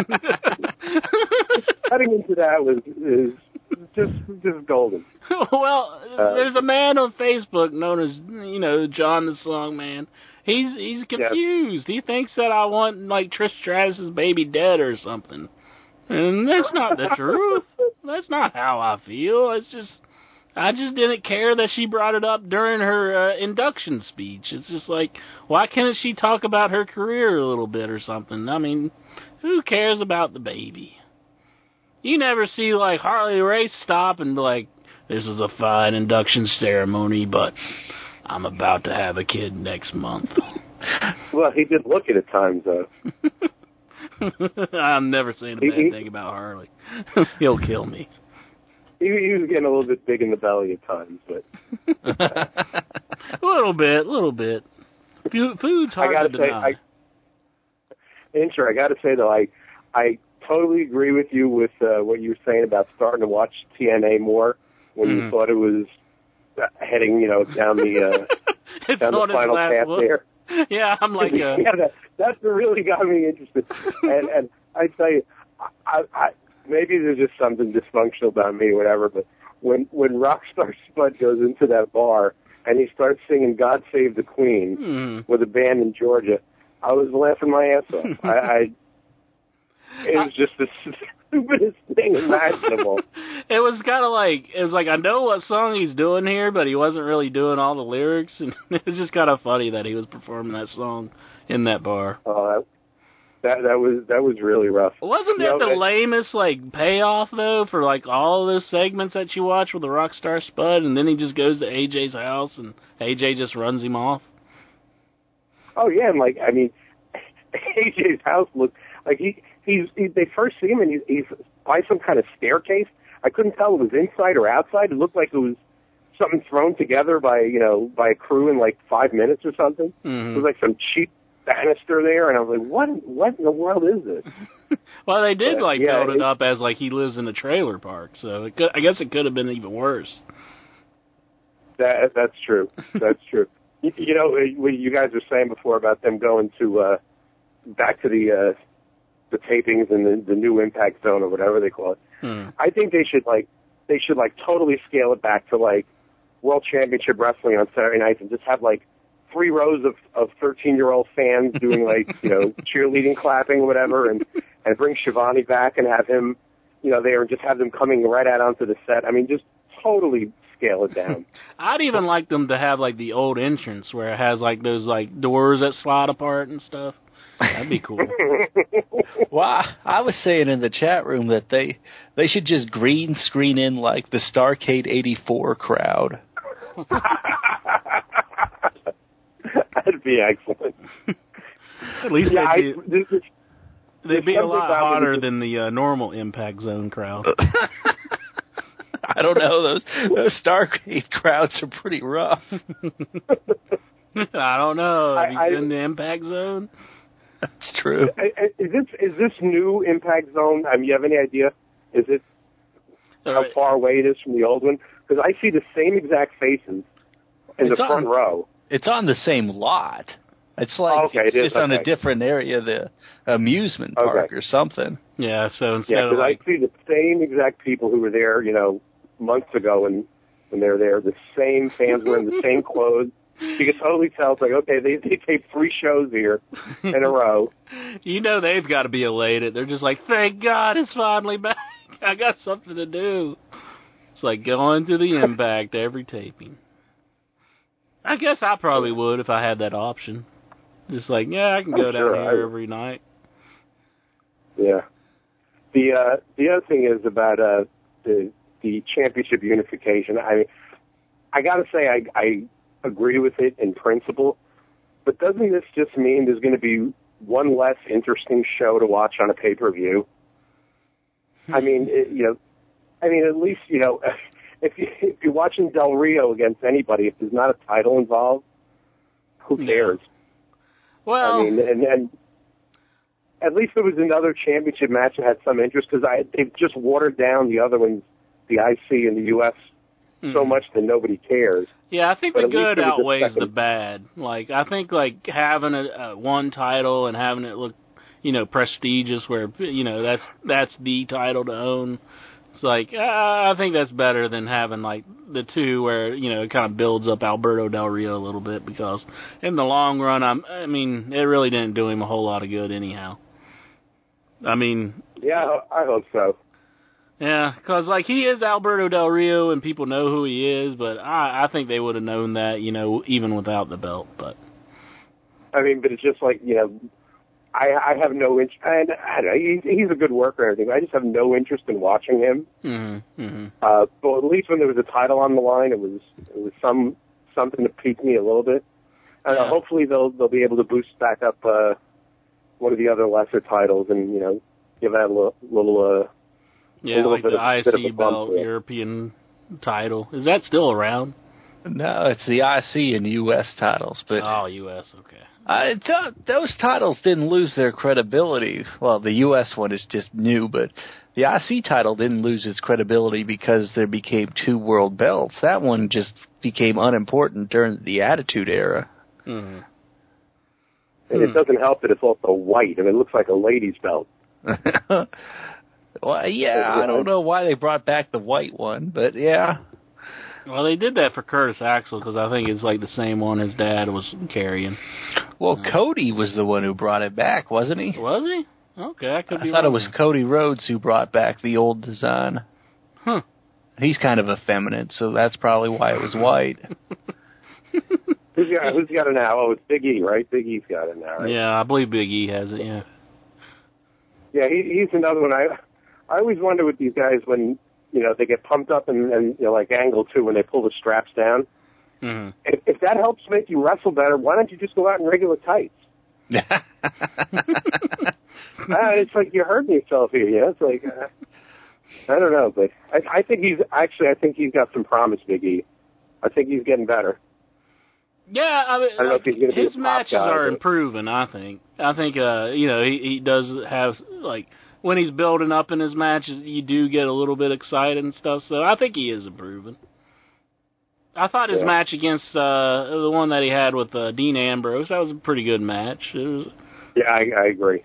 Cutting into that is just golden. Well, there's a man on Facebook known as, John the Song Man. He's confused. Yes. He thinks that I want, like, Trish Stratus's baby dead or something. And that's not the truth. That's not how I feel. I just didn't care that she brought it up during her induction speech. It's just like, why can't she talk about her career a little bit or something? I mean, who cares about the baby? You never see, like, Harley Race stop and be like, this is a fine induction ceremony, but I'm about to have a kid next month. Well, he did look at times, though. I'm never saying a bad thing about Harley. He'll kill me. He was getting a little bit big in the belly at times, but... a little bit. Food's hard to deny. I got to say, though, I totally agree with you with what you were saying about starting to watch TNA more when you thought it was heading, down the down the final path there. Yeah, I'm like... yeah, that's what really got me interested. and I tell you, I maybe there's just something dysfunctional about me, whatever, but when Rockstar Spud goes into that bar and he starts singing God Save the Queen with a band in Georgia, I was laughing my ass off. It was just the stupidest thing imaginable. It was kind of like, I know what song he's doing here, but he wasn't really doing all the lyrics, and it was just kind of funny that he was performing that song in that bar. That was really rough. Wasn't that the lamest, payoff, though, for, all of those segments that you watch with the Rockstar Spud, and then he just goes to AJ's house, and AJ just runs him off? Oh, yeah, and, AJ's house looked like they first see him, and he's by some kind of staircase. I couldn't tell it was inside or outside. It looked like it was something thrown together by a crew in, 5 minutes or something. Mm-hmm. It was like some cheap banister there, and I was like, what in the world is this? Well, they did build it up as he lives in a trailer park, so I guess it could have been even worse. That's true. That's true. What you guys were saying before about them going to back to the tapings in the new Impact Zone or whatever they call it. I think they should totally scale it back to World Championship Wrestling on Saturday nights and just have 3 rows of 13-year-old fans doing cheerleading, clapping, or whatever, and bring Shivani back and have him, there and just have them coming right out onto the set. I mean, just totally scale it down. I'd even like them to have the old entrance where it has those doors that slide apart and stuff. That'd be cool. Well, I was saying in the chat room that they should just green screen in the Starrcade 84 crowd. That'd be excellent. At least They'd be a lot hotter than the normal Impact Zone crowd. I don't know. Those Starcade crowds are pretty rough. I don't know. Have you been to Impact Zone? That's true. Is this new Impact Zone? You have any idea? Is it how far away it is from the old one? Because I see the same exact faces in the front row. It's on the same lot. It's like it's just on a different area, the amusement park or something. Yeah, so instead because I see the same exact people who were there, months ago when they were there. The same fans wearing the same clothes. You can totally tell. It's like, okay, they taped 3 shows here in a row. They've got to be elated. They're just like, thank God it's finally back. I got something to do. It's like going to the Impact every taping. I guess I probably would if I had that option. Just like, I can go down here every night. Yeah. The other thing is about the championship unification. I got to say I agree with it in principle, but doesn't this just mean there's going to be one less interesting show to watch on a pay-per-view? I mean, at least, if you're watching Del Rio against anybody, if there's not a title involved, who cares? Well, and at least there was another championship match that had some interest, because they've just watered down the other ones, the IC and the US, so much that nobody cares. Yeah, I think the good outweighs the bad. Like, I think, having a one title and having it look, prestigious, where, that's the title to own. It's like, I think that's better than having, the 2 where, it kind of builds up Alberto Del Rio a little bit, because in the long run, it really didn't do him a whole lot of good anyhow. Yeah, I hope so. Yeah, because, he is Alberto Del Rio, and people know who he is, but I think they would have known that, even without the belt, but... but it's just I have no interest, and I don't know, he's a good worker and everything, I just have no interest in watching him. But at least when there was a title on the line, it was something to pique me a little bit. And hopefully they'll be able to boost back up one of the other lesser titles and, give that a little the IC belt, European title. Is that still around? No, it's the IC and US titles. But US, okay. I thought those titles didn't lose their credibility. Well, the US one is just new, but the IC title didn't lose its credibility because there became 2 world belts. That one just became unimportant during the Attitude Era. Mm-hmm. And it doesn't help that it's also white. It looks like a lady's belt. Well, I don't know why they brought back the white one, but yeah. Well, they did that for Curtis Axel because I think it's the same one his dad was carrying. Well, Cody was the one who brought it back, wasn't he? Was he? Okay, I could be I thought wrong. It was Cody Rhodes who brought back the old design. Huh. He's kind of effeminate, so that's probably why it was white. Who's got it now? Oh, it's Big E, right? Big E's got it now, right? Yeah, I believe Big E has it, yeah. Yeah, he's another one. I always wonder with these guys when, they get pumped up and Angle too, when they pull the straps down. Mm-hmm. If that helps make you wrestle better, why don't you just go out in regular tights? It's like you're hurting yourself here, It's like, I don't know, but I think he's got some promise, Big E. I think he's getting better. Yeah, I don't know if he's going to be his matches are improving, I think. I think, he does have, when he's building up in his matches, you do get a little bit excited and stuff, so I think he is improving. I thought his match against the one that he had with Dean Ambrose, that was a pretty good match. Yeah, I agree.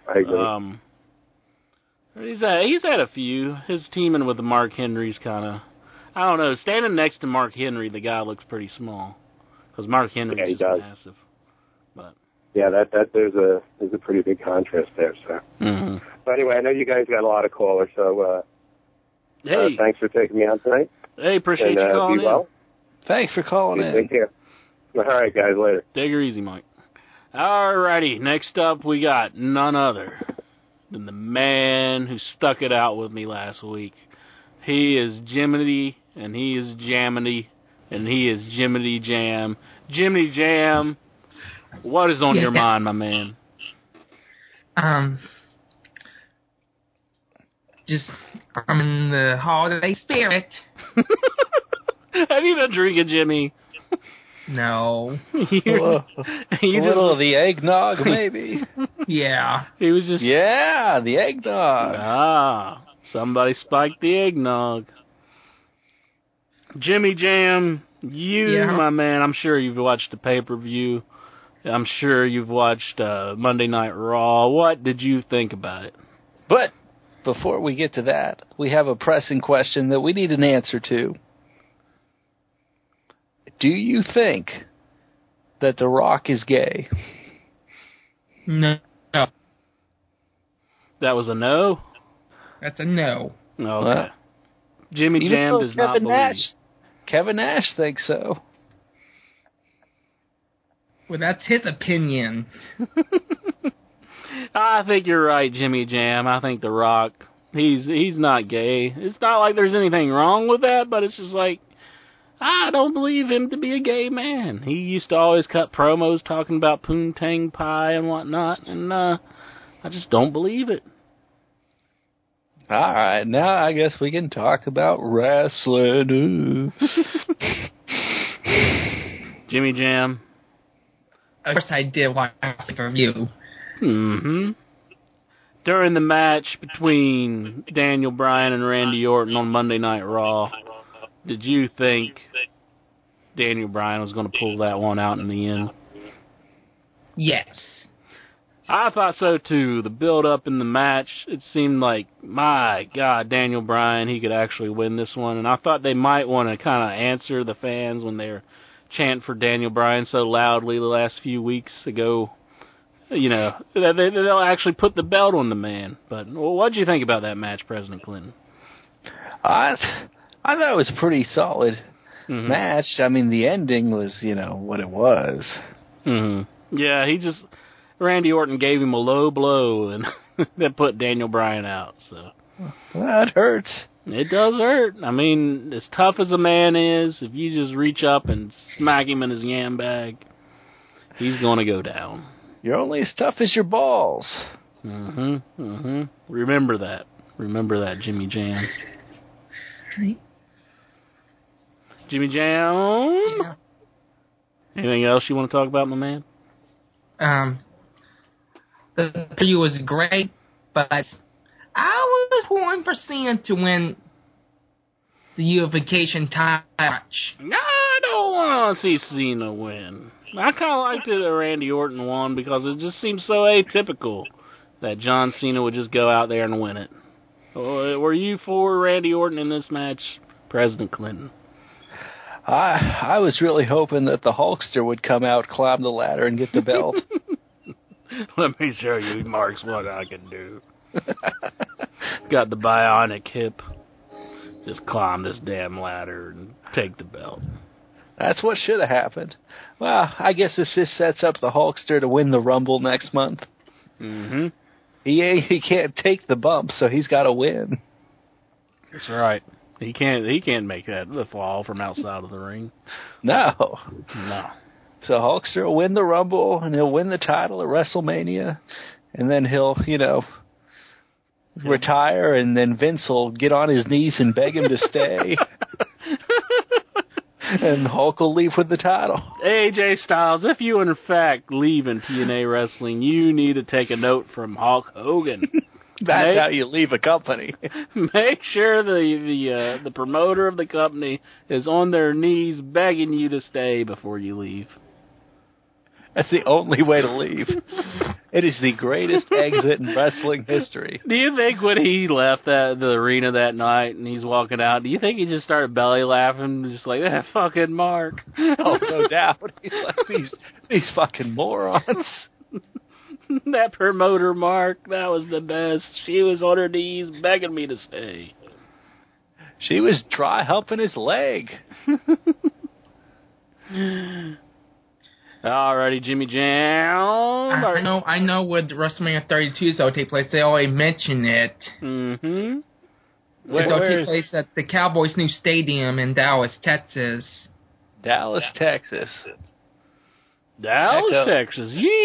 He's had a few. His teaming with Mark Henry's kind of, I don't know, standing next to Mark Henry, the guy looks pretty small. Because Mark Henry's massive. But yeah, there's a pretty big contrast there. So, But anyway, I know you guys got a lot of callers, so thanks for taking me on tonight. Hey, appreciate you calling in. Well. Thanks for calling in. Take care. All right, guys, later. Take her easy, Mike. All righty, next up we got none other than the man who stuck it out with me last week. He is Jiminy, and he is Jaminy, and he is Jiminy Jam. Jiminy Jam, what is on your mind, my man? I'm in the holiday spirit. Have you been drinking, Jimmy? No. A little of the eggnog, maybe. Yeah. He was just... Yeah, the eggnog. Ah, somebody spiked the eggnog. Jimmy Jam, my man, I'm sure you've watched the pay-per-view. I'm sure you've watched Monday Night Raw. What did you think about it? But before we get to that, we have a pressing question that we need an answer to. Do you think that The Rock is gay? No. That was a no? That's a no. Okay. Well, Jimmy Jam does not believe. Kevin Nash thinks so. Well, that's his opinion. I think you're right, Jimmy Jam. I think The Rock, he's not gay. It's not like there's anything wrong with that, but it's just like, I don't believe him to be a gay man. He used to always cut promos talking about poontang pie and whatnot, and I just don't believe it. All right, now I guess we can talk about wrestling. Jimmy Jam. Of course I did watch the review. Mm-hmm. During the match between Daniel Bryan and Randy Orton on Monday Night Raw, did you think Daniel Bryan was going to pull that one out in the end? Yes. I thought so, too. The build-up in the match, it seemed like, my God, Daniel Bryan, he could actually win this one. And I thought they might want to kind of answer the fans when they were chanting for Daniel Bryan so loudly the last few weeks ago. You know, they'll actually put the belt on the man. But what did you think about that match, President Clinton? I thought it was a pretty solid match. I mean, the ending was, what it was. Mm-hmm. Yeah, Randy Orton gave him a low blow, and that put Daniel Bryan out. So that hurts. It does hurt. I mean, as tough as a man is, if you just reach up and smack him in his yam bag, he's going to go down. You're only as tough as your balls. Remember that. Remember that, Jimmy Jam. Jimmy Jam? Yeah. Anything else you want to talk about, my man? The preview was great, but I was 1% to win the unification title match. I don't want to see Cena win. I kind of liked it that Randy Orton won because it just seems so atypical that John Cena would just go out there and win it. Were you for Randy Orton in this match, President Clinton? I was really hoping that the Hulkster would come out, climb the ladder, and get the belt. Let me show you, Marks, what I can do. Got the bionic hip. Just climb this damn ladder and take the belt. That's what should have happened. Well, I guess this just sets up the Hulkster to win the Rumble next month. Mm-hmm. He can't take the bump, so he's got to win. That's right. He can't make the fall from outside of the ring. No. So Hulkster will win the Rumble, and he'll win the title at WrestleMania, and then he'll, retire, and then Vince will get on his knees and beg him to stay. And Hulk will leave with the title. AJ Styles, if you in fact leave in TNA Wrestling, you need to take a note from Hulk Hogan. That's how you leave a company. Make sure the promoter of the company is on their knees begging you to stay before you leave. That's the only way to leave. It is the greatest exit in wrestling history. Do you think when he left the arena that night and he's walking out, do you think he just started belly laughing, just like, that fucking Mark? Oh, no doubt. He's like, these fucking morons. That promoter, Mark, that was the best. She was on her knees begging me to stay. She was dry humping his leg. Alrighty, Jimmy Jam. I know with WrestleMania 32 will take place. They already mentioned it. Mm-hmm. It'll take place at the Cowboys' new stadium in Dallas, Texas. Dallas, Texas.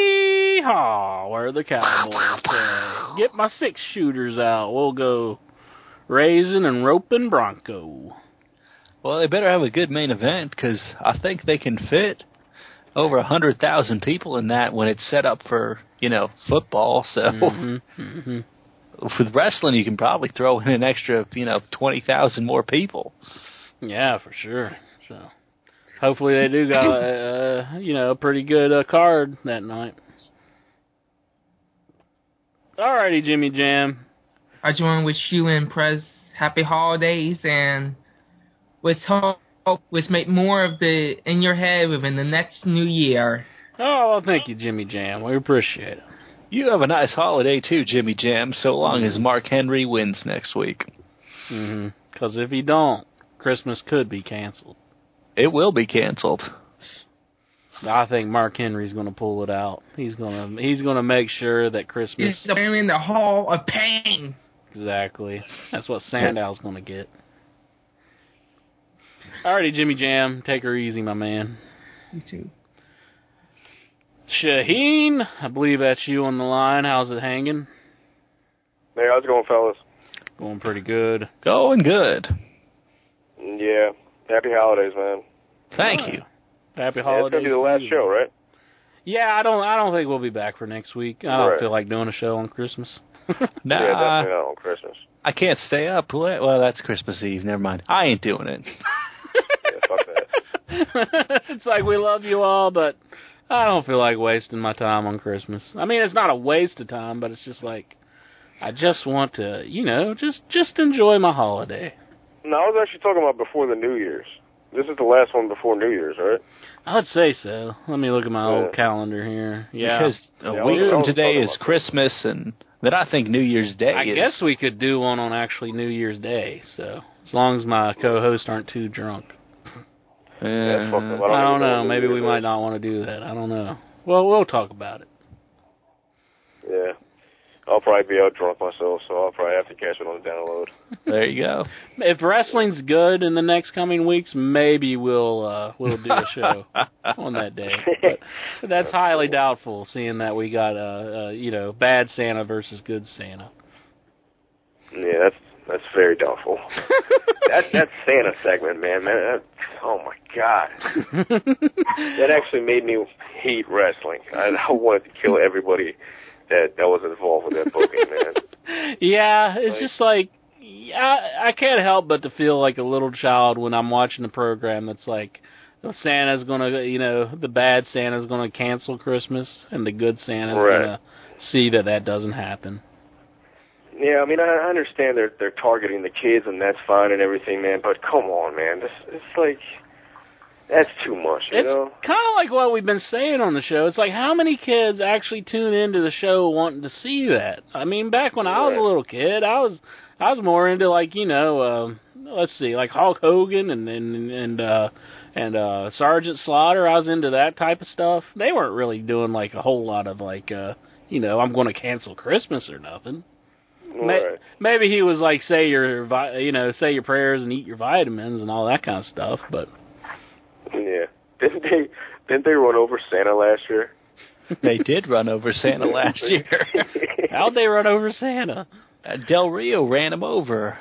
Yeehaw! Where the Cowboys play. Get my 6-shooters out. We'll go Raising and Roping Bronco. Well, they better have a good main event, because I think they can fit over 100,000 people in that when it's set up for, football. So with wrestling, you can probably throw in an extra, 20,000 more people. Yeah, for sure. So hopefully they do got a pretty good card that night. Alrighty, Jimmy Jam. I just want to wish you and Prez happy holidays, and let's make more of the In Your Head within the next new year. Oh, well, thank you, Jimmy Jam. We appreciate it. You have a nice holiday, too, Jimmy Jam, so long as Mark Henry wins next week. Because if he don't, Christmas could be canceled. It will be canceled. I think Mark Henry's going to pull it out. He's going to make sure that Christmas... He's in the Hall of Pain. Exactly. That's what Sandow's going to get. Alrighty, Jimmy Jam. Take her easy, my man. You too. Shaheen, I believe that's you on the line. How's it hanging? Hey, how's it going, fellas? Going pretty good. Going good. Yeah. Happy holidays, man. Thank you. Happy holidays. It's going to be the last show, right? Yeah, I don't think we'll be back for next week. I don't feel like doing a show on Christmas. Nah. Yeah, definitely not on Christmas. I can't stay up. Well, that's Christmas Eve. Never mind. I ain't doing it. Yeah, fuck that. It's like we love you all, but I don't feel like wasting my time on Christmas. I mean, it's not a waste of time, but it's just like I just want to, just enjoy my holiday. No, I was actually talking about before the New Year's. This is the last one before New Year's, right? I would say so. Let me look at my old calendar here. Yeah. Because a week from today is Christmas, and then I think New Year's Day I guess we could do one on actually New Year's Day, so as long as my co-hosts aren't too drunk. I don't know. Maybe we might not want to do that. I don't know. Well, we'll talk about it. Yeah. I'll probably be out drunk myself, so I'll probably have to catch it on the download. There you go. If wrestling's good in the next coming weeks, maybe we'll do a show on that day. But that's highly doubtful, seeing that we got bad Santa versus good Santa. Yeah, that's very doubtful. that Santa segment, man, oh my God, that actually made me hate wrestling. I wanted to kill everybody that was involved with that booking, man. Yeah, it's just like I can't help but to feel like a little child when I'm watching the program that's like Santa's gonna, the bad Santa's gonna cancel Christmas and the good Santa's gonna see that doesn't happen. Yeah, I mean, I understand they're targeting the kids and that's fine and everything, man. But come on, man, it's like. That's too much, you know? It's kind of like what we've been saying on the show. It's like, how many kids actually tune into the show wanting to see that? I mean, back when I was a little kid, I was more into, like, let's see, like Hulk Hogan and Sergeant Slaughter. I was into that type of stuff. They weren't really doing, like, a whole lot of, like, I'm going to cancel Christmas or nothing. Right. Maybe he was like, say your prayers and eat your vitamins and all that kind of stuff, but... Yeah. Didn't they run over Santa last year? They did run over Santa last year. How'd they run over Santa? Del Rio ran him over.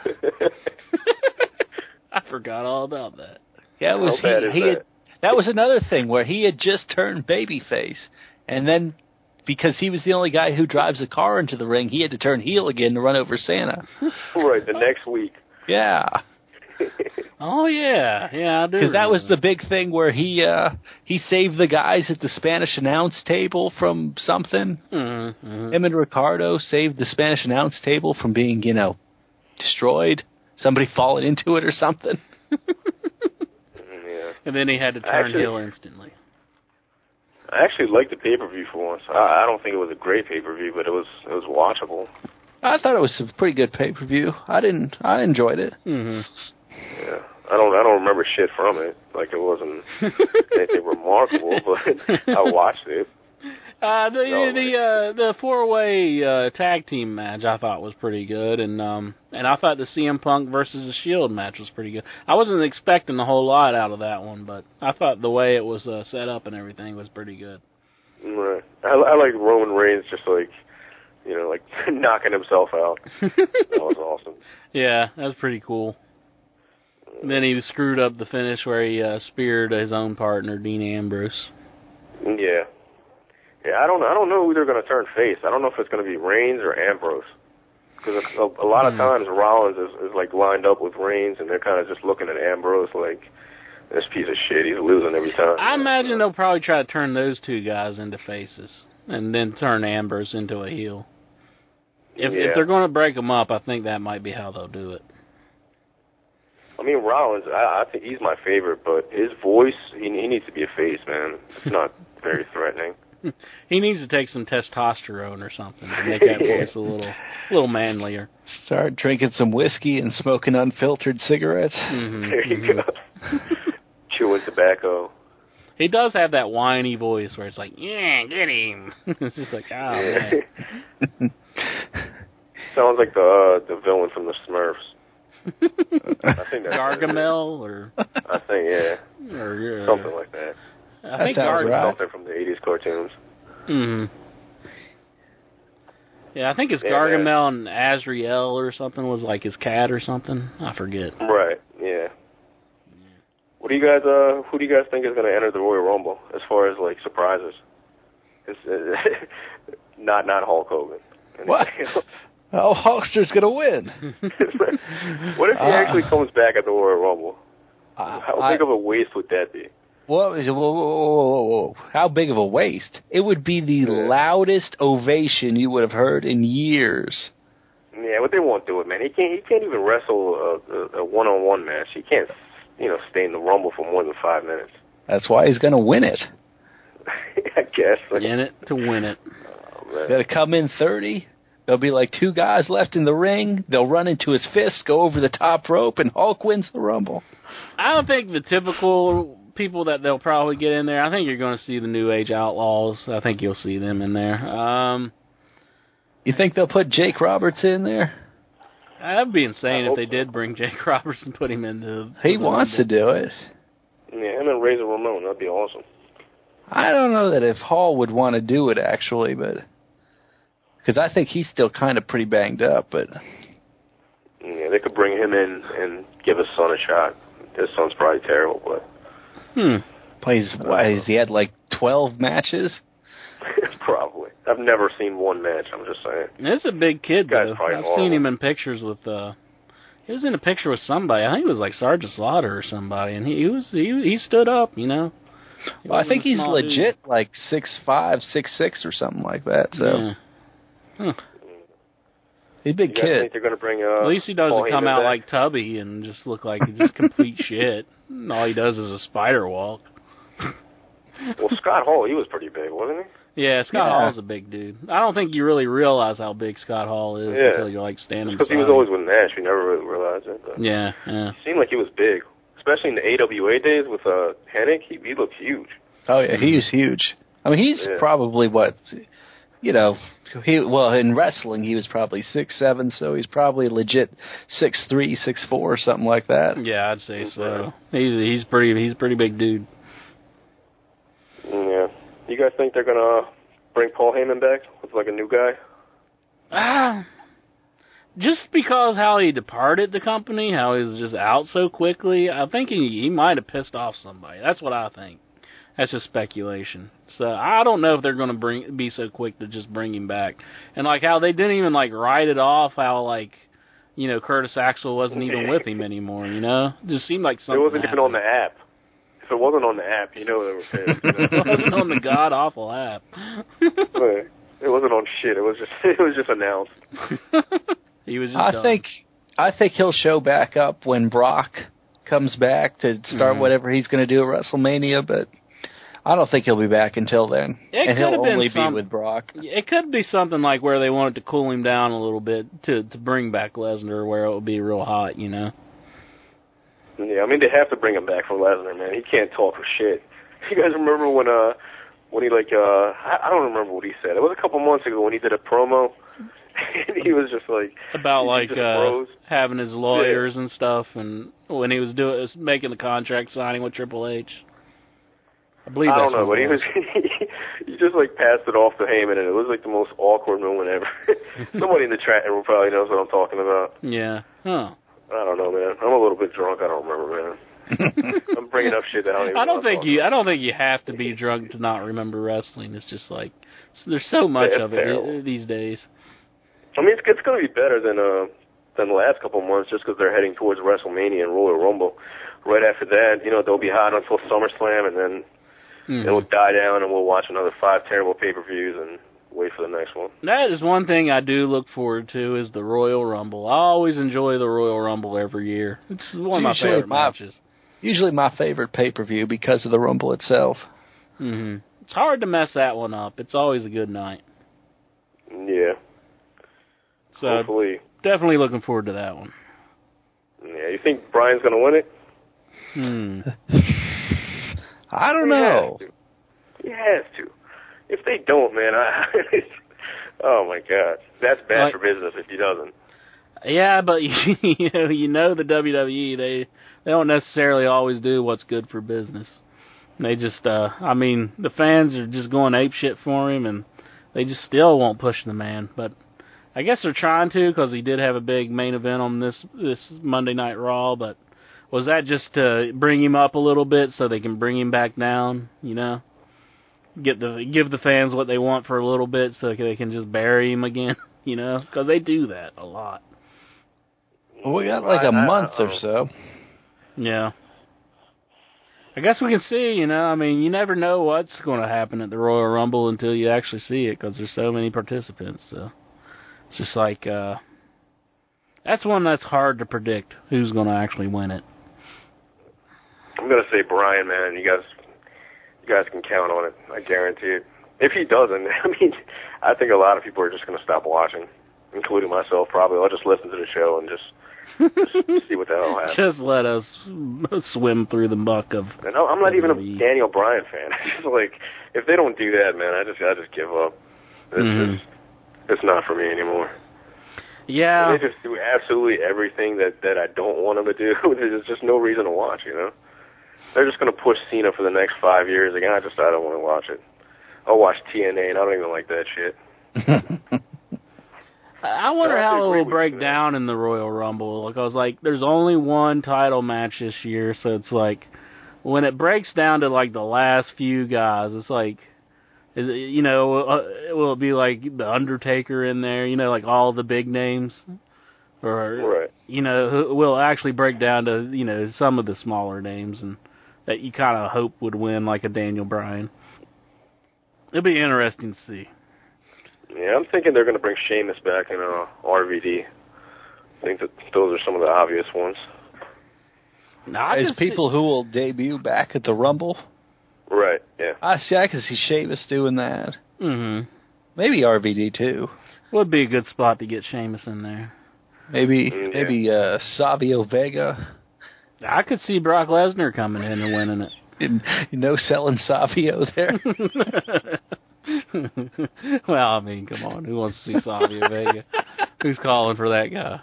I forgot all about that. Yeah, it was that was another thing where he had just turned babyface, and then because he was the only guy who drives a car into the ring, he had to turn heel again to run over Santa. Right, the next week. Yeah. Oh yeah, I do. Because that was the big thing where he saved the guys at the Spanish announce table from something. Mm-hmm. Him and Ricardo saved the Spanish announce table from being, destroyed. Somebody falling into it or something. Yeah. And then he had to turn heel instantly. I actually liked the pay-per-view for once. I don't think it was a great pay-per-view, but it was watchable. I thought it was a pretty good pay-per-view. I enjoyed it. Mm-hmm. Yeah, I don't remember shit from it. Like, it wasn't anything remarkable, but I watched it. The 4-way tag team match I thought was pretty good, and I thought the CM Punk versus the Shield match was pretty good. I wasn't expecting a whole lot out of that one, but I thought the way it was set up and everything was pretty good. Right. I like Roman Reigns just like like knocking himself out. That was awesome. Yeah, that was pretty cool. And then he screwed up the finish where he speared his own partner, Dean Ambrose. Yeah. I don't know who they're going to turn face. I don't know if it's going to be Reigns or Ambrose. Because a lot of times Rollins is like lined up with Reigns, and they're kind of just looking at Ambrose like, this piece of shit, he's losing every time. I imagine they'll probably try to turn those two guys into faces, and then turn Ambrose into a heel. If they're going to break them up, I think that might be how they'll do it. I mean, Rollins, I think he's my favorite, but his voice, he needs to be a face, man. It's not very threatening. He needs to take some testosterone or something to make that voice a little manlier. Start drinking some whiskey and smoking unfiltered cigarettes. Mm-hmm. There you go. Chewing tobacco. He does have that whiny voice where it's like, yeah, get him. It's just like, oh, man. Sounds like the villain from the Smurfs. I think that's Gargamel, or I think, yeah. Or something like that. I think something from the 80s cartoons. Mm-hmm. Yeah, I think it's Gargamel and Azrael or something was like his cat or something. I forget. Right, yeah. What do you guys, who do you guys think is going to enter the Royal Rumble as far as, like, surprises? It's, not Hulk Hogan. What? Oh, Hulkster's going to win. What if he actually comes back at the Royal Rumble? How big of a waste would that be? Whoa. How big of a waste? It would be the loudest ovation you would have heard in years. Yeah, but they won't do it, man. He can't even wrestle a one-on-one match. He can't, stay in the Rumble for more than 5 minutes. That's why he's going to win it. I guess. In it to win it. Oh, got to come in 30. There'll be like 2 guys left in the ring. They'll run into his fist, go over the top rope, and Hulk wins the Rumble. I don't think the typical people that they'll probably get in there, I think you're going to see the New Age Outlaws. I think you'll see them in there. You think they'll put Jake Roberts in there? That'd be insane if they did bring Jake Roberts and put him in the He wants to do it. Yeah, him and Razor Ramon, that'd be awesome. I don't know that if Hall would want to do it, actually, but because I think he's still kind of pretty banged up, but yeah, they could bring him in and give his son a shot. His son's probably terrible, but plays. Has he had like 12 matches? Probably. I've never seen one match. I'm just saying. This is a big kid, though. I've seen him in pictures with. He was in a picture with somebody. I think it was like Sergeant Slaughter or somebody, and he stood up. Well, I think he's legit dude. Like 6'5", 6'6", or something like that. So. Yeah. He's a big kid. Think they're going to bring, at least he doesn't Paul come Heyman out back? like Tubby and just look like just complete shit. And all he does is a spider walk. Well, Scott Hall, he was pretty big, wasn't he? Yeah, Scott Hall's a big dude. I don't think you really realize how big Scott Hall is until you're like standing beside because he was always with Nash. We never really realized it. But yeah. He seemed like he was big, especially in the AWA days with Hennig. He looked huge. Oh yeah, he was huge. I mean, he's probably what, in wrestling he was probably 6'7", so he's probably legit 6'3", 6'4", or something like that. Yeah, I'd say so. He's pretty big dude. Yeah. You guys think they're gonna bring Paul Heyman back with like a new guy? Just because how he departed the company, how he was just out so quickly, I think he might have pissed off somebody. That's what I think. That's just speculation. So I don't know if they're going to be so quick to just bring him back. And like how they didn't even like write it off, how like, Curtis Axel wasn't even with him anymore, It just seemed like something It wasn't happened. even on the app. If it wasn't on the app, they were pissed. It wasn't on the god-awful app. It wasn't on shit. It was just announced. He was just dumb. I think he'll show back up when Brock comes back to start whatever he's going to do at WrestleMania, but I don't think he'll be back until then. And he'll only be with Brock. It could be something like where they wanted to cool him down a little bit to bring back Lesnar, where it would be real hot, Yeah, I mean, they have to bring him back for Lesnar, man. He can't talk for shit. You guys remember when he I don't remember what he said. It was a couple months ago when he did a promo, and he was just like... About, having his lawyers and stuff, and when he was making the contract signing with Triple H. I believe I that's don't know, what but it was. he just like passed it off to Heyman, and it was like the most awkward moment ever. Somebody in the chat room probably knows what I'm talking about. Yeah. Huh. I don't know, man. I'm a little bit drunk. I don't remember, man. I'm bringing up shit that I don't even know what I'm talking about. I don't think you have to be drunk to not remember wrestling. It's just like there's so much of it these days. I mean, it's going to be better than the last couple of months, just because they're heading towards WrestleMania and Royal Rumble. Right after that, they'll be hot until SummerSlam, and then it'll die down, and we'll watch another 5 terrible pay-per-views and wait for the next one. That is one thing I do look forward to is the Royal Rumble. I always enjoy the Royal Rumble every year. It's one of my favorite matches. Usually my favorite pay-per-view because of the Rumble itself. Mm-hmm. It's hard to mess that one up. It's always a good night. Yeah. So hopefully. Definitely looking forward to that one. Yeah, you think Bryan's going to win it? I don't know. He has to. If they don't, man, oh my God, that's bad for business if he doesn't. Yeah, but you know the WWE, they don't necessarily always do what's good for business. They just, the fans are just going apeshit for him, and they just still won't push the man. But I guess they're trying to, because he did have a big main event on this Monday Night Raw. But was that just to bring him up a little bit so they can bring him back down? Give the fans what they want for a little bit so they can just bury him again. Because they do that a lot. Well, we got like a month or so. Yeah. I guess we can see, you never know what's going to happen at the Royal Rumble until you actually see it because there's so many participants. So it's just like, that's one that's hard to predict who's going to actually win it. I'm going to say Bryan, man. You guys can count on it. I guarantee it. If he doesn't, I think a lot of people are just going to stop watching, including myself probably. I'll just listen to the show and just see what the hell happens. Just let us swim through the muck of. And I'm not even a Daniel Bryan fan. It's just like, if they don't do that, man, I just give up. It's not for me anymore. Yeah. And they just do absolutely everything that I don't want them to do. There's just no reason to watch, They're just going to push Cena for the next 5 years again. I don't want to watch it. I'll watch TNA, and I don't even like that shit. I wonder how it will break down in the Royal Rumble. Because, there's only one title match this year, so it's like, when it breaks down to, the last few guys, it's like, will it be like The Undertaker in there, all the big names? Or, right. Will it actually break down to, some of the smaller names and that you kind of hope would win, like a Daniel Bryan? It'll be interesting to see. Yeah, I'm thinking they're going to bring Sheamus back in RVD. I think that those are some of the obvious ones. As people who will debut back at the Rumble? Right, yeah. I can see Sheamus doing that. Mm-hmm. Maybe RVD, too. Would be a good spot to get Sheamus in there. Maybe Savio Vega. I could see Brock Lesnar coming in and winning it. Selling Savio there? Well, come on. Who wants to see Savio Vega? Who's calling for that guy?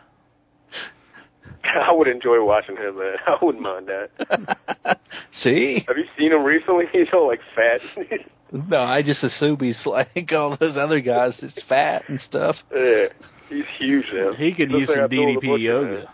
I would enjoy watching him, man. I wouldn't mind that. See? Have you seen him recently? He's all, fat. No, I just assume he's like all those other guys that's fat and stuff. Yeah, he's huge now. He could use some DDP yoga.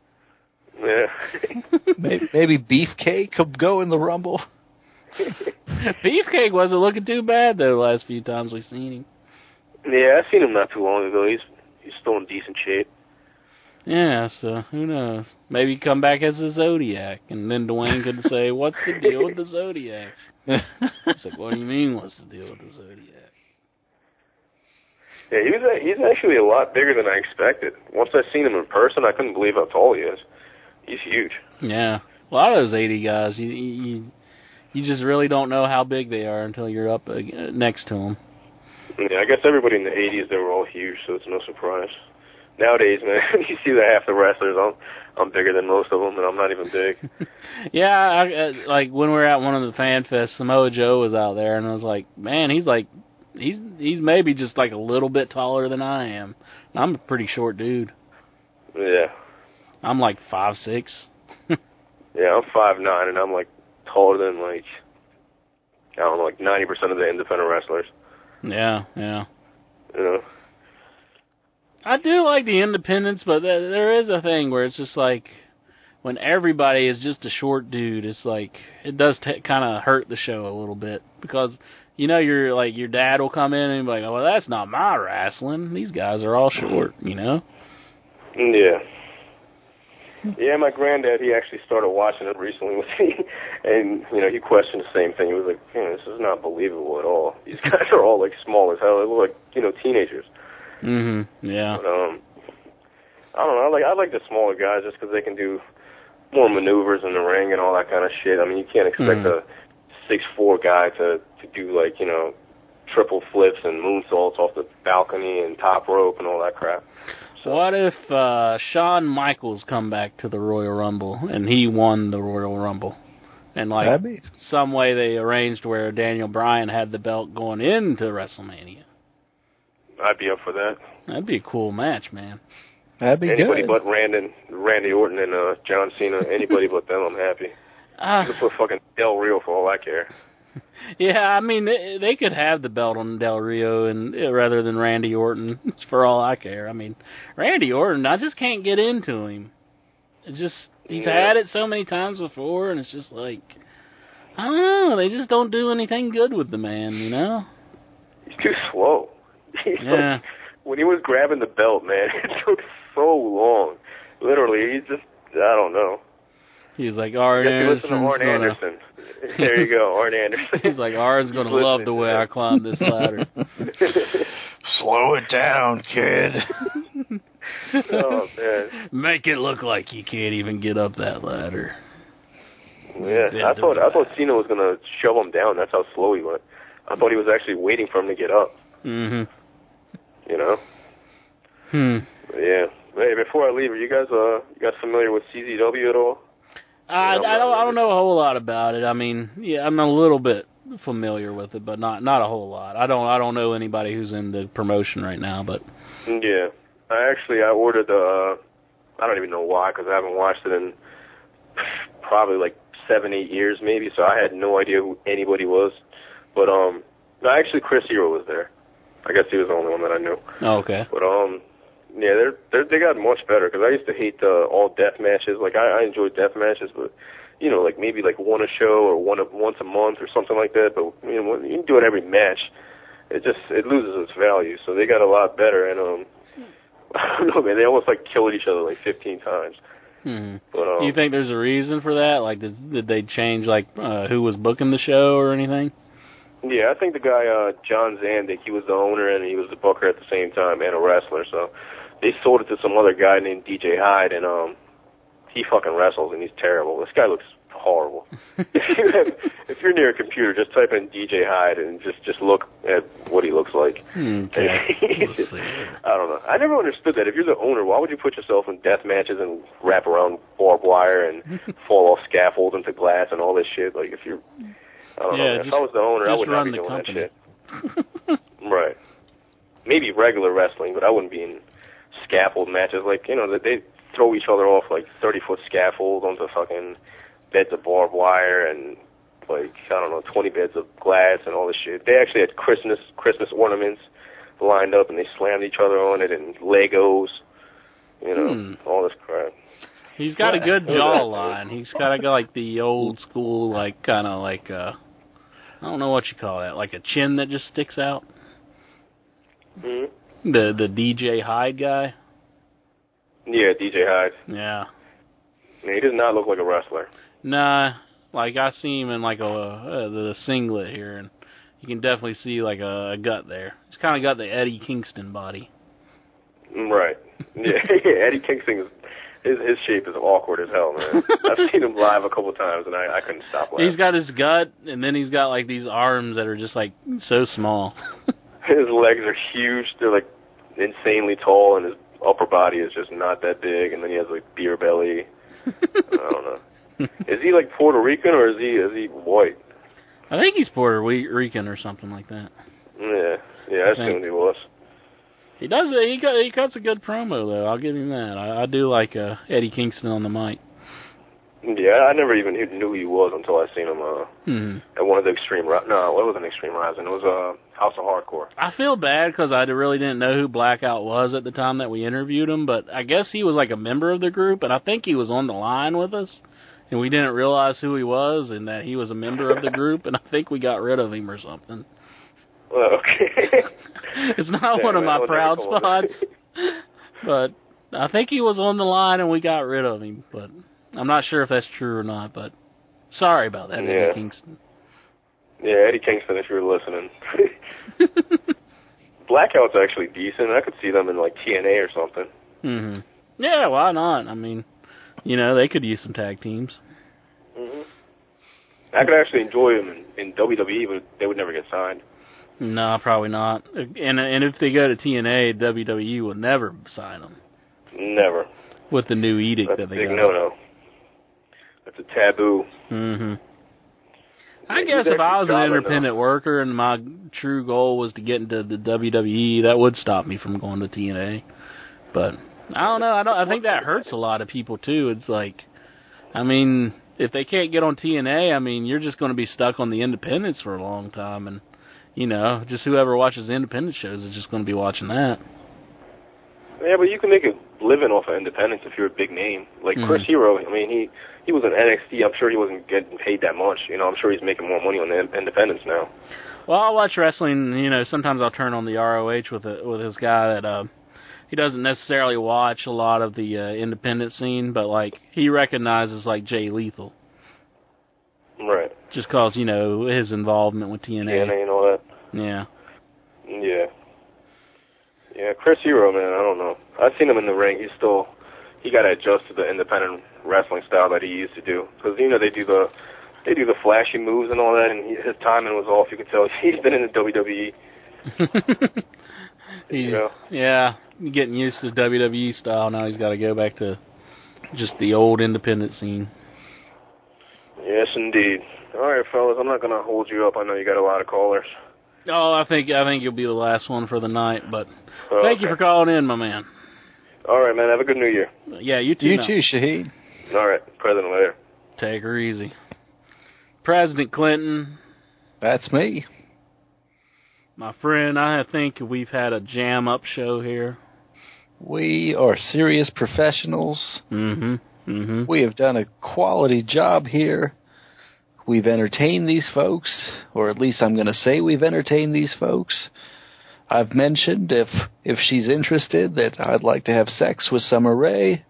Yeah. Maybe Beefcake could go in the Rumble. Beefcake wasn't looking too bad, though, the last few times we've seen him. Yeah, I've seen him not too long ago. He's still in decent shape. Yeah, so who knows? Maybe come back as a Zodiac, and then Dwayne could say, "What's the deal with the Zodiac?" It's like, what do you mean, what's the deal with the Zodiac? Yeah, he's actually a lot bigger than I expected. Once I seen him in person, I couldn't believe how tall he is. He's huge. Yeah, a lot of those 80 guys, you just really don't know how big they are until you're up next to them. Yeah, I guess everybody in the 80s, they were all huge, so it's no surprise. Nowadays, man, you see that half the wrestlers, I'm bigger than most of them, and I'm not even big. Yeah, like when we were at one of the fan fests, Samoa Joe was out there, and I was like, man, he's maybe just like a little bit taller than I am. And I'm a pretty short dude. Yeah. I'm like 5'6". Yeah, I'm 5'9", and I'm like taller than like like 90% of the independent wrestlers. Yeah. You know. I do like the independents, but there is a thing where it's just like when everybody is just a short dude, it's like it does kind of hurt the show a little bit because you're like your dad will come in and be like, "Oh, well, that's not my wrestling. These guys are all short," Yeah. Yeah, my granddad, he actually started watching it recently with me, and he questioned the same thing. He was like, "This is not believable at all. These guys are all like small as hell. They look like teenagers." Yeah. But I don't know. I like the smaller guys just because they can do more maneuvers in the ring and all that kind of shit. I mean, you can't expect a 6'4" guy to do like triple flips and moonsaults off the balcony and top rope and all that crap. So, what if Shawn Michaels come back to the Royal Rumble and he won the Royal Rumble? And like some way they arranged where Daniel Bryan had the belt going into WrestleMania. I'd be up for that. That'd be a cool match, man. That'd be anybody good. but Randy Orton and John Cena. Anybody but them, I'm happy. You can put fucking Del Rio for all I care. Yeah, I mean they could have the belt on Del Rio and rather than Randy Orton. For all I care. I mean, Randy Orton, I just can't get into him. It's just he's had it so many times before, and it's just like I don't know. They just don't do anything good with the man, He's too slow. Like, when he was grabbing the belt, man, it took so long. Literally, he's just, I don't know. He's like, Arn Anderson. Anderson. There you go, Arn Anderson. He's like, Arn's going to love the way I climb this ladder. Slow it down, kid. Oh, man. Make it look like you can't even get up that ladder. Yeah, I thought Cena was going to shove him down. That's how slow he went. I thought he was actually waiting for him to get up. Yeah. Hey, before I leave, are you guys familiar with CZW at all? I don't know a whole lot about it. I mean, yeah, I'm a little bit familiar with it, but not a whole lot. I don't know anybody who's in the promotion right now, but yeah, I ordered I don't even know why because I haven't watched it in probably like 7-8 years maybe, so I had no idea who anybody was. But actually Chris Hero was there. I guess he was the only one that I knew. Oh, okay. But yeah, they got much better because I used to hate all death matches. Like I enjoyed death matches, but like maybe like one a show or once a month or something like that. But you can do it every match. It loses its value. So they got a lot better, and I don't know, man. They almost like killed each other like 15 times. But, you think there's a reason for that? Like, did they change like who was booking the show or anything? Yeah, I think the guy, John Zandig, he was the owner and he was the booker at the same time and a wrestler, so they sold it to some other guy named DJ Hyde, and he fucking wrestles, and he's terrible. This guy looks horrible. If you're near a computer, just type in DJ Hyde and just look at what he looks like. Okay. I don't know. I never understood that. If you're the owner, why would you put yourself in death matches and wrap around barbed wire and fall off scaffolds into glass and all this shit? Like, if you're... I don't know. If I was the owner, I would not be doing that shit. Right. Maybe regular wrestling, but I wouldn't be in scaffold matches. Like, they throw each other off like 30-foot scaffolds onto fucking beds of barbed wire and like, I don't know, 20 beds of glass and all this shit. They actually had Christmas ornaments lined up and they slammed each other on it and Legos, all this crap. He's got a good jawline. He's got like the old school, like kind of like I don't know what you call that, like a chin that just sticks out. Mm-hmm. The DJ Hyde guy. Yeah, DJ Hyde. Yeah. He does not look like a wrestler. Nah, like I see him in like the singlet here, and you can definitely see like a gut there. He's kind of got the Eddie Kingston body. Right. Yeah, Eddie Kingston is. His shape is awkward as hell, man. I've seen him live a couple of times, and I couldn't stop laughing. He's got his gut, and then he's got, like, these arms that are just, like, so small. His legs are huge. They're, like, insanely tall, and his upper body is just not that big, and then he has, like, beer belly. I don't know. Is he, like, Puerto Rican, or is he white? I think he's Puerto Rican or something like that. Yeah, I assumed he was. He does. He cuts a good promo though. I'll give him that. I do like Eddie Kingston on the mic. Yeah, I never even knew who he was until I seen him at one of the Extreme Rising. No, it wasn't Extreme Rising. It was House of Hardcore. I feel bad because I really didn't know who Blackout was at the time that we interviewed him, but I guess he was like a member of the group, and I think he was on the line with us, and we didn't realize who he was and that he was a member of the group, and I think we got rid of him or something. Well, okay. It's not one of my proud spots, but I think he was on the line and we got rid of him, but I'm not sure if that's true or not, but sorry about that, Eddie Kingston. Yeah, Eddie Kingston, if you're listening. Blackout's actually decent. I could see them in, like, TNA or something. Mm-hmm. Yeah, why not? I mean, you know, they could use some tag teams. Mm-hmm. I could actually enjoy them in WWE, but they would never get signed. No, probably not. And if they go to TNA, WWE will never sign them. Never. With the new edict that they got. That's a big no-no. That's a taboo. Mm-hmm. I guess if I was an independent worker and my true goal was to get into the WWE, that would stop me from going to TNA. But I don't know. I think that hurts a lot of people too. It's like, I mean, if they can't get on TNA, I mean, you're just going to be stuck on the independents for a long time, and you know, just whoever watches the independent shows is just going to be watching that. Yeah, but you can make a living off of independence if you're a big name. Like Chris Hero, I mean, he was in NXT. I'm sure he wasn't getting paid that much. You know, I'm sure he's making more money on the independents now. Well, I'll watch wrestling. You know, sometimes I'll turn on the ROH with this guy that he doesn't necessarily watch a lot of the independent scene, but like he recognizes like Jay Lethal. Right. Just cause, you know, his involvement with TNA. TNA and all that. Yeah. Yeah. Yeah, Chris Hero, man, I don't know. I've seen him in the ring. He got to adjust to the independent wrestling style that he used to do. Because, you know, they do the flashy moves and all that, and his timing was off. You could tell he's been in the WWE. You know? Yeah, getting used to the WWE style. Now he's got to go back to just the old independent scene. Yes, indeed. All right, fellas, I'm not going to hold you up. I know you got a lot of callers. Oh, I think you'll be the last one for the night, but thank you for calling in, my man. All right, man. Have a good New Year. Yeah, you too. You too, Shahid. All right, President later. Take her easy. President Clinton. That's me. My friend, I think we've had a jam-up show here. We are serious professionals. We have done a quality job here. We've entertained these folks, or at least I'm going to say we've entertained these folks. I've mentioned, if she's interested, that I'd like to have sex with Summer Rae.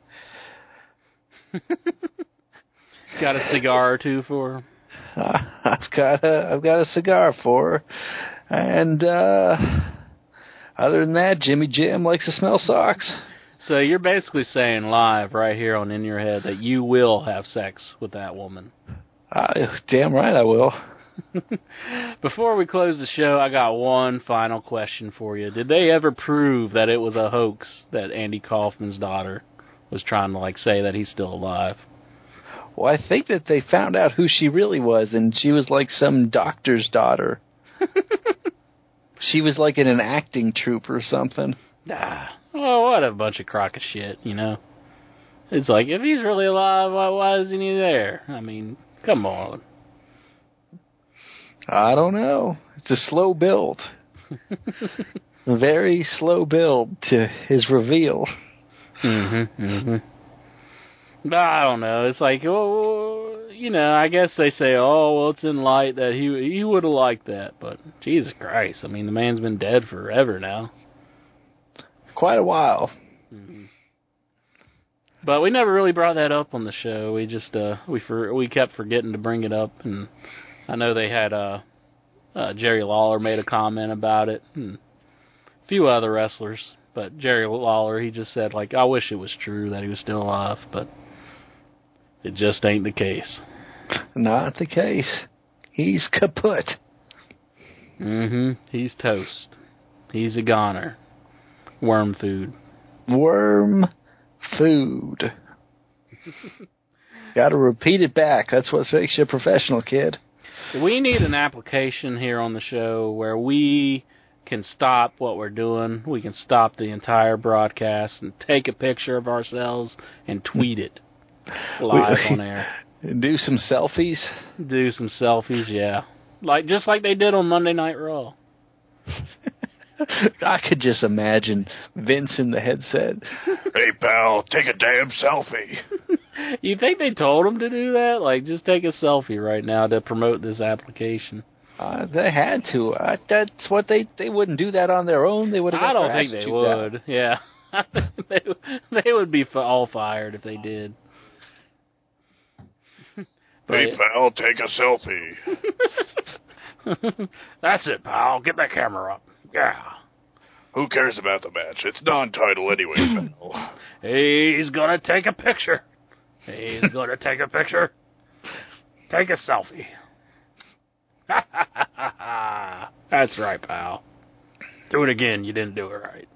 Got a cigar or two for her? I've got a cigar for her. And other than that, Jimmy Jim likes to smell socks. So you're basically saying live right here on In Your Head that you will have sex with that woman. Damn right I will. Before we close the show, I got one final question for you. Did they ever prove that it was a hoax that Andy Kaufman's daughter was trying to say that he's still alive? Well, I think that they found out who she really was, and she was like some doctor's daughter. She was like in an acting troupe or something. Well, what a bunch of crock of shit, you know? It's like, if he's really alive, why isn't he there? I mean, come on. I don't know. It's a slow build. Very slow build to his reveal. But I don't know. It's like, oh, you know, I guess they say, oh, well, it's in light that he would have liked that. But Jesus Christ, I mean, the man's been dead forever now. Quite a while. But we never really brought that up on the show. We just we kept forgetting to bring it up, and I know they had Jerry Lawler made a comment about it, and a few other wrestlers. But Jerry Lawler, he just said, I wish it was true that he was still alive, but it just ain't the case. Not the case. He's kaput. He's toast. He's a goner. Worm food. Worm food. Gotta repeat it back. That's what makes you a professional, kid. We need an application here on the show where we can stop what we're doing. We can stop the entire broadcast and take a picture of ourselves and tweet it live on air. Do some selfies? Do some selfies, yeah. Just like they did on Monday Night Raw. I could just imagine Vince in the headset. Hey, pal, take a damn selfie. You think they told him to do that? Just take a selfie right now to promote this application. They had to. That's what they wouldn't do that on their own. They would have. I don't think they would. Yeah, they would be all fired if they did. Hey, pal, take a selfie. That's it, pal. Get that camera up. Yeah. Who cares about the match? It's non-title anyway, pal. He's gonna take a picture. He's gonna take a picture. Take a selfie. That's right, pal. Do it again. You didn't do it right.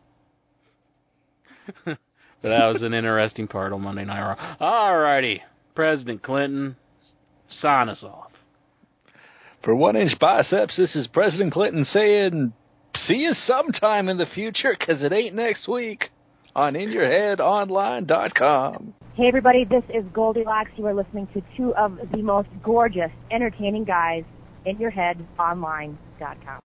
But that was an interesting part on Monday Night Raw. Alrighty. President Clinton, sign us off. For 1 Inch Biceps, this is President Clinton saying, see you sometime in the future, because it ain't next week, on InYourHeadOnline.com. Hey, everybody, this is Goldilocks. You are listening to two of the most gorgeous, entertaining guys, InYourHeadOnline.com.